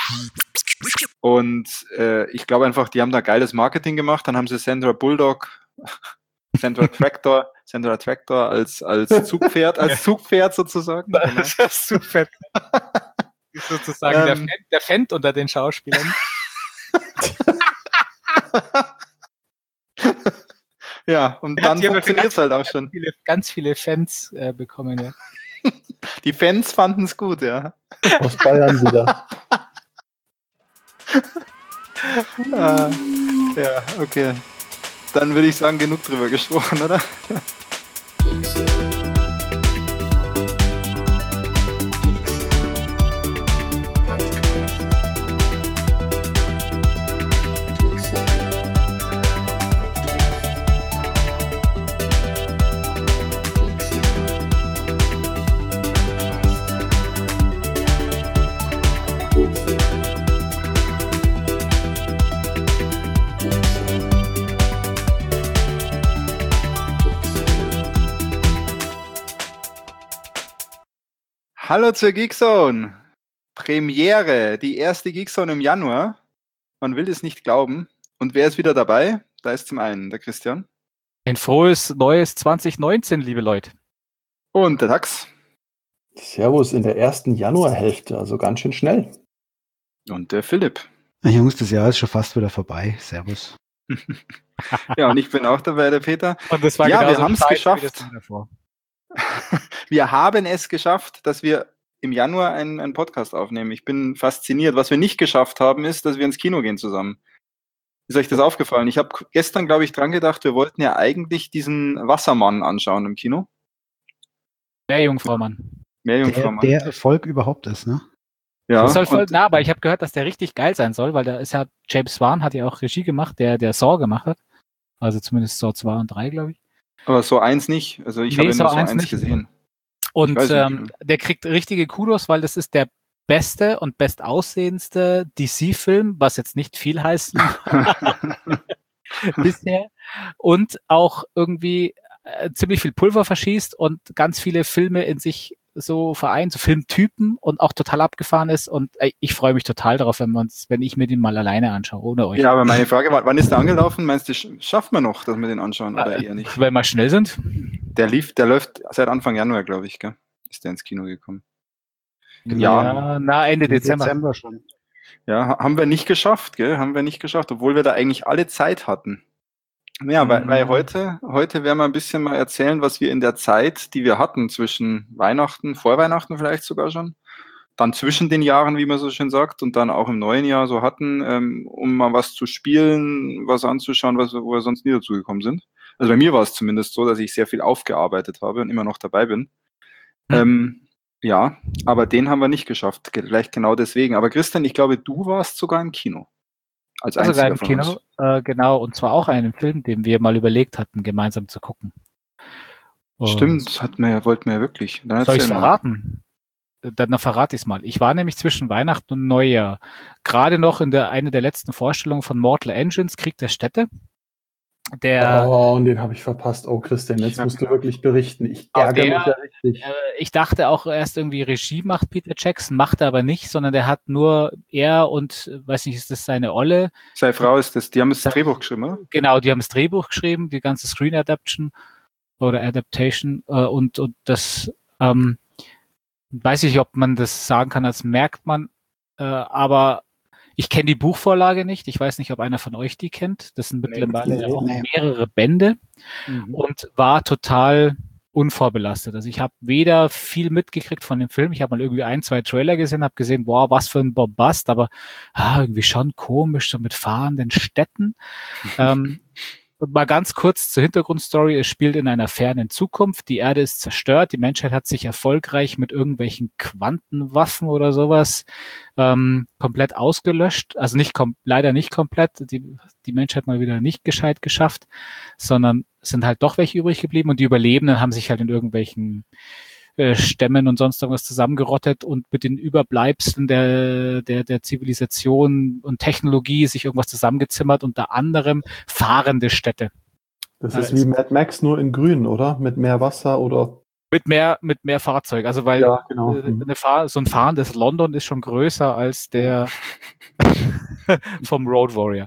Und ich glaube einfach, die haben da geiles Marketing gemacht. Dann haben sie Sandra Tractor als Zugpferd sozusagen. Genau. Das Zugpferd. Ist sozusagen der Fendt unter den Schauspielern. Ja, und dann funktioniert es halt auch schon. Ganz viele Fans bekommen, ja. Die Fans fanden es gut, ja. Aus Bayern wieder. Ja, okay. Dann würde ich sagen, genug drüber gesprochen, oder? Hallo zur Geekzone. Premiere, die erste Geekzone im Januar. Man will es nicht glauben. Und wer ist wieder dabei? Da ist zum einen der Christian. Ein frohes neues 2019, liebe Leute. Und der Dax. Servus in der ersten Januarhälfte, also ganz schön schnell. Und der Philipp. Na Jungs, das Jahr ist schon fast wieder vorbei. Servus. Ja, und ich bin auch dabei, der Peter. Und das war ja, wir haben es geschafft. Wir haben es geschafft, dass wir im Januar einen Podcast aufnehmen. Ich bin fasziniert. Was wir nicht geschafft haben, ist, dass wir ins Kino gehen zusammen. Ist euch das aufgefallen? Ich habe gestern, glaube ich, dran gedacht, wir wollten ja eigentlich diesen Wassermann anschauen im Kino. Meerjungfraumann. Der Erfolg überhaupt ist, ne? Ja. Das soll voll nah, aber ich habe gehört, dass der richtig geil sein soll, weil da ist ja James Wan hat ja auch Regie gemacht, der Saw gemacht hat. Also zumindest Saw 2 und 3, glaube ich. Aber Saw 1 nicht. Also ich habe nur Saw 1 gesehen. Und der kriegt richtige Kudos, weil das ist der beste und bestaussehendste DC-Film, was jetzt nicht viel heißt bisher. Und auch irgendwie ziemlich viel Pulver verschießt und ganz viele Filme in sich so vereint, so Filmtypen und auch total abgefahren ist. Und ich freue mich total darauf, wenn ich mir den mal alleine anschaue, ohne euch. Ja, aber meine Frage war, wann ist der angelaufen? Meinst du, schafft man noch, dass wir den anschauen oder eher nicht? Weil wir schnell sind. Der läuft seit Anfang Januar, glaube ich, gell? Ist der ins Kino gekommen. Ja, Ende Dezember schon. Ja, haben wir nicht geschafft, gell? Haben wir nicht geschafft, obwohl wir da eigentlich alle Zeit hatten. Ja, weil heute werden wir ein bisschen mal erzählen, was wir in der Zeit, die wir hatten, zwischen Weihnachten, vor Weihnachten vielleicht sogar schon, dann zwischen den Jahren, wie man so schön sagt, und dann auch im neuen Jahr so hatten, um mal was zu spielen, was anzuschauen, wo wir sonst nie dazu gekommen sind. Also bei mir war es zumindest so, dass ich sehr viel aufgearbeitet habe und immer noch dabei bin. Ja, aber den haben wir nicht geschafft, vielleicht genau deswegen. Aber Christian, ich glaube, du warst sogar im Kino. Als einziger im von Kino, genau, und zwar auch einen Film, den wir mal überlegt hatten, gemeinsam zu gucken. Stimmt, wollten wir ja wirklich. Dann soll ich es verraten? Dann verrate ich es mal. Ich war nämlich zwischen Weihnachten und Neujahr gerade noch in eine der letzten Vorstellungen von Mortal Engines, Krieg der Städte. Und den habe ich verpasst. Oh, Christian, jetzt musst du wirklich berichten. Ich ärgere mich ja richtig. Ich dachte auch erst irgendwie Regie macht Peter Jackson, macht er aber nicht, sondern der hat nur er und, weiß nicht, ist das seine Olle? Seine Frau ist das, die haben das Drehbuch geschrieben, oder? Genau, die haben das Drehbuch geschrieben, die ganze Screen Adaptation oder Adaptation und das, weiß ich, ob man das sagen kann, als merkt man, aber ich kenne die Buchvorlage nicht. Ich weiß nicht, ob einer von euch die kennt. Das sind mittlerweile auch mehrere Bände und war total unvorbelastet. Also ich habe weder viel mitgekriegt von dem Film. Ich habe mal irgendwie 1, 2 Trailer gesehen, habe gesehen, boah, was für ein Bombast, aber irgendwie schon komisch, so mit fahrenden Städten. Und mal ganz kurz zur Hintergrundstory. Es spielt in einer fernen Zukunft. Die Erde ist zerstört. Die Menschheit hat sich erfolgreich mit irgendwelchen Quantenwaffen oder sowas komplett ausgelöscht. Also leider nicht komplett. Die Menschheit mal wieder nicht gescheit geschafft, sondern es sind halt doch welche übrig geblieben und die Überlebenden haben sich halt in irgendwelchen Stämmen und sonst irgendwas zusammengerottet und mit den Überbleibseln der Zivilisation und Technologie sich irgendwas zusammengezimmert, unter anderem fahrende Städte. Das ist wie Mad Max, nur in grün, oder? Mit mehr Wasser oder Mit mehr Fahrzeug, also weil genau. So ein fahrendes London ist schon größer als der vom Road Warrior.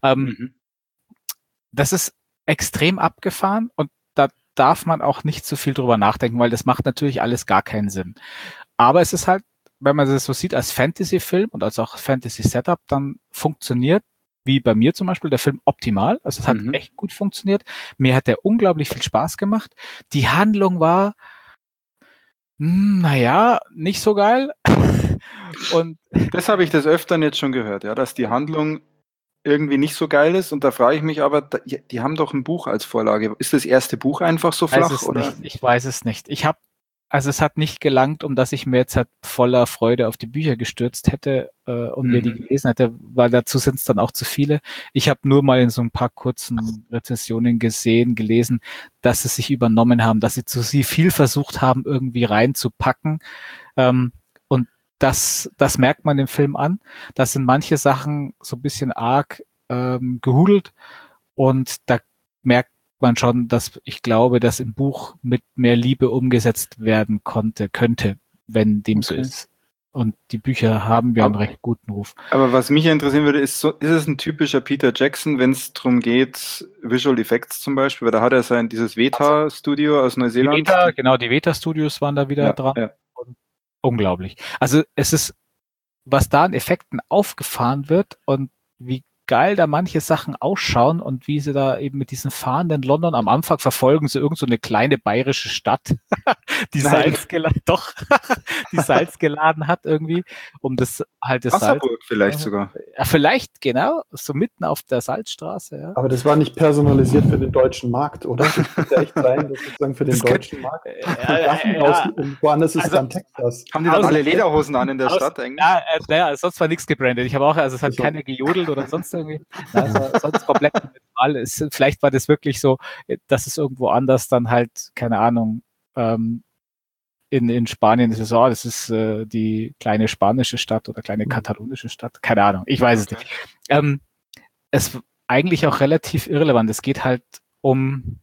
Das ist extrem abgefahren und da darf man auch nicht so viel drüber nachdenken, weil das macht natürlich alles gar keinen Sinn. Aber es ist halt, wenn man das so sieht als Fantasy-Film und als auch Fantasy-Setup, dann funktioniert, wie bei mir zum Beispiel, der Film optimal. Also es hat echt gut funktioniert. Mir hat der unglaublich viel Spaß gemacht. Die Handlung war, naja, nicht so geil. Und das habe ich des Öfteren jetzt schon gehört, ja, dass die Handlung irgendwie nicht so geil ist. Und da frage ich mich aber, die haben doch ein Buch als Vorlage. Ist das erste Buch einfach so flach? Ich weiß es nicht. Also es hat nicht gelangt, um dass ich mir jetzt halt voller Freude auf die Bücher gestürzt hätte und mir die gelesen hätte, weil dazu sind es dann auch zu viele. Ich habe nur mal in so ein paar kurzen Rezensionen gelesen, dass sie sich übernommen haben, dass sie viel versucht haben, irgendwie reinzupacken. Und das merkt man im Film an. Das sind manche Sachen so ein bisschen arg gehudelt und da merkt man schon, dass ich glaube, dass im Buch mit mehr Liebe umgesetzt werden könnte, wenn dem so ist. Und die Bücher haben ja einen recht guten Ruf. Aber was mich interessieren würde, ist es ein typischer Peter Jackson, wenn es darum geht, Visual Effects zum Beispiel, weil da hat er dieses Veta-Studio aus Neuseeland. Die Veta-Studios waren da wieder dran. Ja. Und unglaublich. Also es ist, was da an Effekten aufgefahren wird und wie geil da manche Sachen ausschauen und wie sie da eben mit diesen fahrenden London am Anfang verfolgen sie irgend so eine kleine bayerische Stadt, die Salz geladen hat irgendwie, um das halt das Wasserburg Salz, vielleicht sogar. Ja, vielleicht, genau, so mitten auf der Salzstraße. Ja. Aber das war nicht personalisiert für den deutschen Markt, oder? Das könnte echt sein, dass sozusagen für den deutschen Markt und woanders ist es dann Texas. Haben die dann alle Lederhosen an in der Stadt eigentlich? Ja, sonst war nichts gebrandet. Ich habe auch, also es hat keiner gejodelt oder sonst irgendwie. Also sonst komplett normal. Vielleicht war das wirklich so, dass es irgendwo anders dann halt, keine Ahnung, in Spanien ist es so, das ist die kleine spanische Stadt oder kleine katalonische Stadt. Keine Ahnung, ich weiß es nicht. Es ist eigentlich auch relativ irrelevant. Es geht halt um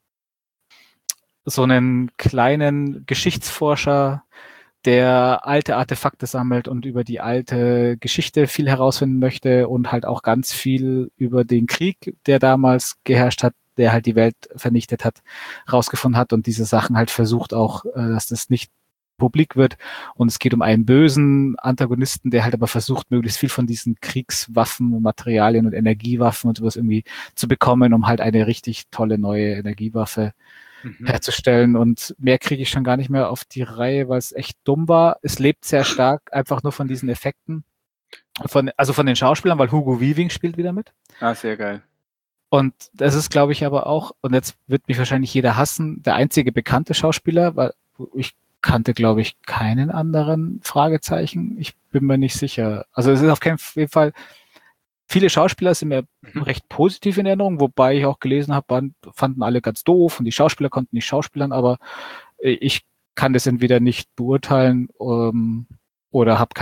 so einen kleinen Geschichtsforscher, der alte Artefakte sammelt und über die alte Geschichte viel herausfinden möchte und halt auch ganz viel über den Krieg, der damals geherrscht hat, der halt die Welt vernichtet hat, rausgefunden hat und diese Sachen halt versucht auch, dass das nicht publik wird. Und es geht um einen bösen Antagonisten, der halt aber versucht, möglichst viel von diesen Kriegswaffen, Materialien und Energiewaffen und sowas irgendwie zu bekommen, um halt eine richtig tolle neue Energiewaffe herzustellen, und mehr kriege ich schon gar nicht mehr auf die Reihe, weil es echt dumm war. Es lebt sehr stark einfach nur von diesen Effekten, von den Schauspielern, weil Hugo Weaving spielt wieder mit. Ah, sehr geil. Und das ist, glaube ich, aber auch, und jetzt wird mich wahrscheinlich jeder hassen, der einzige bekannte Schauspieler, weil ich kannte, glaube ich, keinen anderen Fragezeichen. Ich bin mir nicht sicher. Also es ist auf keinen Fall. Viele Schauspieler sind mir recht positiv in Erinnerung, wobei ich auch gelesen habe, fanden alle ganz doof und die Schauspieler konnten nicht schauspielern, aber ich kann das entweder nicht beurteilen oder hab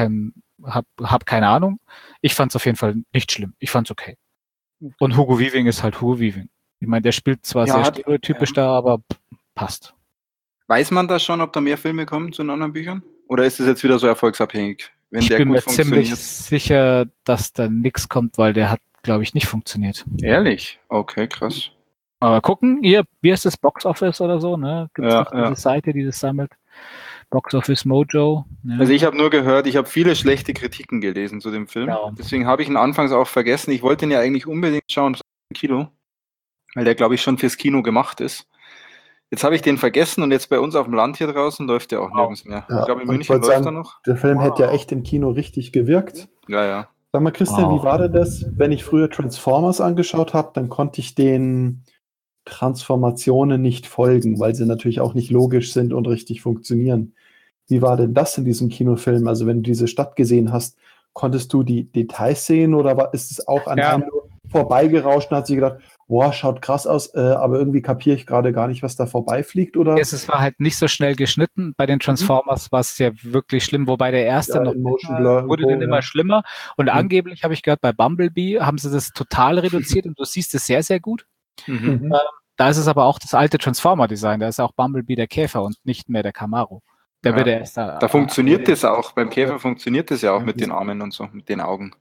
keine Ahnung. Ich fand es auf jeden Fall nicht schlimm. Ich fand es okay. Und Hugo Weaving ist halt Hugo Weaving. Ich meine, der spielt zwar sehr stereotypisch da, aber passt. Weiß man da schon, ob da mehr Filme kommen zu den anderen Büchern? Oder ist es jetzt wieder so erfolgsabhängig? Ich bin mir ziemlich sicher, dass da nichts kommt, weil der hat, glaube ich, nicht funktioniert. Ehrlich? Okay, krass. Aber gucken, hier, wie heißt das, Box Office oder so, ne? Gibt es diese Seite, die das sammelt? Box Office Mojo. Ja. Also ich habe nur gehört, ich habe viele schlechte Kritiken gelesen zu dem Film. Genau. Deswegen habe ich ihn anfangs auch vergessen. Ich wollte ihn ja eigentlich unbedingt schauen im Kino, weil der, glaube ich, schon fürs Kino gemacht ist. Jetzt habe ich den vergessen und jetzt bei uns auf dem Land hier draußen läuft der auch nirgends mehr. Ja, ich glaube, in München läuft er noch. Der Film hätte ja echt im Kino richtig gewirkt. Ja. Sag mal, Christian, wie war denn das? Wenn ich früher Transformers angeschaut habe, dann konnte ich den Transformationen nicht folgen, weil sie natürlich auch nicht logisch sind und richtig funktionieren. Wie war denn das in diesem Kinofilm? Also wenn du diese Stadt gesehen hast, konntest du die Details sehen oder ist es auch an einem vorbeigerauscht und hat sich gedacht, boah, schaut krass aus, aber irgendwie kapiere ich gerade gar nicht, was da vorbeifliegt, oder? Es war halt nicht so schnell geschnitten. Bei den Transformers war es ja wirklich schlimm, wobei der erste noch wurde dann immer schlimmer. Und angeblich habe ich gehört, bei Bumblebee haben sie das total reduziert und du siehst es sehr, sehr gut. da ist es aber auch das alte Transformer-Design. Da ist auch Bumblebee der Käfer und nicht mehr der Camaro. Der wird erst da funktioniert das auch. Beim Käfer funktioniert das ja auch mit den Armen und so, mit den Augen.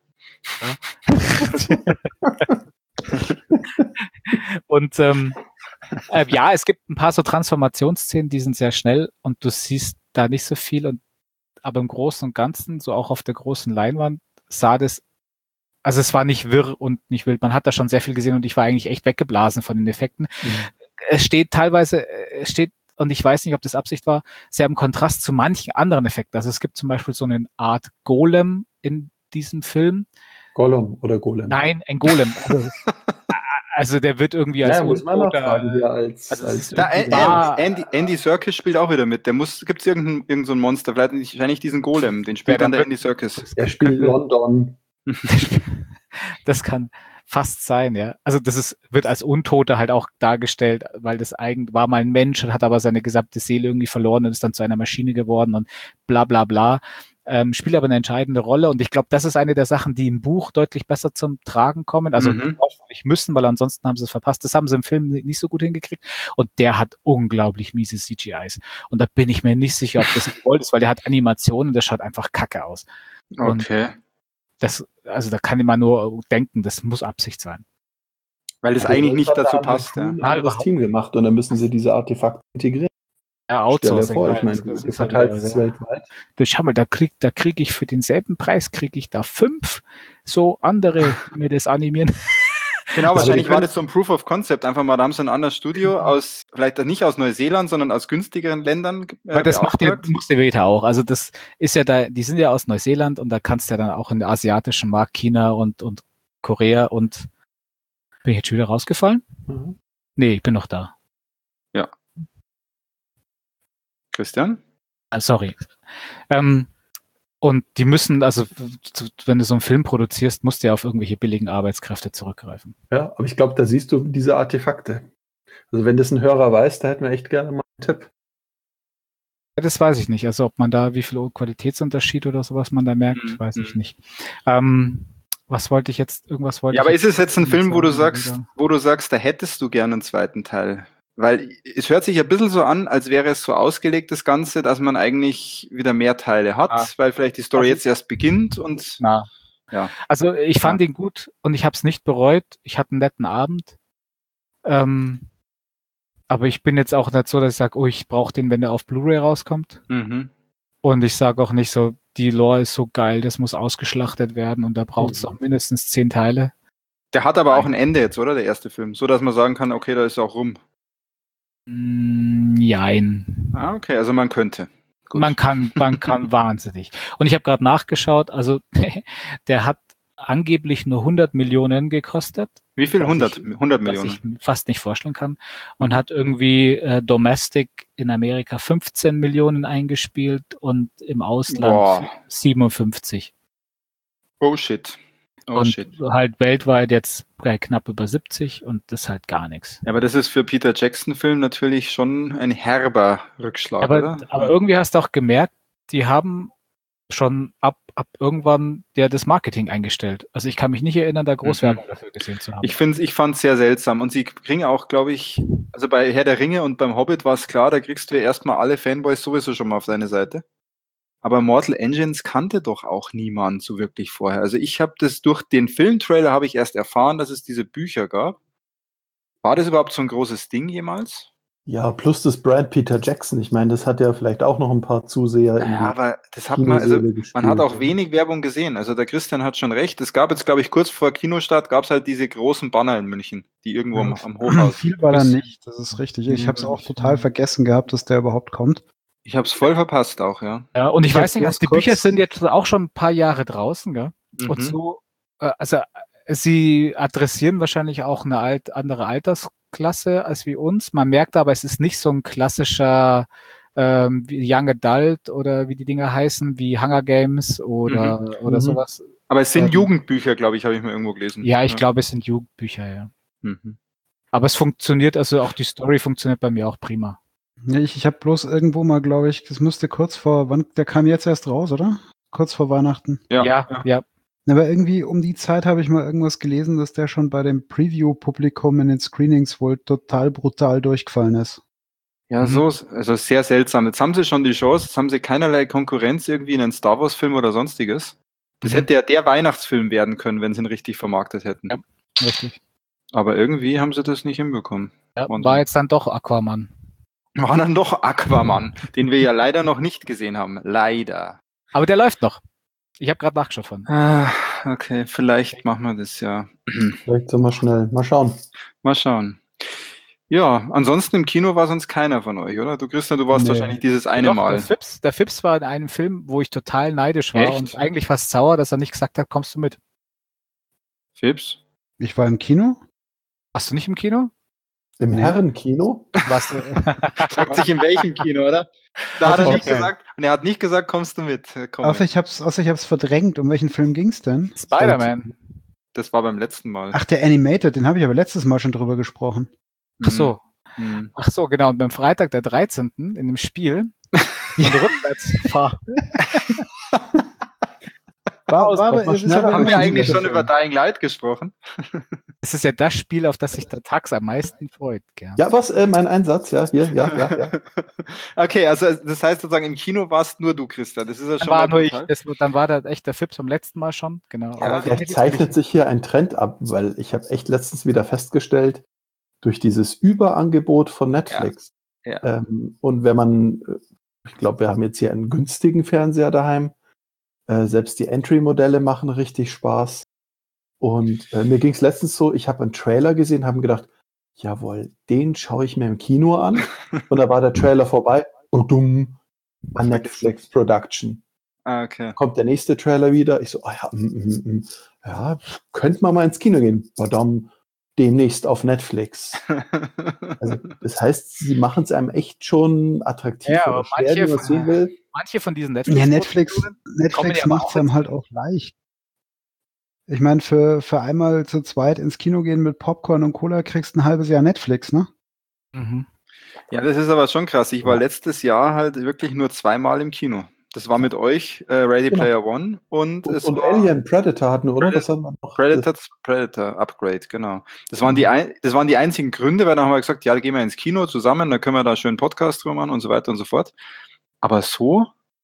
Und ja, es gibt ein paar so Transformationsszenen, die sind sehr schnell und du siehst da nicht so viel. Aber im Großen und Ganzen, so auch auf der großen Leinwand, sah das, also es war nicht wirr und nicht wild. Man hat da schon sehr viel gesehen und ich war eigentlich echt weggeblasen von den Effekten. Es steht teilweise, und ich weiß nicht, ob das Absicht war, sehr im Kontrast zu manchen anderen Effekten. Also es gibt zum Beispiel so eine Art Golem in diesem Film. Gollum oder Golem? Nein, ein Golem. Also der wird irgendwie als muss man nachfragen, wie er als Andy Serkis spielt auch wieder mit. Gibt es irgend so ein Monster, vielleicht wahrscheinlich diesen Golem, den spielt dann der Andy Serkis. Er spielt London. Das kann fast sein, ja. Also wird als Untoter halt auch dargestellt, weil das eigentlich war mal ein Mensch und hat aber seine gesamte Seele irgendwie verloren und ist dann zu einer Maschine geworden und bla bla bla. Spielt aber eine entscheidende Rolle und ich glaube, das ist eine der Sachen, die im Buch deutlich besser zum Tragen kommen. Also nicht müssen, weil ansonsten haben sie es verpasst. Das haben sie im Film nicht so gut hingekriegt und der hat unglaublich miese CGIs. Und da bin ich mir nicht sicher, ob das gewollt ist, weil der hat Animationen und das schaut einfach kacke aus. Okay. Also da kann ich mal nur denken, das muss Absicht sein. Weil das eigentlich nicht dazu passt. Ja. Das Team gemacht und dann müssen sie diese Artefakte integrieren. Ja, Outsourcing. Vor, ich meine, du verteilst es weltweit. Schau mal, da krieg ich für denselben Preis, kriege ich da 5 so andere, die mir das animieren. Genau, wahrscheinlich war das so ein Proof of Concept. Einfach mal, da haben sie ein anderes Studio vielleicht nicht aus Neuseeland, sondern aus günstigeren Ländern. Weil das musste Veta auch. Also das ist ja die sind ja aus Neuseeland und da kannst du ja dann auch in den asiatischen Markt, China und Korea und bin ich jetzt schon wieder rausgefallen? Nee, ich bin noch da. Ja. Christian? Sorry. Und die müssen, also wenn du so einen Film produzierst, musst du ja auf irgendwelche billigen Arbeitskräfte zurückgreifen. Ja, aber ich glaube, da siehst du diese Artefakte. Also wenn das ein Hörer weiß, da hätten wir echt gerne mal einen Tipp. Ja, das weiß ich nicht. Also ob man da, wie viel Qualitätsunterschied oder sowas man da merkt, weiß ich nicht. Was wollte ich jetzt? Ja, aber ist es jetzt ein Film, wo du sagst, da hättest du gerne einen zweiten Teil? Weil es hört sich ein bisschen so an, als wäre es so ausgelegt, das Ganze, dass man eigentlich wieder mehr Teile hat, weil vielleicht die Story jetzt erst beginnt und... Ja. Also ich fand ihn gut und ich habe es nicht bereut. Ich hatte einen netten Abend. Aber ich bin jetzt auch nicht so, dass ich sage, ich brauche den, wenn der auf Blu-ray rauskommt. Und ich sage auch nicht so, die Lore ist so geil, das muss ausgeschlachtet werden und da braucht es auch mindestens 10 Teile. Der hat aber auch ein Ende jetzt, oder? Der erste Film. So, dass man sagen kann, okay, da ist er auch rum. Nein. Okay, also man könnte. Gut. Man kann wahnsinnig. Und ich habe gerade nachgeschaut, also der hat angeblich nur 100 Millionen gekostet. Wie viel? 100 Millionen? Was ich fast nicht vorstellen kann. Und hat irgendwie Domestic in Amerika 15 Millionen eingespielt und im Ausland 57. Oh shit. Halt weltweit jetzt bei knapp über 70 und das ist halt gar nichts. Ja, aber das ist für Peter Jackson-Film natürlich schon ein herber Rückschlag, oder? Aber irgendwie hast du auch gemerkt, die haben schon ab irgendwann das Marketing eingestellt. Also ich kann mich nicht erinnern, da Großwerbung dafür gesehen zu haben. Ich fand es sehr seltsam. Und sie kriegen auch, glaube ich, also bei Herr der Ringe und beim Hobbit war es klar, da kriegst du ja erstmal alle Fanboys sowieso schon mal auf deine Seite. Aber Mortal Engines kannte doch auch niemand so wirklich vorher. Also ich habe das durch den Filmtrailer habe ich erst erfahren, dass es diese Bücher gab. War das überhaupt so ein großes Ding jemals? Ja, plus das Brand Peter Jackson. Ich meine, das hat ja vielleicht auch noch ein paar Zuseher. Ja, aber das hat man hat auch wenig Werbung gesehen. Also der Christian hat schon recht. Es gab jetzt, glaube ich, kurz vor Kinostart gab es halt diese großen Banner in München, die irgendwo am Hochhaus. Viel war da nicht, das ist richtig. Ich habe es auch total vergessen gehabt, dass der überhaupt kommt. Ich habe es voll verpasst auch, ja. Ja, und ich weiß nicht, also die Bücher sind jetzt auch schon ein paar Jahre draußen, gell? Und so, also sie adressieren wahrscheinlich auch eine andere Altersklasse als wie uns. Man merkt aber, es ist nicht so ein klassischer Young Adult oder wie die Dinger heißen, wie Hunger Games oder sowas. Aber es sind Jugendbücher, glaube ich, habe ich mal irgendwo gelesen. Ja, ich glaube, es sind Jugendbücher, ja. Aber es funktioniert, also auch die Story funktioniert bei mir auch prima. Nee, ich habe bloß irgendwo mal, glaube ich, das müsste kurz vor, der kam jetzt erst raus, oder? Kurz vor Weihnachten. Ja. Aber irgendwie um die Zeit habe ich mal irgendwas gelesen, dass der schon bei dem Preview-Publikum in den Screenings wohl total brutal durchgefallen ist. Ja, also sehr seltsam. Jetzt haben sie schon die Chance, jetzt haben sie keinerlei Konkurrenz irgendwie in einen Star Wars-Film oder sonstiges. Das hätte ja der Weihnachtsfilm werden können, wenn sie ihn richtig vermarktet hätten. Ja, richtig. Aber irgendwie haben sie das nicht hinbekommen. Ja, war jetzt dann doch Aquaman. War dann doch Aquaman, den wir ja leider noch nicht gesehen haben. Leider. Aber der läuft noch. Ich habe gerade nachgeschaut von. Okay, vielleicht machen wir das ja. Vielleicht so mal schnell. Mal schauen. Mal schauen. Ja, ansonsten im Kino war sonst keiner von euch, oder? Du, Christian, du warst wahrscheinlich dieses eine Doch, Mal. Der Fips war in einem Film, wo ich total neidisch war. Echt? Und eigentlich fast sauer, dass er nicht gesagt hat, kommst du mit. Fips? Ich war im Kino. Warst du nicht im Kino? Im Herrenkino? Warst du? Sagt sich in welchem Kino, oder? Da hat er nicht gesagt. Und er hat nicht gesagt, kommst du mit. Komm Außer mit. ich hab's verdrängt. Um welchen Film ging's denn? Spider-Man. Das war beim letzten Mal. Ach, der Animated, den habe ich aber letztes Mal schon drüber gesprochen. Ach so. Hm. Ach so, genau. Und beim Freitag, der 13. in dem Spiel, von der Rückwärtsfahrt. Haben wir eigentlich schon über Dying Light gesprochen? Es ist ja das Spiel, auf das sich der Tax am meisten freut. Gell? Ja, was? Mein Einsatz? Ja, hier, ja. Okay, also das heißt sozusagen, im Kino warst nur du, Christian. Das ist ja Dann schon war, mal nur ich, brutal. dann war da echt der Fips vom letzten Mal schon. Genau. Ja, Aber Vielleicht zeichnet sich hier ein Trend ab, weil ich habe echt letztens wieder festgestellt, durch dieses Überangebot von Netflix. Ja. Und wenn man, ich glaube, wir haben jetzt hier einen günstigen Fernseher daheim, selbst die Entry-Modelle machen richtig Spaß. Und mir ging es letztens so, ich habe einen Trailer gesehen, habe mir gedacht, jawohl, den schaue ich mir im Kino an. Und da war der Trailer vorbei. Dumm, an Netflix Production. Okay. Kommt der nächste Trailer wieder. Ich so, ja, könnte man mal ins Kino gehen. Verdammt, demnächst auf Netflix. Also, das heißt, sie machen es einem echt schon attraktiv Ja, oder aber schwer, wie man es sehen will. manche von diesen Ja, Netflix kommen ja macht es einem halt auch leicht. Ich meine, für einmal zu zweit ins Kino gehen mit Popcorn und Cola kriegst ein halbes Jahr Netflix, ne? Mhm. Ja, das ist aber schon krass. Ich war letztes Jahr halt wirklich nur zweimal im Kino. Das war mit euch Ready Genau. Player One und es Und war Alien Predator hatten wir, oder? Was haben wir noch? Predator Upgrade, genau. Das waren die einzigen Gründe, weil dann haben wir gesagt, ja, gehen wir ins Kino zusammen, dann können wir da schön einen Podcast drüber machen und so weiter und so fort. Aber so,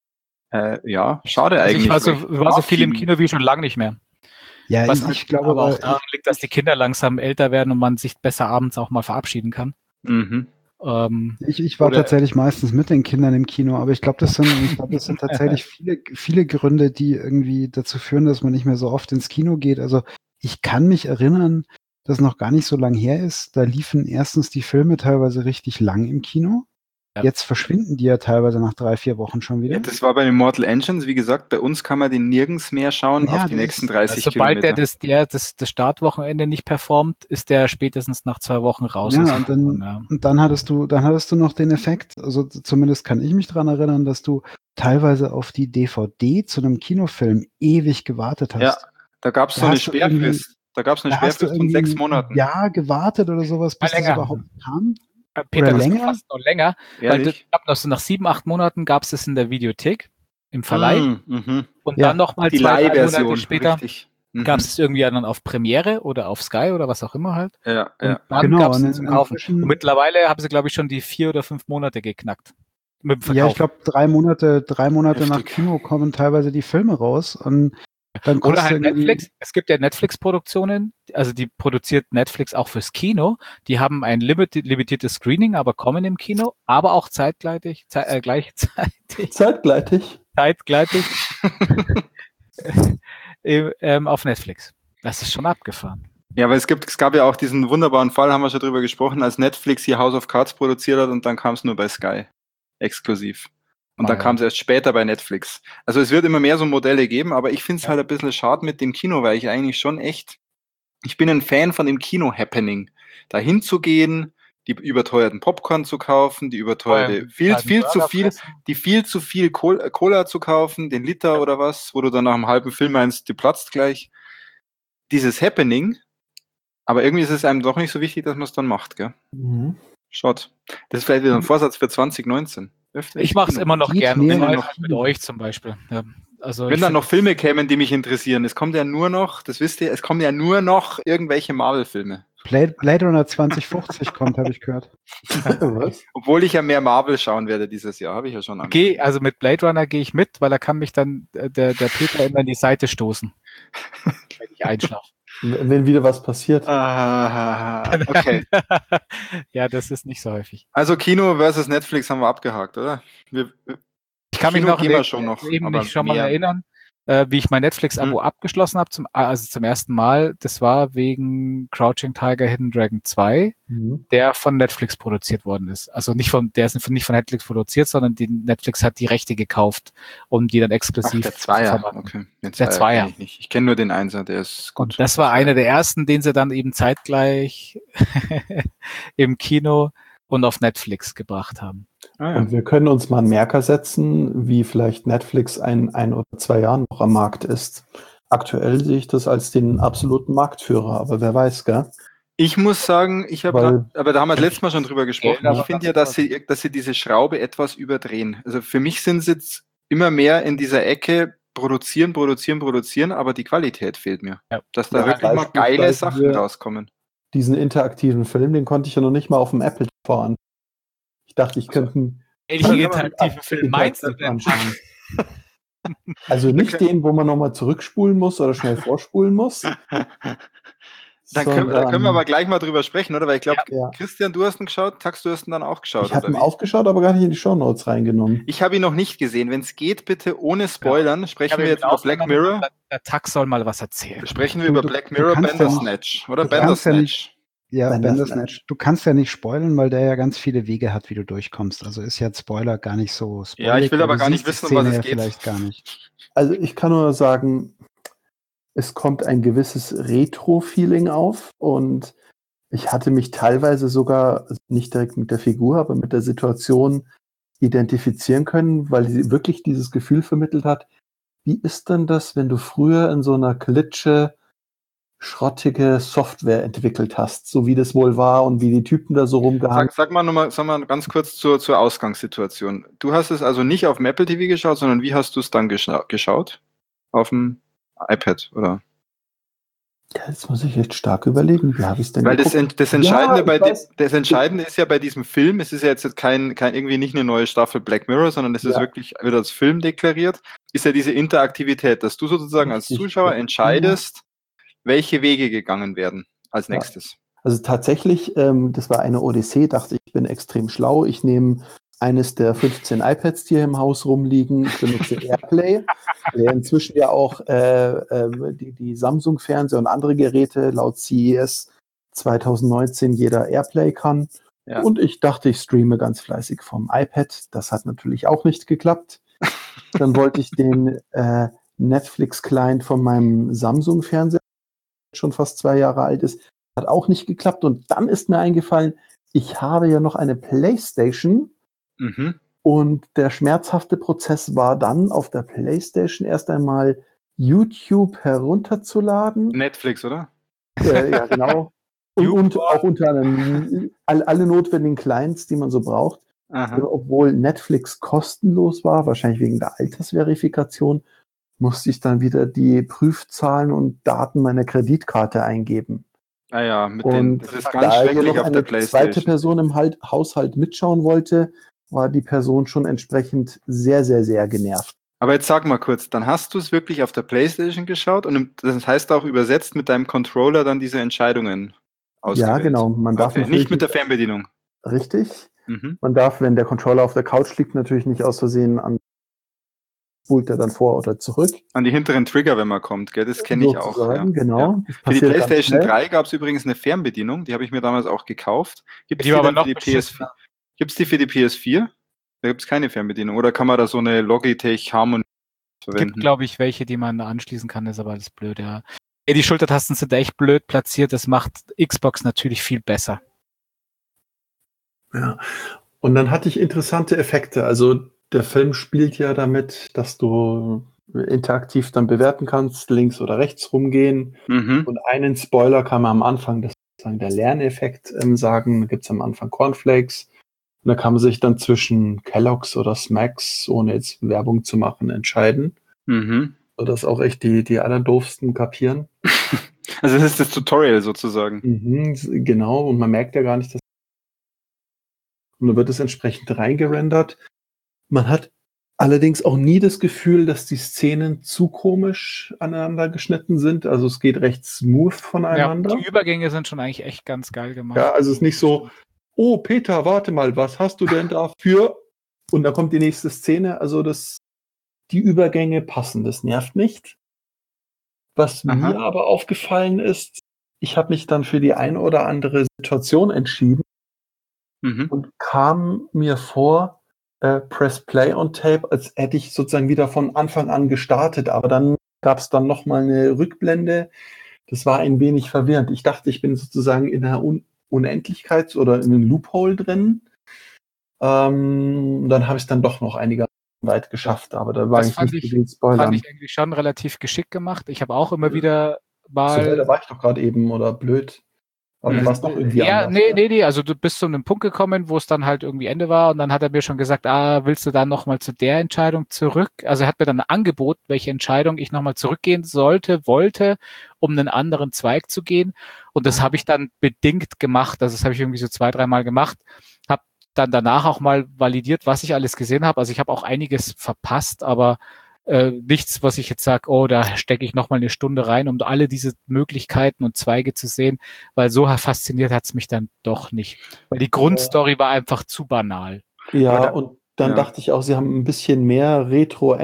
ja, schade Also eigentlich. ich war so viel im Kino wie schon lange nicht mehr. Ja, Was ich glaube aber auch daran liegt, dass die Kinder langsam älter werden und man sich besser abends auch mal verabschieden kann. Mhm. Ich war tatsächlich meistens mit den Kindern im Kino, aber ich glaube, das sind tatsächlich viele Gründe, die irgendwie dazu führen, dass man nicht mehr so oft ins Kino geht. Also ich kann mich erinnern, dass noch gar nicht so lang her ist. Da liefen erstens die Filme teilweise richtig lang im Kino. Ja. Jetzt verschwinden die ja teilweise nach 3-4 Wochen schon wieder. Ja, das war bei den Mortal Engines, wie gesagt, bei uns kann man den nirgends mehr schauen auf die nächsten 30 sobald Kilometer. Sobald das Startwochenende nicht performt, ist der spätestens nach 2 Wochen raus. Ja, und dann hattest du noch den Effekt, also zumindest kann ich mich daran erinnern, dass du teilweise auf die DVD zu einem Kinofilm ewig gewartet hast. Ja, da gab es so eine Sperrfrist. Da gab es eine Sperrfrist von 6 Monaten. Ja, gewartet oder sowas, bis das überhaupt kam. Peter, oder das länger? fast noch länger. Weil ich glaube, noch so nach 7-8 Monaten gab es es in der Videothek, im Verleih. Und dann nochmal die 2-3 Monate später gab es irgendwie dann auf Premiere oder auf Sky oder was auch immer halt. Ja, und dann gab es es zum Kaufen. Und mittlerweile haben sie, glaube ich, schon die 4 oder 5 Monate geknackt. Mit dem Verkauf. Ja, ich glaube, 3 Monate nach Kino kommen teilweise die Filme raus. Und dann oder halt Netflix. Es gibt ja Netflix-Produktionen, also die produziert Netflix auch fürs Kino. Die haben ein limitiertes Screening, aber kommen im Kino, aber auch gleichzeitig auf Netflix. Das ist schon abgefahren. Ja, aber es gab ja auch diesen wunderbaren Fall, haben wir schon drüber gesprochen, als Netflix hier House of Cards produziert hat und dann kam es nur bei Sky exklusiv. Und dann kam es erst später bei Netflix. Also es wird immer mehr so Modelle geben, aber ich finde es halt ein bisschen schade mit dem Kino, weil ich eigentlich schon ich bin ein Fan von dem Kino-Happening. Da hinzugehen, die überteuerten Popcorn zu kaufen, die überteuerte, viel zu viel Cola zu kaufen, den Liter oder was, wo du dann nach einem halben Film meinst, die platzt gleich. Dieses Happening, aber irgendwie ist es einem doch nicht so wichtig, dass man es dann macht, gell? Mhm. Schaut. Das ist vielleicht wieder ein Vorsatz für 2019. Ich mache es immer noch gerne, mit euch zum Beispiel. Ja. Also Wenn dann noch Filme kämen, die mich interessieren, es kommt ja nur noch, das wisst ihr, es kommen ja nur noch irgendwelche Marvel-Filme. Blade Runner 2050 kommt, habe ich gehört. Was? Obwohl ich ja mehr Marvel schauen werde dieses Jahr, habe ich ja schon angekündigt. also mit Blade Runner gehe ich mit, weil da kann mich dann der Peter immer in die Seite stoßen, wenn ich einschlafe. Wenn wieder was passiert. Okay. Ja, das ist nicht so häufig. Also Kino versus Netflix haben wir abgehakt, oder? Ich kann mich Kino noch, gehen wir schon noch, eben aber mich schon mal mehr. erinnern, wie ich mein Netflix-Abo abgeschlossen habe, zum ersten Mal. Das war wegen Crouching Tiger, Hidden Dragon 2, der von Netflix produziert worden ist. Also der ist nicht von Netflix produziert, sondern Netflix hat die Rechte gekauft, um die dann exklusiv der Zweier. zu vermarkten. Okay. Der Zweier. Kenn ich nicht. Ich kenne nur den Einser, der ist gut. Und das war einer der ersten, den sie dann eben zeitgleich im Kino und auf Netflix gebracht haben. Und wir können uns mal einen Merker setzen, wie vielleicht Netflix ein oder 2 Jahren noch am Markt ist. Aktuell sehe ich das als den absoluten Marktführer, aber wer weiß, gell? Ich muss sagen, aber da haben wir das letzte Mal schon drüber gesprochen. Ich finde ja, dass sie diese Schraube etwas überdrehen. Also für mich sind sie jetzt immer mehr in dieser Ecke produzieren, aber die Qualität fehlt mir. Ja. Dass da wirklich mal geile Sachen rauskommen. Diesen interaktiven Film, den konnte ich ja noch nicht mal auf dem Apple TV an. Ich dachte, ich könnte welchen interaktiven Film meinst du denn? Also nicht den, wo man nochmal zurückspulen muss oder schnell vorspulen muss. Da können wir aber gleich mal drüber sprechen, oder? Weil ich glaube, ja. Christian, du hast ihn geschaut, Tax, du hast ihn dann auch geschaut. Ich habe ihn aufgeschaut, aber gar nicht in die Shownotes reingenommen. Ich habe ihn noch nicht gesehen. Wenn es geht, bitte ohne Spoilern, sprechen wir jetzt über Black Mirror. Der Tax soll mal was erzählen. Sprechen wir über Black Mirror, Bandersnatch, oder? Bandersnatch. Ja, Bandersnatch. Du kannst ja nicht spoilern, weil der ja ganz viele Wege hat, wie du durchkommst. Also ist ja Spoiler gar nicht so spoilig. Ja, ich will aber gar nicht wissen, um was es geht. Vielleicht gar nicht. Also ich kann nur sagen, es kommt ein gewisses Retro-Feeling auf und ich hatte mich teilweise sogar nicht direkt mit der Figur, aber mit der Situation identifizieren können, weil sie wirklich dieses Gefühl vermittelt hat, wie ist denn das, wenn du früher in so einer Klitsche schrottige Software entwickelt hast, so wie das wohl war und wie die Typen da so rumgehangen. Sag mal ganz kurz zur Ausgangssituation. Du hast es also nicht auf dem Apple TV geschaut, sondern wie hast du es dann geschaut? Auf dem iPad, oder? Ja, jetzt muss ich echt stark überlegen, wie habe ich es denn Weil geguckt? das Entscheidende ist ja bei diesem Film, es ist ja jetzt kein irgendwie nicht eine neue Staffel Black Mirror, sondern es ist wirklich, wird als Film deklariert, ist ja diese Interaktivität, dass du sozusagen als Zuschauer entscheidest, welche Wege gegangen werden als nächstes. Also tatsächlich, das war eine Odyssee, dachte ich bin extrem schlau. Ich nehme eines der 15 iPads, die hier im Haus rumliegen. Ich benutze Airplay, der inzwischen ja auch die Samsung-Fernseher und andere Geräte laut CES 2019 jeder Airplay kann. Ja. Und ich dachte, ich streame ganz fleißig vom iPad. Das hat natürlich auch nicht geklappt. Dann wollte ich den Netflix-Client von meinem Samsung-Fernseher, schon fast 2 Jahre alt ist, hat auch nicht geklappt. Und dann ist mir eingefallen, ich habe ja noch eine PlayStation. Und der schmerzhafte Prozess war dann, auf der PlayStation erst einmal YouTube herunterzuladen. Netflix, oder? Ja, genau. und auch unter anderem alle notwendigen Clients, die man so braucht. Obwohl Netflix kostenlos war, wahrscheinlich wegen der Altersverifikation, musste ich dann wieder die Prüfzahlen und Daten meiner Kreditkarte eingeben. Ah ja, das ist ganz da schrecklich auf der PlayStation. Zweite Person im Haushalt mitschauen wollte, war die Person schon entsprechend sehr, sehr, sehr genervt. Aber jetzt sag mal kurz, dann hast du es wirklich auf der PlayStation geschaut und das heißt auch übersetzt mit deinem Controller dann diese Entscheidungen ausgewählt? Ja, genau. Man darf nicht mit der Fernbedienung. Richtig. Man darf, wenn der Controller auf der Couch liegt, natürlich nicht aus Versehen spult er dann vor oder zurück. An die hinteren Trigger, wenn man kommt, gell? Das kenne ich auch. Ja. Genau. Ja. Für die PlayStation 3 gab es übrigens eine Fernbedienung, die habe ich mir damals auch gekauft. Gibt es die für die PS4? Da gibt es keine Fernbedienung. Oder kann man da so eine Logitech Harmony verwenden? Es gibt, glaube ich, welche, die man anschließen kann, ist aber alles blöd, ja. Die Schultertasten sind echt blöd platziert, das macht Xbox natürlich viel besser. Ja, und dann hatte ich interessante Effekte. Also der Film spielt ja damit, dass du interaktiv dann bewerten kannst, links oder rechts rumgehen. Und einen Spoiler kann man am Anfang, das ist der Lerneffekt, sagen. Da gibt es am Anfang Cornflakes. Und da kann man sich dann zwischen Kellogg's oder Smacks, ohne jetzt Werbung zu machen, entscheiden. Mhm. sodass auch echt die Allerdoofsten kapieren. Also das ist das Tutorial sozusagen. Genau, und man merkt ja gar nicht, dass. Und dann wird es entsprechend reingerendert. Man hat allerdings auch nie das Gefühl, dass die Szenen zu komisch aneinander geschnitten sind. Also es geht recht smooth voneinander. Die Übergänge sind schon eigentlich echt ganz geil gemacht. Ja, also es ist nicht so, oh Peter, warte mal, was hast du denn dafür? Und dann kommt die nächste Szene. Also die Übergänge passen, das nervt nicht. Was mir aber aufgefallen ist, ich habe mich dann für die ein oder andere Situation entschieden und kam mir vor, Press Play on Tape, als hätte ich sozusagen wieder von Anfang an gestartet. Aber dann gab es dann nochmal eine Rückblende. Das war ein wenig verwirrend. Ich dachte, ich bin sozusagen in einer Unendlichkeits- oder in einem Loophole drin. Dann habe ich es dann doch noch einigermaßen weit geschafft. Aber da war Das ich nicht zu viel Spoilern. fand ich eigentlich schon relativ geschickt gemacht. Ich habe auch immer wieder So, da mal... war ich doch gerade eben, oder blöd. Aber du warst doch irgendwie Ja, anders. nee, also du bist zu einem Punkt gekommen, wo es dann halt irgendwie Ende war und dann hat er mir schon gesagt, willst du dann nochmal zu der Entscheidung zurück? Also er hat mir dann angeboten, welche Entscheidung ich nochmal zurückgehen wollte, um einen anderen Zweig zu gehen. Und das habe ich dann bedingt gemacht. Also das habe ich irgendwie so 2-3 Mal gemacht. Habe dann danach auch mal validiert, was ich alles gesehen habe. Also ich habe auch einiges verpasst, aber nichts, was ich jetzt sage, da stecke ich nochmal eine Stunde rein, um alle diese Möglichkeiten und Zweige zu sehen, weil so fasziniert hat es mich dann doch nicht. Weil die Grundstory war einfach zu banal. Ja, und dann dachte ich auch, sie haben ein bisschen mehr Retro.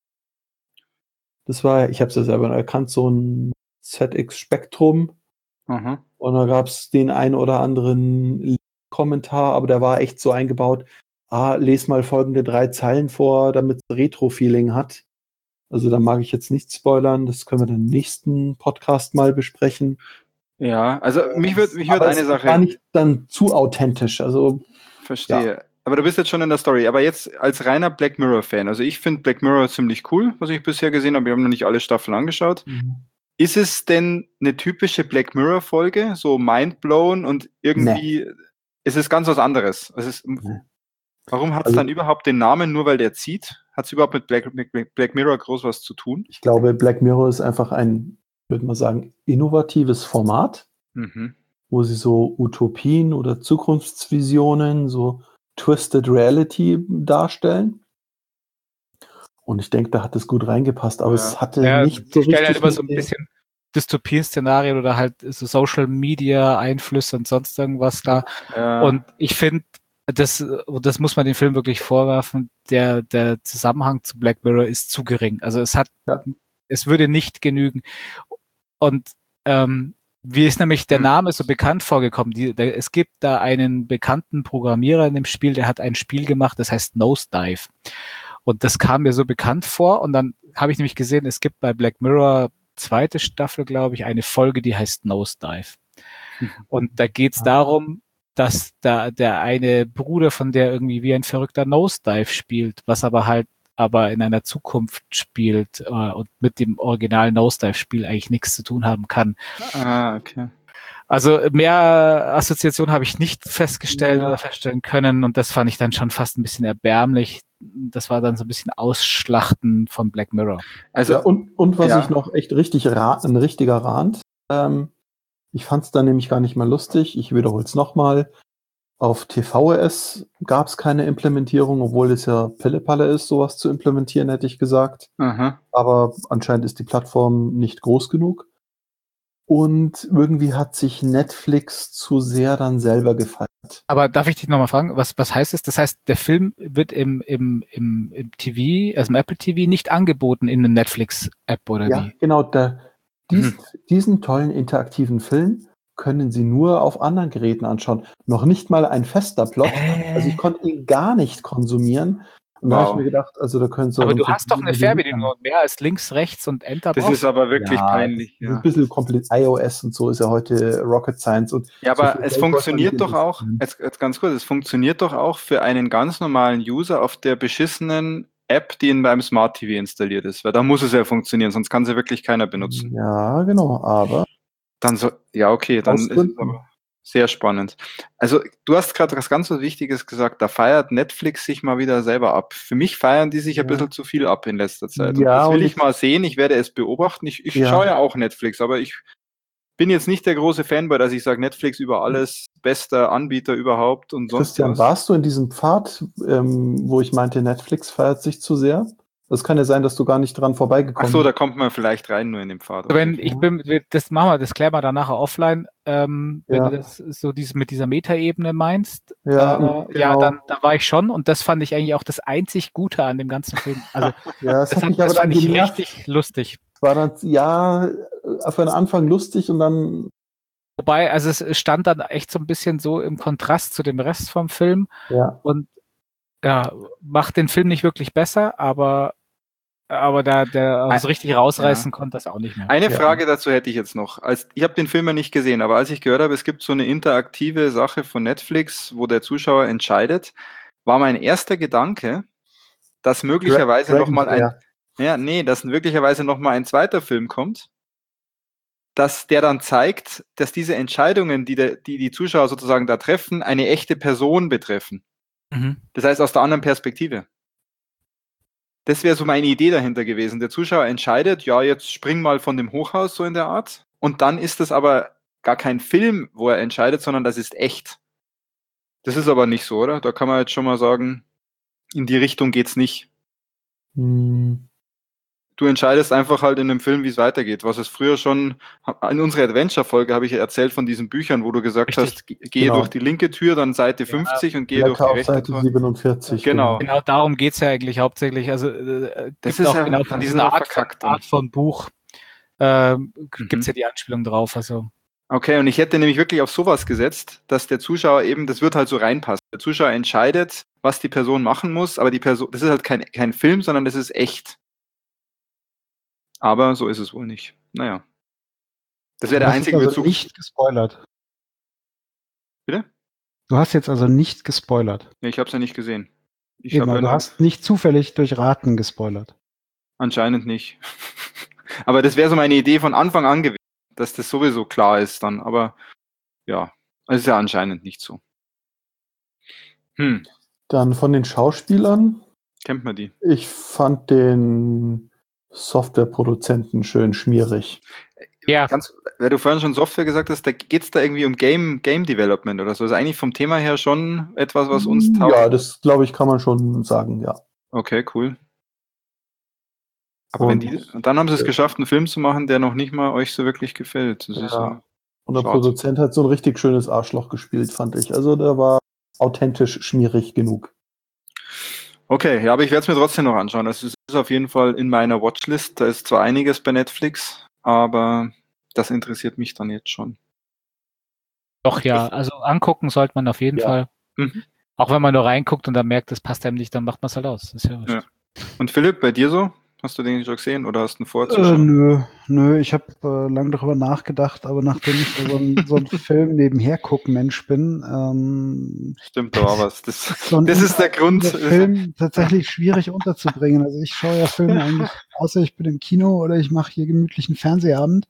Das war, ich habe es ja selber erkannt, so ein ZX Spectrum. Und da gab es den ein oder anderen Kommentar, aber der war echt so eingebaut, les mal folgende 3 Zeilen vor, damit es Retro-Feeling hat. Also da mag ich jetzt nicht spoilern, das können wir dann im nächsten Podcast mal besprechen. Ja, also mich würde eine Sache... war nicht dann zu authentisch, also... Verstehe. Ja. Aber du bist jetzt schon in der Story. Aber jetzt als reiner Black Mirror-Fan, also ich finde Black Mirror ziemlich cool, was ich bisher gesehen habe. Wir haben noch nicht alle Staffeln angeschaut. Ist es denn eine typische Black Mirror-Folge, so mindblown und irgendwie ist es ganz was anderes? Warum hat es dann überhaupt den Namen, nur weil der zieht? Hat es überhaupt mit Black Mirror groß was zu tun? Ich glaube, Black Mirror ist einfach ein, würde man sagen, innovatives Format, wo sie so Utopien oder Zukunftsvisionen, so Twisted Reality darstellen. Und ich denke, da hat es gut reingepasst, aber es hatte nicht so richtig... halt immer so ein bisschen Dystopien-Szenarien oder halt so Social-Media-Einflüsse und sonst irgendwas da. Ja. Und ich finde, das muss man dem Film wirklich vorwerfen, der Zusammenhang zu Black Mirror ist zu gering. Also es würde nicht genügen. Und wie ist nämlich der Name so bekannt vorgekommen? Es gibt da einen bekannten Programmierer in dem Spiel, der hat ein Spiel gemacht, das heißt Nosedive. Und das kam mir so bekannt vor. Und dann habe ich nämlich gesehen, es gibt bei Black Mirror 2. Staffel, glaube ich, eine Folge, die heißt Nosedive. Und da geht es darum, dass da der eine Bruder von der irgendwie wie ein verrückter Nosedive spielt, was aber in einer Zukunft spielt und mit dem originalen Nosedive-Spiel eigentlich nichts zu tun haben kann. Okay. Also mehr Assoziation habe ich nicht festgestellt oder feststellen können und das fand ich dann schon fast ein bisschen erbärmlich. Das war dann so ein bisschen Ausschlachten von Black Mirror. Also und was ich noch echt ein richtiger Rand. Ich fand es dann nämlich gar nicht mal lustig. Ich wiederhole es nochmal. Auf TVS gab es keine Implementierung, obwohl es ja Pille-Palle ist, sowas zu implementieren, hätte ich gesagt. Aber anscheinend ist die Plattform nicht groß genug. Und irgendwie hat sich Netflix zu sehr dann selber gefeiert. Aber darf ich dich nochmal fragen, was heißt das? Das heißt, der Film wird im TV, also im Apple TV, nicht angeboten in der Netflix-App oder wie? Ja, genau. Diesen tollen interaktiven Film können Sie nur auf anderen Geräten anschauen. Noch nicht mal ein fester Plot. Also ich konnte ihn gar nicht konsumieren. Und da habe ich mir gedacht, also da können Sie... Aber du hast doch eine Fernbedienung und mehr als links, rechts und Enter. Das ist aber wirklich peinlich. Ein bisschen kompliziert. iOS und so ist ja heute Rocket Science. Und ja, aber es funktioniert doch auch, jetzt ganz kurz, es funktioniert doch auch für einen ganz normalen User auf der beschissenen App, die in beim Smart TV installiert ist. Weil da muss es ja funktionieren, sonst kann sie wirklich keiner benutzen. Ja, genau, aber... Dann so, ja, okay, dann ist es aber... Sehr spannend. Also du hast gerade was ganz so Wichtiges gesagt, da feiert Netflix sich mal wieder selber ab. Für mich feiern die sich ein bisschen zu viel ab in letzter Zeit. Und Ja, das will und ich mal sehen, ich werde es beobachten. Ich Ja. schaue ja auch Netflix, aber ich bin jetzt nicht der große Fanboy, dass ich sage, Netflix über alles, bester Anbieter überhaupt und sonst Christian, was. warst du in diesem Pfad, wo ich meinte, Netflix feiert sich zu sehr? Das kann ja sein, dass du gar nicht dran Ach vorbeigekommen so, da kommt man vielleicht rein nur in den Pfad. Okay. Wenn ich bin, das machen wir, das klären wir dann nachher offline. Wenn Ja. du das so mit dieser Metaebene meinst, Ja, ja, genau. dann da war ich schon und das fand ich eigentlich auch das einzig Gute an dem ganzen Film. Also Ja, das hat mich aber das dann fand ich genervt. richtig lustig. War dann, ja, für den Anfang lustig und dann, Wobei, also es stand dann echt so ein bisschen so im Kontrast zu dem Rest vom Film ja. und ja, macht den Film nicht wirklich besser, aber der so richtig rausreißen konnte das auch nicht mehr. Eine Ja. Frage dazu hätte ich jetzt noch. Ich habe den Film ja nicht gesehen, aber als ich gehört habe, es gibt so eine interaktive Sache von Netflix, wo der Zuschauer entscheidet, war mein erster Gedanke, dass möglicherweise nochmal dass möglicherweise noch mal ein zweiter Film kommt, dass der dann zeigt, dass diese Entscheidungen, die Zuschauer sozusagen da treffen, eine echte Person betreffen. Mhm. Das heißt aus der anderen Perspektive. Das wäre so meine Idee dahinter gewesen. Der Zuschauer entscheidet, ja, jetzt spring mal von dem Hochhaus, so in der Art. Und dann ist das aber gar kein Film, wo er entscheidet, sondern das ist echt. Das ist aber nicht so, oder? Da kann man jetzt schon mal sagen, in die Richtung geht's nicht. Hm. Du entscheidest einfach halt in dem Film, wie es weitergeht. Was es früher schon, in unserer Adventure-Folge habe ich ja erzählt von diesen Büchern, wo du gesagt hast, gehe Genau. durch die linke Tür, dann Seite 50 und gehe durch Blätter die auf rechte Seite Tür. 47. Genau. Genau darum geht's ja eigentlich hauptsächlich. Also Das gibt ist auch ja, genau die von sind dieser auch verkackt dann. Art von Buch gibt's ja die Anspielung drauf. Also Okay, und ich hätte nämlich wirklich auf sowas gesetzt, dass der Zuschauer eben, das wird halt so reinpassen. Der Zuschauer entscheidet, was die Person machen muss, aber die Person, das ist halt kein Film, sondern das ist echt. Aber so ist es wohl nicht. Naja. Das wäre der Du hast einzige also Bezug. nicht gespoilert. Bitte? Du hast jetzt also nicht gespoilert. Nee, ich habe es ja nicht gesehen. Ich Eben, habe aber du hast nicht zufällig durch Raten gespoilert. anscheinend nicht. Aber das wäre so meine Idee von Anfang an gewesen, dass das sowieso klar ist dann. Aber ja, es ist ja anscheinend nicht so. Dann von den Schauspielern. Kennt man die? Ich fand den Softwareproduzenten schön schmierig. ja, Weil du vorhin schon Software gesagt hast, da geht's da irgendwie um Game Development oder so. Das ist eigentlich vom Thema her schon etwas, was uns taugt. Ja, das glaube ich, kann man schon sagen, ja. Okay, cool. Aber und dann haben sie es geschafft, einen Film zu machen, der noch nicht mal euch so wirklich gefällt. Das ist ja und der schade. Produzent hat so ein richtig schönes Arschloch gespielt, fand ich. Also der war authentisch schmierig genug. Okay, ja, aber ich werde es mir trotzdem noch anschauen. Das ist auf jeden Fall in meiner Watchlist. Da ist zwar einiges bei Netflix, aber das interessiert mich dann jetzt schon. doch, ja. Also angucken sollte man auf jeden Fall. Mhm. Auch wenn man nur reinguckt und dann merkt, das passt einem nicht, dann macht man es halt aus. Das ist ja wurscht. Ja. Und Philipp, bei dir so? Hast du den schon gesehen oder hast du ihn vorzuschauen? Nö, ich habe lange darüber nachgedacht, aber nachdem ich so ein Film nebenher gucken Mensch bin, Stimmt, da war was. Das ist der Grund. Film tatsächlich schwierig unterzubringen. Also ich schaue ja Filme eigentlich, außer ich bin im Kino oder ich mache hier gemütlichen Fernsehabend.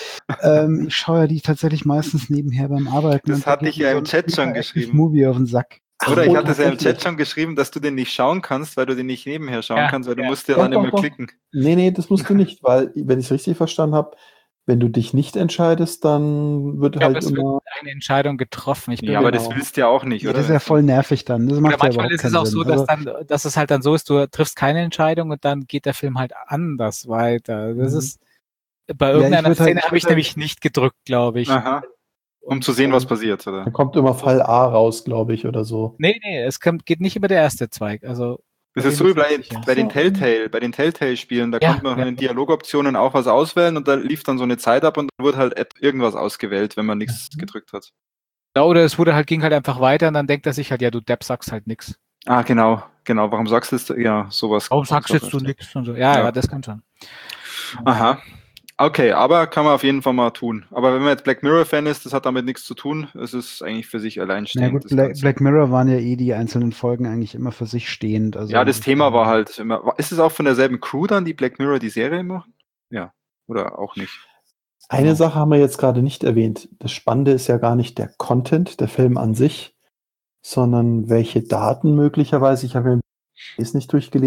Ich schaue ja die tatsächlich meistens nebenher beim Arbeiten. Das hatte ich ja im Chat schon geschrieben. Movie auf den Sack. Oder ich hatte es ja im Chat schon geschrieben, dass du den nicht schauen kannst, weil du den nicht nebenher schauen kannst, weil du musst ja dann immer klicken. Nee, das musst du nicht, weil, wenn ich es richtig verstanden habe, wenn du dich nicht entscheidest, dann wird es wird eine Entscheidung getroffen. Aber das willst du ja auch nicht, oder? Das ist ja voll nervig dann. Das macht manchmal ist es auch so, dass es halt dann so ist, du triffst keine Entscheidung und dann geht der Film halt anders weiter. Das ist bei irgendeiner Szene habe ich nämlich nicht gedrückt, glaube ich. Aha. Um zu sehen, was passiert, oder? Da kommt immer Fall A raus, glaube ich, oder so. Nee, es geht nicht über der erste Zweig. Also das ist so wie bei den Telltale-Spielen, da konnte man von den Dialogoptionen auch was auswählen und da lief dann so eine Zeit ab und dann wurde halt irgendwas ausgewählt, wenn man nichts gedrückt hat. Ja, oder ging halt einfach weiter und dann denkt er sich halt, ja, du Depp sagst halt nichts. Ah, genau. Warum sagst du das? Ja, sowas. Warum sagst jetzt du nichts? Und so. Ja, das kann schon. Aha. Okay, aber kann man auf jeden Fall mal tun. Aber wenn man jetzt Black Mirror-Fan ist, das hat damit nichts zu tun. Es ist eigentlich für sich alleinstehend. Ja gut, Black Mirror waren ja die einzelnen Folgen eigentlich immer für sich stehend. Also ja, das Thema war halt immer. Ist es auch von derselben Crew dann, die Black Mirror die Serie machen? Ja, oder auch nicht? Eine Sache haben wir jetzt gerade nicht erwähnt. Das Spannende ist ja gar nicht der Content, der Film an sich, sondern welche Daten möglicherweise, ich habe ja ist nicht durchgelesen,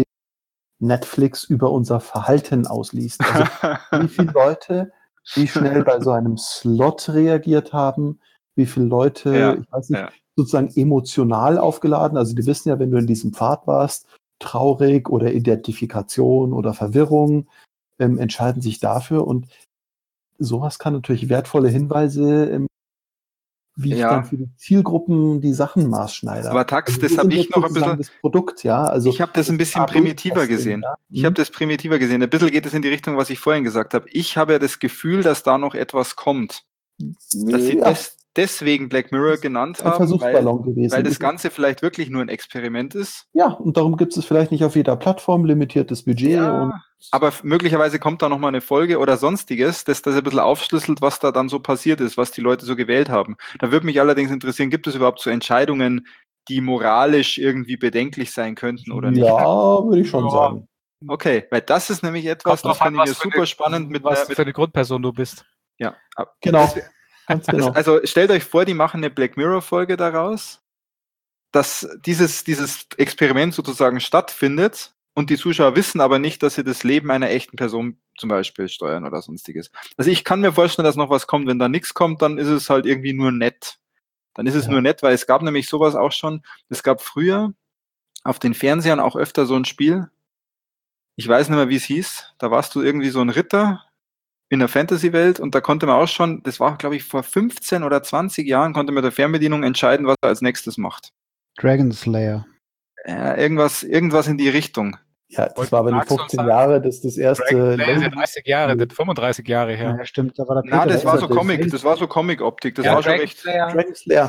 Netflix über unser Verhalten ausliest. Also wie viele Leute, wie schnell bei so einem Slot reagiert haben, wie viele Leute, ich weiß nicht, sozusagen emotional aufgeladen. Also die wissen ja, wenn du in diesem Pfad warst, traurig oder Identifikation oder Verwirrung, entscheiden sich dafür. Und sowas kann natürlich wertvolle Hinweise, wie ich dann für die Zielgruppen die Sachen maßschneide. Aber Tax, das habe ich noch ein bisschen. Das Produkt, ja. Also ich habe das ein bisschen primitiver gesehen. Ja? Ich habe das primitiver gesehen. Ein bisschen geht es in die Richtung, was ich vorhin gesagt habe. Ich habe ja das Gefühl, dass da noch etwas kommt. Dass sie deswegen Black Mirror genannt haben, Versuchsballon gewesen. Weil das Ganze vielleicht wirklich nur ein Experiment ist. Ja, und darum gibt es vielleicht nicht auf jeder Plattform, limitiertes Budget. Ja, aber möglicherweise kommt da nochmal eine Folge oder sonstiges, das ein bisschen aufschlüsselt, was da dann so passiert ist, was die Leute so gewählt haben. Da würde mich allerdings interessieren, gibt es überhaupt so Entscheidungen, die moralisch irgendwie bedenklich sein könnten oder nicht? Ja, würde ich schon sagen. Okay, weil das ist nämlich etwas, das finde ich super spannend. Was für eine Grundperson du bist. Ja, genau. Genau. Also stellt euch vor, die machen eine Black Mirror-Folge daraus, dass dieses Experiment sozusagen stattfindet und die Zuschauer wissen aber nicht, dass sie das Leben einer echten Person zum Beispiel steuern oder sonstiges. Also ich kann mir vorstellen, dass noch was kommt. Wenn da nichts kommt, dann ist es halt irgendwie nur nett. Dann ist es nur nett, weil es gab nämlich sowas auch schon. Es gab früher auf den Fernsehern auch öfter so ein Spiel. Ich weiß nicht mehr, wie es hieß. Da warst du irgendwie so ein Ritter in der Fantasy-Welt und da konnte man auch schon, das war glaube ich vor 15 oder 20 Jahren, konnte man der Fernbedienung entscheiden, was er als nächstes macht. Dragon Slayer. Ja, irgendwas in die Richtung. Ja, das war aber die 15 Jahre, das erste... 30 Jahre, 35 Jahre her. Ja, stimmt, da war der Peter. Das war so Comic, das war so Comic-Optik, das war schon recht... Dragon Slayer.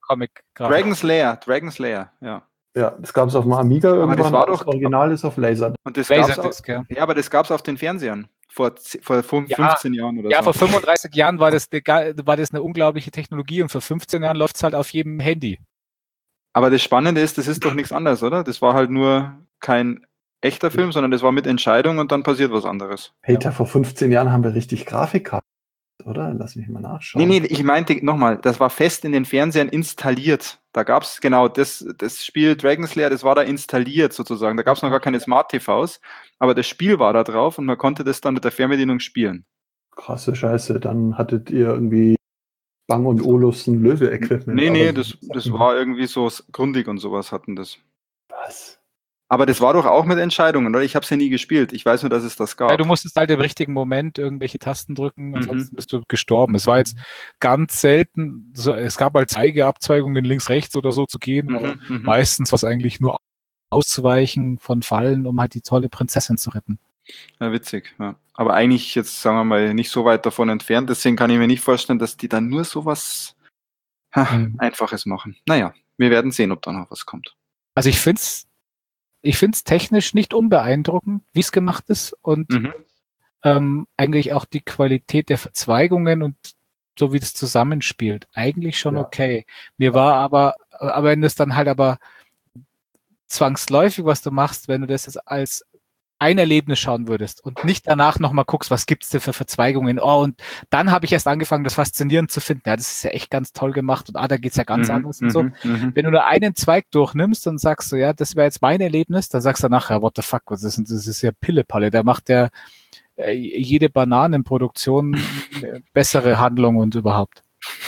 Dragon Slayer, ja. Ja, das gab es auf dem Amiga irgendwann, das war doch Original ist auf Laser. Und das gab's auch, ja, aber das gab es auf den Fernsehern vor 15 Jahren oder so. Ja, vor 35 Jahren war das eine unglaubliche Technologie und vor 15 Jahren läuft es halt auf jedem Handy. Aber das Spannende ist, das ist doch nichts anderes, oder? Das war halt nur kein echter Film, sondern das war mit Entscheidung und dann passiert was anderes. Peter, vor 15 Jahren haben wir richtig Grafikkarten, oder? Lass mich mal nachschauen. Nee, ich meinte nochmal, das war fest in den Fernsehern installiert. Da gab es genau das Spiel Dragon Slayer, das war da installiert sozusagen. Da gab es noch gar keine Smart-TVs, aber das Spiel war da drauf und man konnte das dann mit der Fernbedienung spielen. Krasse Scheiße, dann hattet ihr irgendwie Bang und Olufsen Löwe-Equipment. Nee, das war irgendwie so Grundig und sowas hatten das. Was? Aber das war doch auch mit Entscheidungen, oder? Ich habe es ja nie gespielt. Ich weiß nur, dass es das gab. Ja, du musstest halt im richtigen Moment irgendwelche Tasten drücken, ansonsten bist du gestorben. Es war jetzt ganz selten, es gab halt Zeigeabzweigungen links, rechts oder so zu gehen, aber meistens war es eigentlich nur auszuweichen von Fallen, um halt die tolle Prinzessin zu retten. Ja, witzig. Ja. Aber eigentlich jetzt, sagen wir mal, nicht so weit davon entfernt. Deswegen kann ich mir nicht vorstellen, dass die dann nur sowas Einfaches machen. Naja, wir werden sehen, ob da noch was kommt. Also ich finde es technisch nicht unbeeindruckend, wie es gemacht ist und eigentlich auch die Qualität der Verzweigungen und so wie das zusammenspielt. Eigentlich schon okay. Mir war aber wenn das dann halt aber zwangsläufig, was du machst, wenn du das jetzt als ein Erlebnis schauen würdest und nicht danach nochmal guckst, was gibt's denn für Verzweigungen. Oh, und dann habe ich erst angefangen, das faszinierend zu finden. Ja, das ist ja echt ganz toll gemacht und da geht's ja ganz anders und so. Wenn du nur einen Zweig durchnimmst und sagst so, ja, das wäre jetzt mein Erlebnis, dann sagst du nachher, what the fuck, das ist ja Pillepalle. Da macht ja jede Bananenproduktion bessere Handlung und überhaupt.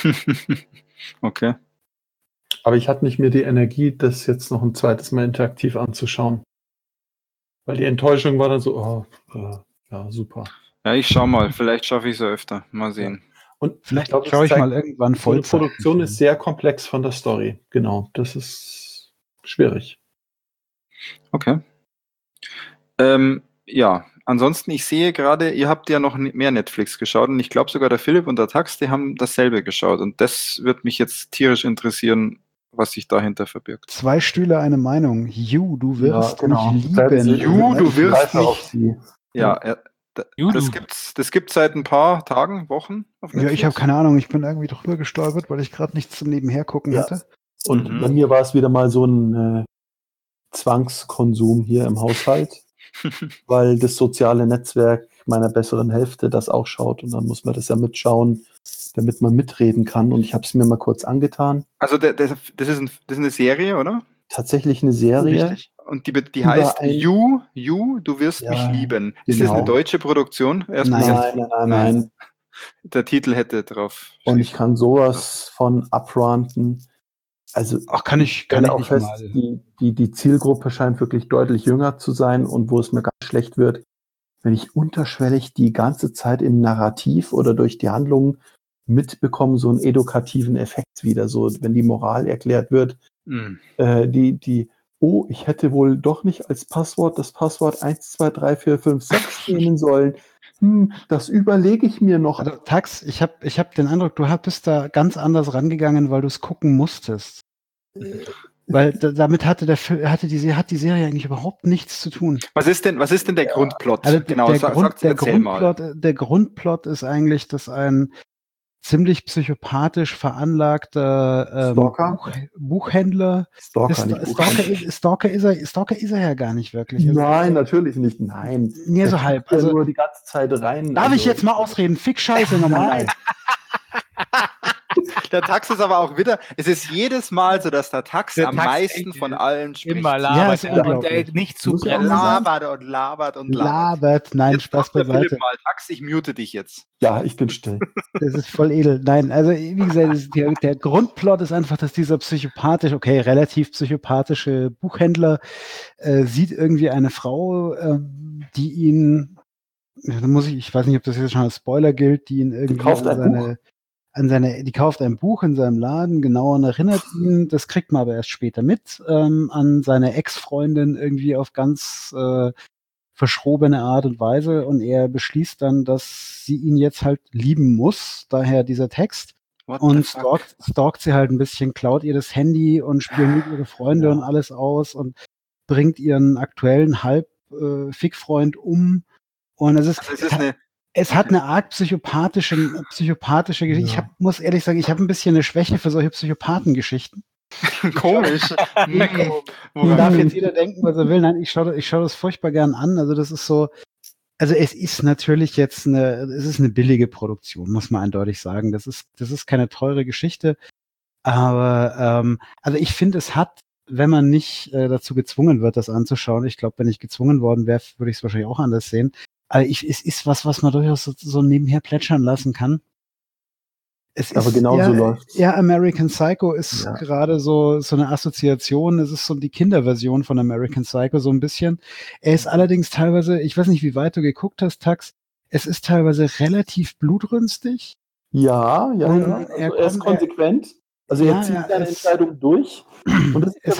Okay. Aber ich hatte nicht mehr die Energie, das jetzt noch ein zweites Mal interaktiv anzuschauen. Weil die Enttäuschung war dann so, ja, super. Ja, ich schau mal, vielleicht schaffe ich es ja öfter. Mal sehen. Und vielleicht schaue ich mal irgendwann voll. Die Produktion ist sehr komplex von der Story. Genau, das ist schwierig. Okay. Ja, ansonsten, ich sehe gerade, ihr habt ja noch mehr Netflix geschaut und ich glaube sogar der Philipp und der Tax, die haben dasselbe geschaut und das wird mich jetzt tierisch interessieren, was sich dahinter verbirgt. 2 Stühle, eine Meinung. Du wirst mich lieben. Du wirst mich. Ja, das gibt's seit ein paar Tagen, Wochen auf Netflix. Ja, ich habe keine Ahnung, ich bin irgendwie drüber gestolpert, weil ich gerade nichts zum Nebenher gucken hatte. Und bei mir war es wieder mal so ein Zwangskonsum hier im Haushalt, weil das soziale Netzwerk meiner besseren Hälfte das auch schaut und dann muss man das ja mitschauen, damit man mitreden kann und ich habe es mir mal kurz angetan. Also das ist eine Serie, oder? Tatsächlich eine Serie. Richtig. Und die heißt You, du wirst mich lieben. Ist das eine deutsche Produktion? Nein. Der Titel hätte drauf. Und ich kann sowas von abranten. Also kann ich auch nicht fest, mal. Die Zielgruppe scheint wirklich deutlich jünger zu sein und wo es mir ganz schlecht wird, wenn ich unterschwellig die ganze Zeit im Narrativ oder durch die Handlungen mitbekomme, so einen edukativen Effekt wieder, so wenn die Moral erklärt wird, ich hätte wohl doch nicht als Passwort das Passwort 1, 2, 3, 4, 5, 6 nehmen sollen. Das überlege ich mir noch. Also, Tax, ich hab den Eindruck, du bist da ganz anders rangegangen, weil du es gucken musstest. Weil damit hat die Serie eigentlich überhaupt nichts zu tun. Was ist denn der Grundplot? Also genau, der Grundplot ist eigentlich, dass ein ziemlich psychopathisch veranlagter Buchhändler. Stalker ist er ja gar nicht wirklich. Nein, natürlich nicht. Nein. Nee, so halb. Also nur die ganze Zeit rein. Darf ich jetzt mal ausreden? Fick Scheiße nochmal. Der Tax ist aber auch wieder, es ist jedes Mal so, dass der Tax am meisten von allen spricht. Immer labert und nicht zu labert. Nein, jetzt Spaß beiseite. Mal, Tax, ich mute dich jetzt. Ja, ich bin still. Das ist voll edel. Nein, also wie gesagt, der Grundplot ist einfach, dass dieser relativ psychopathische Buchhändler sieht irgendwie eine Frau, die ihn, ich weiß nicht, ob das jetzt schon als Spoiler gilt, die ihn irgendwie die kauft ein Buch in seinem Laden, genau, und erinnert ihn, das kriegt man aber erst später mit, an seine Ex-Freundin irgendwie auf ganz verschrobene Art und Weise und er beschließt dann, dass sie ihn jetzt halt lieben muss, daher dieser Text. Und stalkt sie halt ein bisschen, klaut ihr das Handy und spielt ihre Freunde und alles aus und bringt ihren aktuellen Fickfreund um. Und es hat eine arg psychopathische Geschichte. Ich muss ehrlich sagen, ich habe ein bisschen eine Schwäche für solche Psychopathengeschichten. Komisch. Darf jetzt jeder denken, was er will. Nein, ich schau das furchtbar gern an. Also das ist so, also es ist natürlich es ist eine billige Produktion, muss man eindeutig sagen. Das ist keine teure Geschichte. Aber also ich finde, es hat, wenn man nicht dazu gezwungen wird, das anzuschauen, ich glaube, wenn ich gezwungen worden wäre, würde ich es wahrscheinlich auch anders sehen. Aber es ist was man durchaus so nebenher plätschern lassen kann. Aber genauso läuft. Ja, American Psycho ist gerade so eine Assoziation. Es ist so die Kinderversion von American Psycho so ein bisschen. Er ist allerdings teilweise, ich weiß nicht, wie weit du geguckt hast, Tax, es ist teilweise relativ blutrünstig. Ja. Also er ist konsequent. Also er zieht seine Entscheidung durch. Und es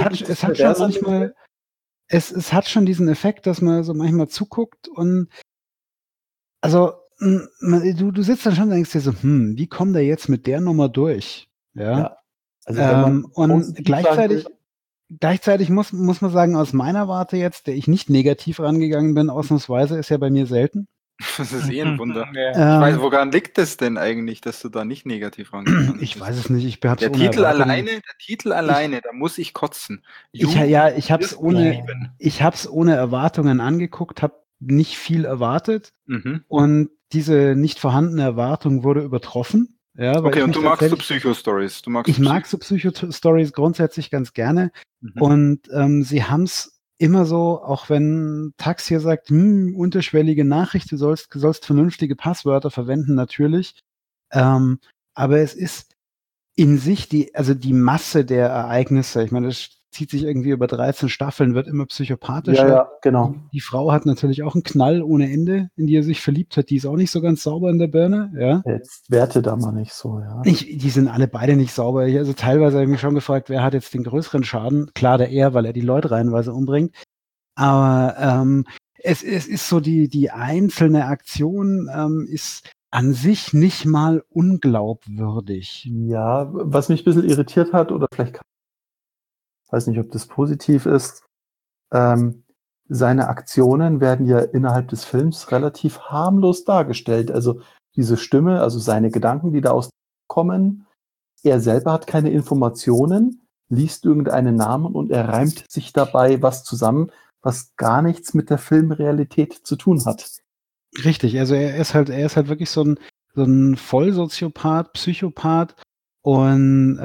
hat schon diesen Effekt, dass man so manchmal zuguckt und also du sitzt dann schon und denkst dir so, wie kommt der jetzt mit der Nummer durch? Ja. Also und gleichzeitig muss man sagen, aus meiner Warte jetzt, der ich nicht negativ rangegangen bin, ausnahmsweise, ist ja bei mir selten. Das ist ein Wunder. Ich weiß, woran liegt es denn eigentlich, dass du da nicht negativ rangegangen bist? Ich weiß es nicht. Der Titel alleine, da muss ich kotzen. Ich hab's ohne Erwartungen angeguckt, habe nicht viel erwartet und diese nicht vorhandene Erwartung wurde übertroffen. Ja, okay, und du magst so Psycho-Stories. Ich mag so Psycho-Stories grundsätzlich ganz gerne und sie haben es immer so, auch wenn Tax hier sagt, unterschwellige Nachricht, du sollst vernünftige Passwörter verwenden, natürlich. Aber es ist in sich die Masse der Ereignisse, ich meine, das zieht sich irgendwie über 13 Staffeln, wird immer psychopathischer. Ja, genau. Die Frau hat natürlich auch einen Knall ohne Ende, in die er sich verliebt hat. Die ist auch nicht so ganz sauber in der Birne. Ja. Jetzt werte da mal nicht so, ja. Die sind alle beide nicht sauber. Also teilweise habe ich mich schon gefragt, wer hat jetzt den größeren Schaden? Klar, er, weil er die Leute reihenweise umbringt. Aber es ist so, die einzelne Aktion ist an sich nicht mal unglaubwürdig. Ja, was mich ein bisschen irritiert hat, oder vielleicht weiß nicht, ob das positiv ist. Seine Aktionen werden ja innerhalb des Films relativ harmlos dargestellt. Also diese Stimme, also seine Gedanken, die da auskommen, er selber hat keine Informationen, liest irgendeinen Namen und er reimt sich dabei was zusammen, was gar nichts mit der Filmrealität zu tun hat. Richtig, also er ist halt wirklich so ein Vollsoziopath, Psychopath und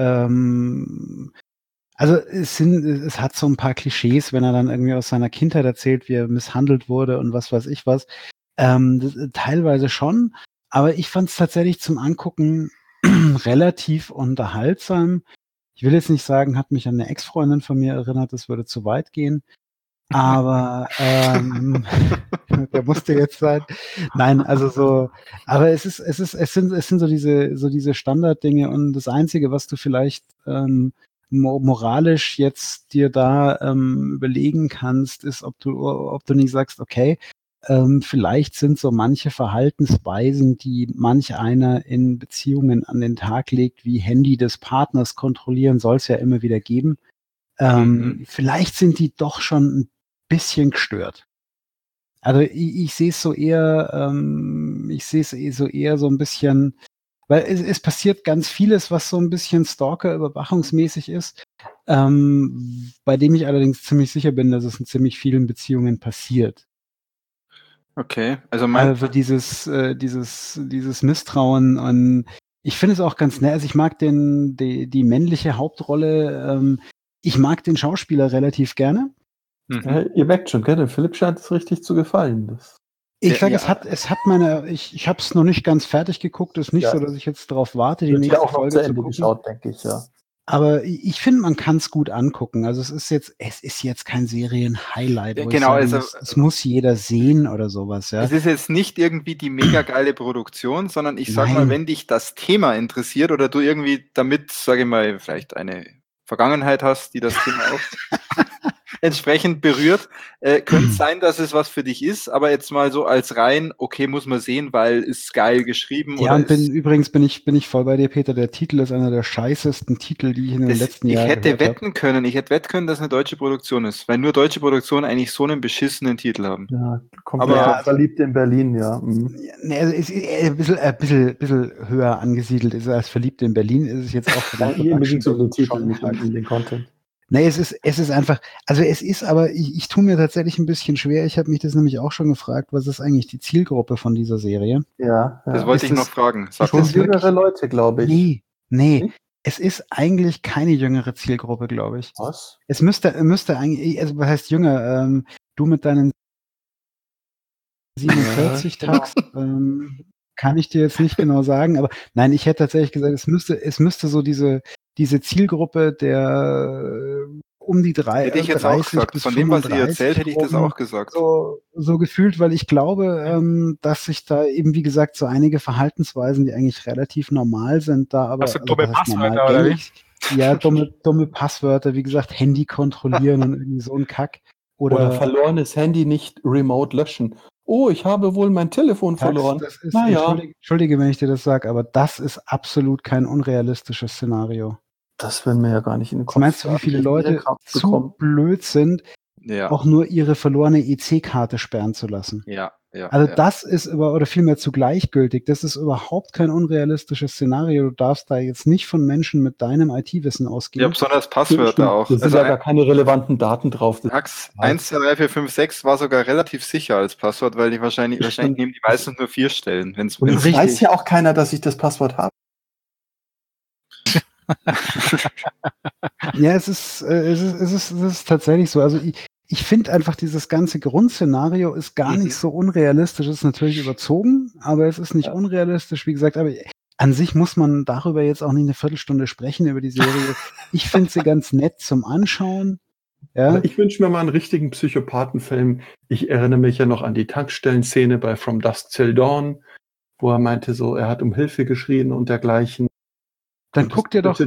also es hat so ein paar Klischees, wenn er dann irgendwie aus seiner Kindheit erzählt, wie er misshandelt wurde und was weiß ich was. Teilweise schon, aber ich fand es tatsächlich zum Angucken relativ unterhaltsam. Ich will jetzt nicht sagen, hat mich an eine Ex-Freundin von mir erinnert, das würde zu weit gehen. Aber der musste jetzt sein. Nein, also so, aber es sind so diese Standarddinge und das Einzige, was du vielleicht moralisch jetzt dir da überlegen kannst, ist, ob du nicht sagst, okay, vielleicht sind so manche Verhaltensweisen, die manch einer in Beziehungen an den Tag legt, wie Handy des Partners kontrollieren, soll es ja immer wieder geben. Vielleicht sind die doch schon ein bisschen gestört. Also ich sehe es so eher, so ein bisschen, weil es passiert ganz vieles, was so ein bisschen Stalker-überwachungsmäßig ist, bei dem ich allerdings ziemlich sicher bin, dass es in ziemlich vielen Beziehungen passiert. Okay, also dieses Misstrauen und ich finde es auch ganz nett, also ich mag die männliche Hauptrolle, ich mag den Schauspieler relativ gerne. Ja, ihr merkt schon, gell? Philipp scheint es richtig zu gefallen. Ich sage, es hat ich habe es noch nicht ganz fertig geguckt, ist nicht so, dass ich jetzt darauf warte, die nächste Folge zu gucken. Geschaut, denke ich, ja. Aber ich finde, man kann es gut angucken. Also es ist jetzt kein Serien-Highlight. Genau, es muss jeder sehen oder sowas, ja. Es ist jetzt nicht irgendwie die mega geile Produktion, sondern ich sag mal, wenn dich das Thema interessiert oder du irgendwie damit, sage ich mal, vielleicht eine Vergangenheit hast, die das Thema auch entsprechend berührt, könnte es sein, dass es was für dich ist, aber jetzt mal so als rein, okay, muss man sehen, weil ist geil geschrieben. Ja, und übrigens bin ich voll bei dir, Peter. Der Titel ist einer der scheißesten Titel, die ich in den letzten Jahren Ich hätte wetten können, dass es eine deutsche Produktion ist, weil nur deutsche Produktionen eigentlich so einen beschissenen Titel haben. Ja, komplett verliebt in Berlin, ja. Nee, also es ist ein bisschen höher angesiedelt ist als verliebt in Berlin, ist es jetzt auch für den Titel, nicht in den Content. Nee, es ist einfach, also es ist aber, ich tue mir tatsächlich ein bisschen schwer, ich habe mich das nämlich auch schon gefragt, was ist eigentlich die Zielgruppe von dieser Serie? Ja. Das wollte ich noch fragen. Schon jüngere Leute, glaube ich. Nee. Es ist eigentlich keine jüngere Zielgruppe, glaube ich. Was? Es müsste eigentlich, also was heißt jünger? Du mit deinen 47 Tags, kann ich dir jetzt nicht genau sagen, aber nein, ich hätte tatsächlich gesagt, es müsste so diese Zielgruppe der um die 30 hätte ich jetzt auch gesagt. bis Von dem, was ihr erzählt, hätte ich das auch gesagt. So gefühlt, weil ich glaube, dass sich da eben, wie gesagt, so einige Verhaltensweisen, die eigentlich relativ normal sind, da aber also dumme Passwörter, oder wie? Ja, dumme Passwörter, wie gesagt, Handy kontrollieren und irgendwie so ein Kack. Oder verlorenes Handy nicht remote löschen. Oh, ich habe wohl mein Telefon verloren. Entschuldige, wenn ich dir das sage, aber das ist absolut kein unrealistisches Szenario. Das werden wir ja gar nicht in den Kopf. Meinst du, wie viele Leute zu blöd sind, auch nur ihre verlorene EC-Karte sperren zu lassen? Ja. Das ist oder vielmehr zu gleichgültig. Das ist überhaupt kein unrealistisches Szenario. Du darfst da jetzt nicht von Menschen mit deinem IT-Wissen ausgehen. Ja, besonders Passwörter auch. Da sind ja gar keine relevanten Daten drauf. Hax 1, 2, 3, 4, 5, 6 war sogar relativ sicher als Passwort, weil die wahrscheinlich nehmen die meistens nur 4 Stellen. Und es weiß ja auch keiner, dass ich das Passwort habe. Ja, es ist tatsächlich so. Also ich finde einfach, dieses ganze Grundszenario ist gar nicht so unrealistisch. Es ist natürlich überzogen, aber es ist nicht unrealistisch, wie gesagt. Aber an sich muss man darüber jetzt auch nicht eine Viertelstunde sprechen, über die Serie. Ich finde sie ganz nett zum Anschauen. Ja. Ich wünsche mir mal einen richtigen Psychopathenfilm. Ich erinnere mich ja noch an die Tankstellenszene bei From Dusk Till Dawn, wo er meinte, so, er hat um Hilfe geschrien und dergleichen. Dann guck dir doch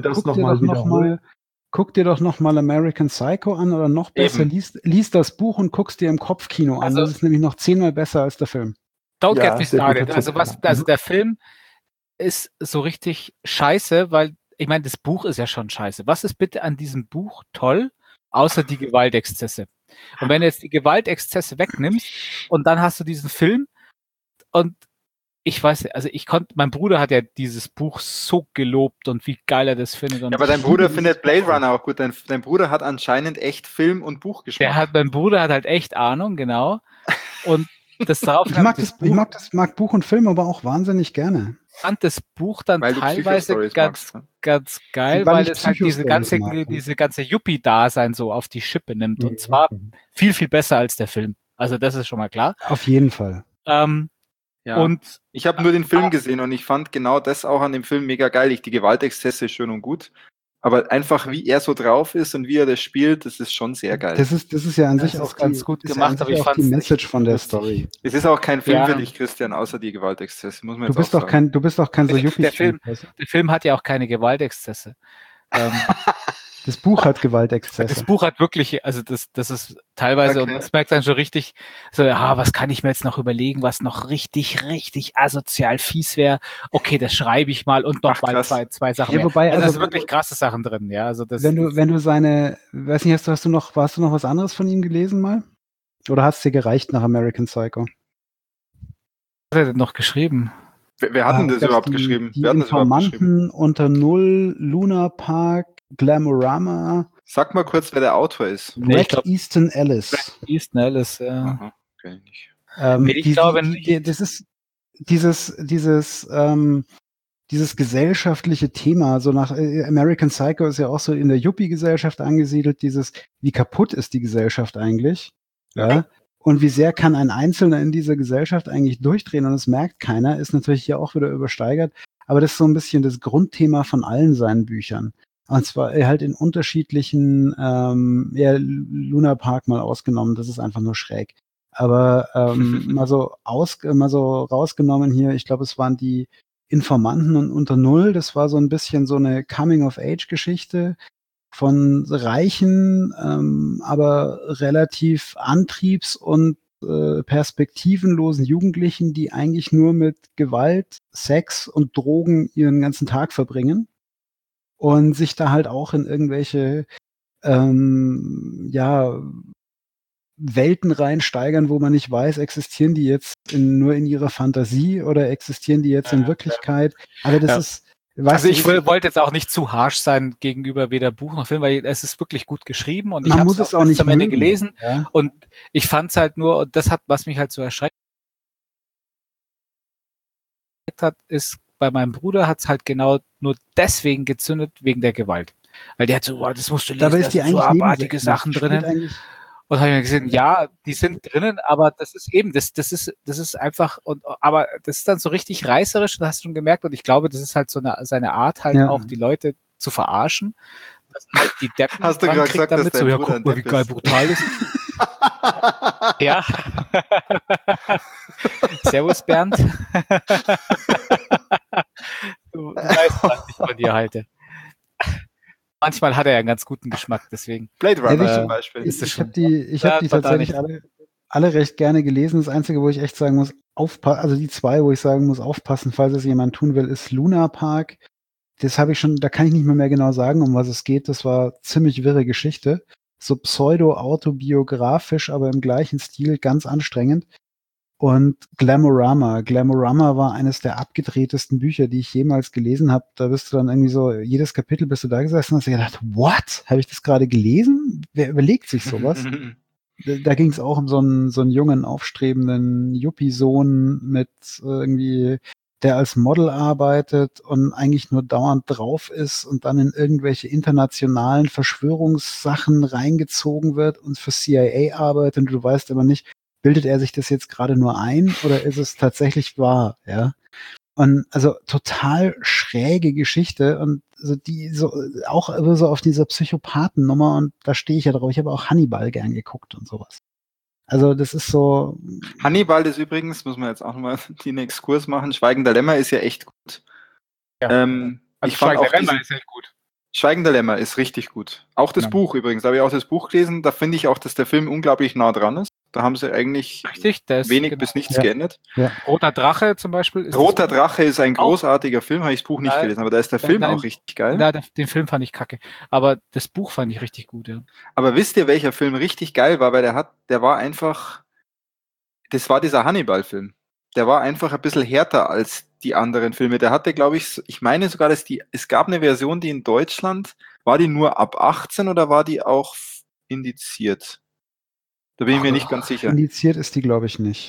noch mal American Psycho an oder noch besser, lies das Buch und guckst dir im Kopfkino an. Das ist nämlich noch 10-mal besser als der Film. Don't get me started. Also der Film ist so richtig scheiße, weil, ich meine, das Buch ist ja schon scheiße. Was ist bitte an diesem Buch toll, außer die Gewaltexzesse? Und wenn du jetzt die Gewaltexzesse wegnimmst und dann hast du diesen Film und ich weiß, also mein Bruder hat ja dieses Buch so gelobt und wie geil er das findet. Und ja, aber dein Bruder findet Blade Runner auch gut. Dein Bruder hat anscheinend echt Film- und Buchgeschmack. Mein Bruder hat halt echt Ahnung, genau. Und das darauf Ich mag Buch und Film aber auch wahnsinnig gerne. fand das Buch dann Weil du teilweise Psychostories ganz, magst, ne? ganz geil, Weil weil ich es halt Psychostories mag. diese ganze Yuppie-Dasein so auf die Schippe nimmt. Und zwar viel, viel besser als der Film. Also das ist schon mal klar. Auf jeden Fall. Ja. Und Ich habe nur den Film gesehen und ich fand genau das auch an dem Film mega geil. Die Gewaltexzesse schön und gut. Aber einfach, wie er so drauf ist und wie er das spielt, das ist schon sehr geil. Das ist ja an Das sich ist auch ganz gut gemacht, aber ich auch die fand's Message echt von der lustig. Story. Es ist auch kein Film Ja. für dich, Christian, außer die Gewaltexzesse, muss man Du jetzt auch sagen. bist doch kein so Der Yuppie-Typ. Der Film hat ja auch keine Gewaltexzesse. Das Buch hat Das Gewaltexzesse. Buch hat wirklich, also das ist teilweise, Okay. und das merkt dann schon richtig, so, was kann ich mir jetzt noch überlegen, was noch richtig, richtig asozial fies wäre. Okay, das schreibe ich mal und noch Ach, mal krass. zwei Sachen Ja, mehr. wobei, Also, also, es sind wirklich krasse Sachen drin, ja. Also das, wenn du seine, weiß nicht, hast du noch was anderes von ihm gelesen mal? Oder hat es dir gereicht nach American Psycho? was hat er denn noch geschrieben? Wer hat denn das überhaupt geschrieben? Die Wer hat das überhaupt geschrieben? Informanten unter Null, Luna Park, Glamorama, Sag mal kurz, wer der Autor ist. Nee, ich Bret glaube, Easton Ellis. Easton Ellis, ja. Aha, okay, nicht. Nee, ich glaube nicht. Das ist dieses gesellschaftliche Thema, so nach American Psycho ist ja auch so in der Yuppie-Gesellschaft angesiedelt, wie kaputt ist die Gesellschaft eigentlich? Ja. Und wie sehr kann ein Einzelner in dieser Gesellschaft eigentlich durchdrehen und es merkt keiner, ist natürlich hier auch wieder übersteigert. Aber das ist so ein bisschen das Grundthema von allen seinen Büchern. Und zwar halt in unterschiedlichen, Luna Park mal ausgenommen, das ist einfach nur schräg. Aber mal so rausgenommen hier, ich glaube, es waren die Informanten und unter Null, das war so ein bisschen so eine Coming-of-Age-Geschichte von reichen, aber relativ antriebs- und perspektivenlosen Jugendlichen, die eigentlich nur mit Gewalt, Sex und Drogen ihren ganzen Tag verbringen und sich da halt auch in irgendwelche Welten reinsteigern, wo man nicht weiß, existieren die jetzt nur in ihrer Fantasie oder existieren die jetzt in Wirklichkeit. Aber das ist, also ich wollte jetzt auch nicht zu harsh sein gegenüber weder Buch noch Film, weil es ist wirklich gut geschrieben und ich habe es auch nicht am Ende gelesen. Ja. Und ich fand es halt nur, und das hat, was mich halt so erschreckt hat, ist, bei meinem Bruder hat es halt genau nur deswegen gezündet, wegen der Gewalt. Weil der hat so, das musst du lesen, da ist die da sind so abartige Sachen drinnen. Und habe ich mir gesehen, ja, die sind drinnen, aber das ist eben, das ist einfach, aber das ist dann so richtig reißerisch, das hast du schon gemerkt, und ich glaube, das ist halt so seine Art, halt auch die Leute zu verarschen. Dass halt die Deppen hast du gerade gesagt, damit dass so, ja, guck mal, wie geil brutal ist. Ja. Servus, Bernd. Du weißt, was ich von dir halte. Manchmal hat er ja einen ganz guten Geschmack, deswegen. Blade Runner zum Beispiel. Ich habe die tatsächlich alle recht gerne gelesen. Das Einzige, wo ich echt sagen muss, also die zwei, wo ich sagen muss, aufpassen, falls es jemand tun will, ist Luna Park. Das habe ich schon, da kann ich nicht mehr genau sagen, um was es geht. Das war ziemlich wirre Geschichte. So pseudo-autobiografisch, aber im gleichen Stil, ganz anstrengend. Und Glamorama. Glamorama war eines der abgedrehtesten Bücher, die ich jemals gelesen habe. Da bist du dann irgendwie so, jedes Kapitel bist du da gesessen und hast dir gedacht, what? Habe ich das gerade gelesen? Wer überlegt sich sowas? Da ging es auch um so einen jungen, aufstrebenden Yuppie-Sohn mit irgendwie, der als Model arbeitet und eigentlich nur dauernd drauf ist und dann in irgendwelche internationalen Verschwörungssachen reingezogen wird und für CIA arbeitet und du weißt aber nicht, bildet er sich das jetzt gerade nur ein oder ist es tatsächlich wahr, ja? Und also total schräge Geschichte und so die so auch so auf dieser Psychopathennummer, und da stehe ich ja drauf. Ich habe auch Hannibal gern geguckt und sowas. Also das ist so. Hannibal ist übrigens, muss man jetzt auch nochmal den Exkurs machen, Schweigender Lämmer ist ja echt gut. Ja. Ich fand auch Lämmer ist echt gut. Schweigender Lämmer ist richtig gut. Auch das Buch übrigens, da habe ich auch das Buch gelesen, da finde ich auch, dass der Film unglaublich nah dran ist. Da haben sie eigentlich wenig bis nichts geändert. Ja. Roter Drache zum Beispiel. Roter Drache ist ein großartiger Film, habe ich das Buch nicht gelesen, aber da ist der Film auch richtig geil. Den Film fand ich kacke, aber das Buch fand ich richtig gut, ja. Aber wisst ihr, welcher Film richtig geil war? Weil der war einfach, das war dieser Hannibal-Film. Der war einfach ein bisschen härter als die anderen Filme. Der hatte, glaube ich meine sogar, dass es gab eine Version, die in Deutschland, war die nur ab 18 oder war die auch indiziert? Da bin ich mir nicht ganz sicher. Indiziert ist die, glaube ich, nicht.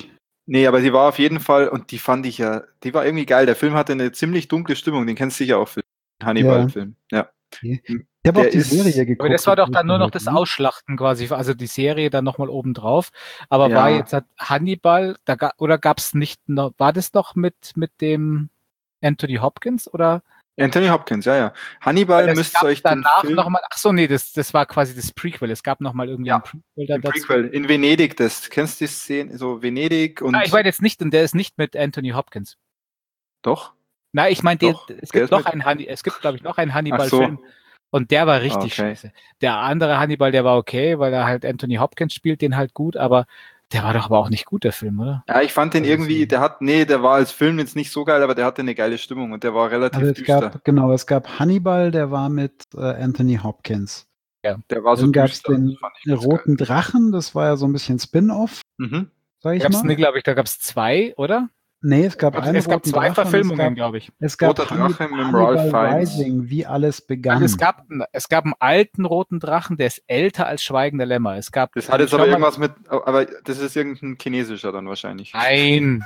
Nee, aber die war auf jeden Fall, und die fand ich ja, die war irgendwie geil. Der Film hatte eine ziemlich dunkle Stimmung, den kennst du sicher auch, den Hannibal-Film. Ja. Ich habe auch Der die ist- Serie geguckt. Aber das war doch die dann nur noch heute, das ne? Ausschlachten quasi, also die Serie dann nochmal obendrauf. Aber Ja. war jetzt halt Hannibal, oder gab es nicht noch, war das noch mit dem Anthony Hopkins oder? Anthony Hopkins, ja. Hannibal Es müsst gab ihr euch den danach Film, nochmal, ach so, nee, das war quasi das Prequel. Es gab nochmal irgendwie Ja, ein Prequel da den dazu. Prequel in Venedig, das kennst du die Szene, so Venedig und Ich meine jetzt nicht, und der ist nicht mit Anthony Hopkins. doch. Nein, ich meine, Doch, es der gibt ist noch mit- es gibt, glaube ich, noch einen Ach Hannibal-Film. so, Und der war richtig Okay. scheiße. Der andere Hannibal, der war okay, weil er halt Anthony Hopkins spielt, den halt gut, aber der war doch aber auch nicht gut, der Film, oder? ja, ich fand den Also irgendwie, so- der war als Film jetzt nicht so geil, aber der hatte eine geile Stimmung und der war relativ Also düster. es gab Hannibal, der war mit Anthony Hopkins. Der war so Dann gab es düster. den das fand ich ganz Roten Drachen, das war ja so ein bisschen Spin-off, geil. Mhm. sag ich Gab's, mal. nee, glaube ich, da gab es zwei, oder? Nee, es gab einen Es gab Roten zwei Drachen, Verfilmungen, glaube ich. Es gab Roter Drache mit dem Hannibal Ralph Fiennes. Rising, wie alles begann. Es gab einen alten roten Drachen, der ist älter als Schweigender Lämmer. Es gab, Das hat jetzt schau aber mal- irgendwas mit, aber das ist irgendein chinesischer dann wahrscheinlich. Nein,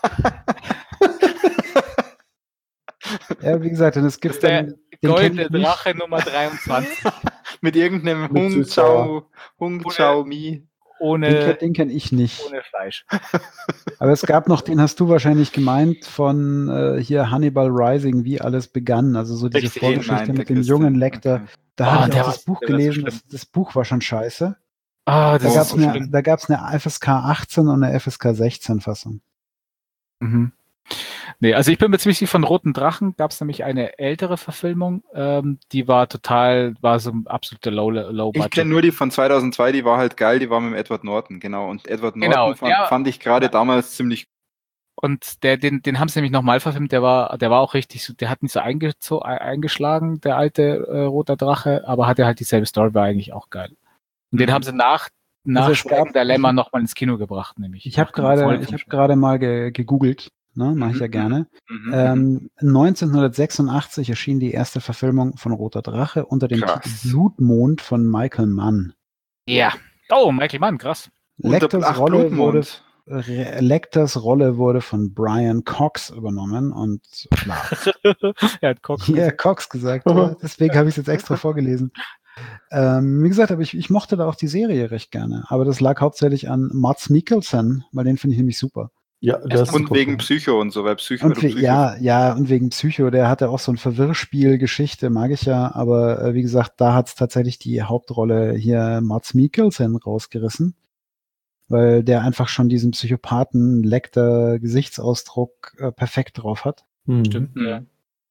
Ja, wie gesagt, und es das gibt ist der dann den goldene kenn ich nicht. Drache Nummer 23. Mit irgendeinem Mit Hung Zuschauer. Chao Mi. Ohne Den kenn ich nicht. Fleisch. Aber es gab noch, den hast du wahrscheinlich gemeint, von hier Hannibal Rising, wie alles begann. Also so diese Richtig, Vorgeschichte meint der mit dem Christian. jungen Lecter. Okay. Da Oh, habe ich der auch das war- Buch der war so gelesen. schlimm. Das Buch war schon scheiße. Ah, Da das gab ist es so schlimm. eine FSK 18 und eine FSK 16 Fassung. Mhm. Nee, also ich bin mir ziemlich sicher, von Roten Drachen gab es nämlich eine ältere Verfilmung, die war so ein absoluter Low Ich Budget. kenne nur die von 2002, die war halt geil, die war mit dem Edward Norton, genau. Und Edward Genau, Norton der- fand ich gerade damals ziemlich Und den haben sie nämlich nochmal verfilmt, der war auch richtig, der hat nicht so eingeschlagen, der alte Roter Drache, aber hatte halt dieselbe Story, war eigentlich auch geil. Und den Mhm. haben sie nach Also es gab- Schweigender Lämmer nochmal ins Kino gebracht, nämlich. Ich habe Nach dem Erfolg vom gerade mal gegoogelt. Ne, mache ich ja Mhm, gerne. Mhm. 1986 erschien die erste Verfilmung von Roter Drache unter dem Krass. Titel Blutmond von Michael Mann. Ja. Oh, Michael Mann, krass. Lecters Rolle, Blutmond. Lecters Rolle wurde von Brian Cox übernommen und klar, Er hat Cox. hier Cox gesagt, ja, deswegen habe ich es jetzt extra vorgelesen. Wie gesagt, aber ich mochte da auch die Serie recht gerne, aber das lag hauptsächlich an Mads Mikkelsen, weil den finde ich nämlich super. Ja, das Und ist wegen super. Psycho und so, weil Psycho, Und und wegen Psycho, der hatte auch so ein Verwirrspiel-Geschichte, mag ich ja, aber wie gesagt, da hat es tatsächlich die Hauptrolle hier Mads Mikkelsen rausgerissen, weil der einfach schon diesen Psychopathen, Lecter Gesichtsausdruck perfekt drauf hat. Mhm. Stimmt, ja.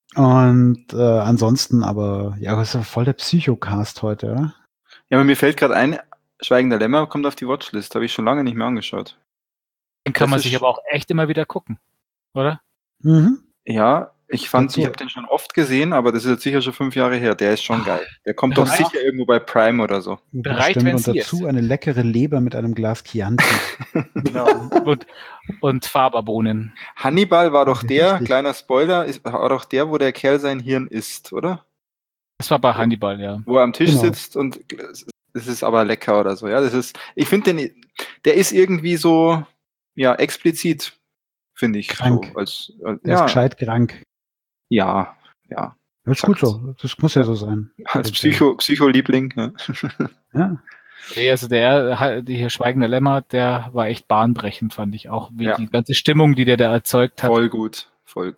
Und ansonsten aber, ja, das ist ja voll der Psychocast heute, oder? Ja, aber mir fällt gerade ein, Schweigender Lämmer kommt auf die Watchlist, habe ich schon lange nicht mehr angeschaut. Den kann Das man ist sich sch- aber auch echt immer wieder gucken, oder? Mhm. Ja, ich Dazu- habe den schon oft gesehen, aber das ist jetzt sicher schon 5 Jahre her. Der ist schon geil. Der kommt doch Bereit? sicher irgendwo bei Prime oder so. Bereit, Bestimmt. wenn Und sie dazu ist. eine leckere Leber mit einem Glas Chianti. Genau. und Faberbohnen. Hannibal war doch der, Richtig. kleiner Spoiler, war doch der, wo der Kerl sein Hirn isst, oder? Das war bei Hannibal, ja. Wo er am Tisch Genau. sitzt und es ist aber lecker oder so. Ja, ich finde der ist irgendwie so, ja, explizit, finde ich. Krank. So, als, Der ist gescheit krank. ja. Das ist gut so. Das muss ja so sein. Als Psycho-Liebling. Ja. Ja. Nee, also der hier Schweigender Lämmer, der war echt bahnbrechend, fand ich auch. Wie Ja. die ganze Stimmung, die der da erzeugt hat. Voll gut.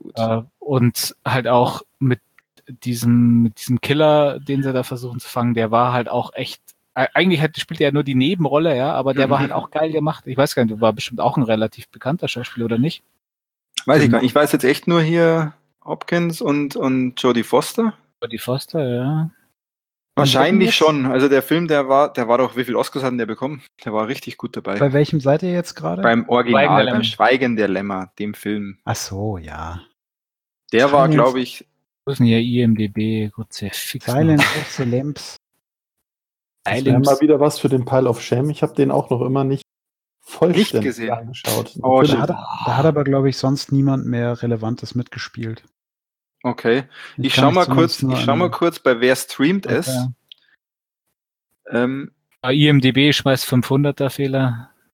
Und halt auch mit diesem Killer, den sie da versuchen zu fangen, der war halt auch echt. Eigentlich spielt er ja nur die Nebenrolle, ja, aber der war halt auch geil gemacht. Ich weiß gar nicht, war bestimmt auch ein relativ bekannter Schauspieler oder nicht? Weiß ich gar nicht. Ich weiß jetzt echt nur hier Hopkins und Jodie Foster. Jodie Foster, ja. Wahrscheinlich jetzt? schon. Also der Film, der war doch, wie viel Oscars hat denn der bekommen? Der war richtig gut dabei. Bei welchem seid ihr jetzt gerade? Beim Original, Schweigen der beim Lämmer. Schweigen der Lämmer, dem Film. Ach so, ja. Der war, Silence. glaube ich, Wo ist denn hier IMDb? Gut, sehr fix. Silence of the Lambs. Das wäre mal wieder was für den Pile of Shame. Ich habe den auch noch immer nicht vollständig gesehen. angeschaut. Oh, Natürlich. shit. Da hat aber, glaube ich, sonst niemand mehr Relevantes mitgespielt. okay. Ich kann schau mal zumindest nur kurz bei Wer streamt es. Bei IMDb schmeißt 500er Fehler.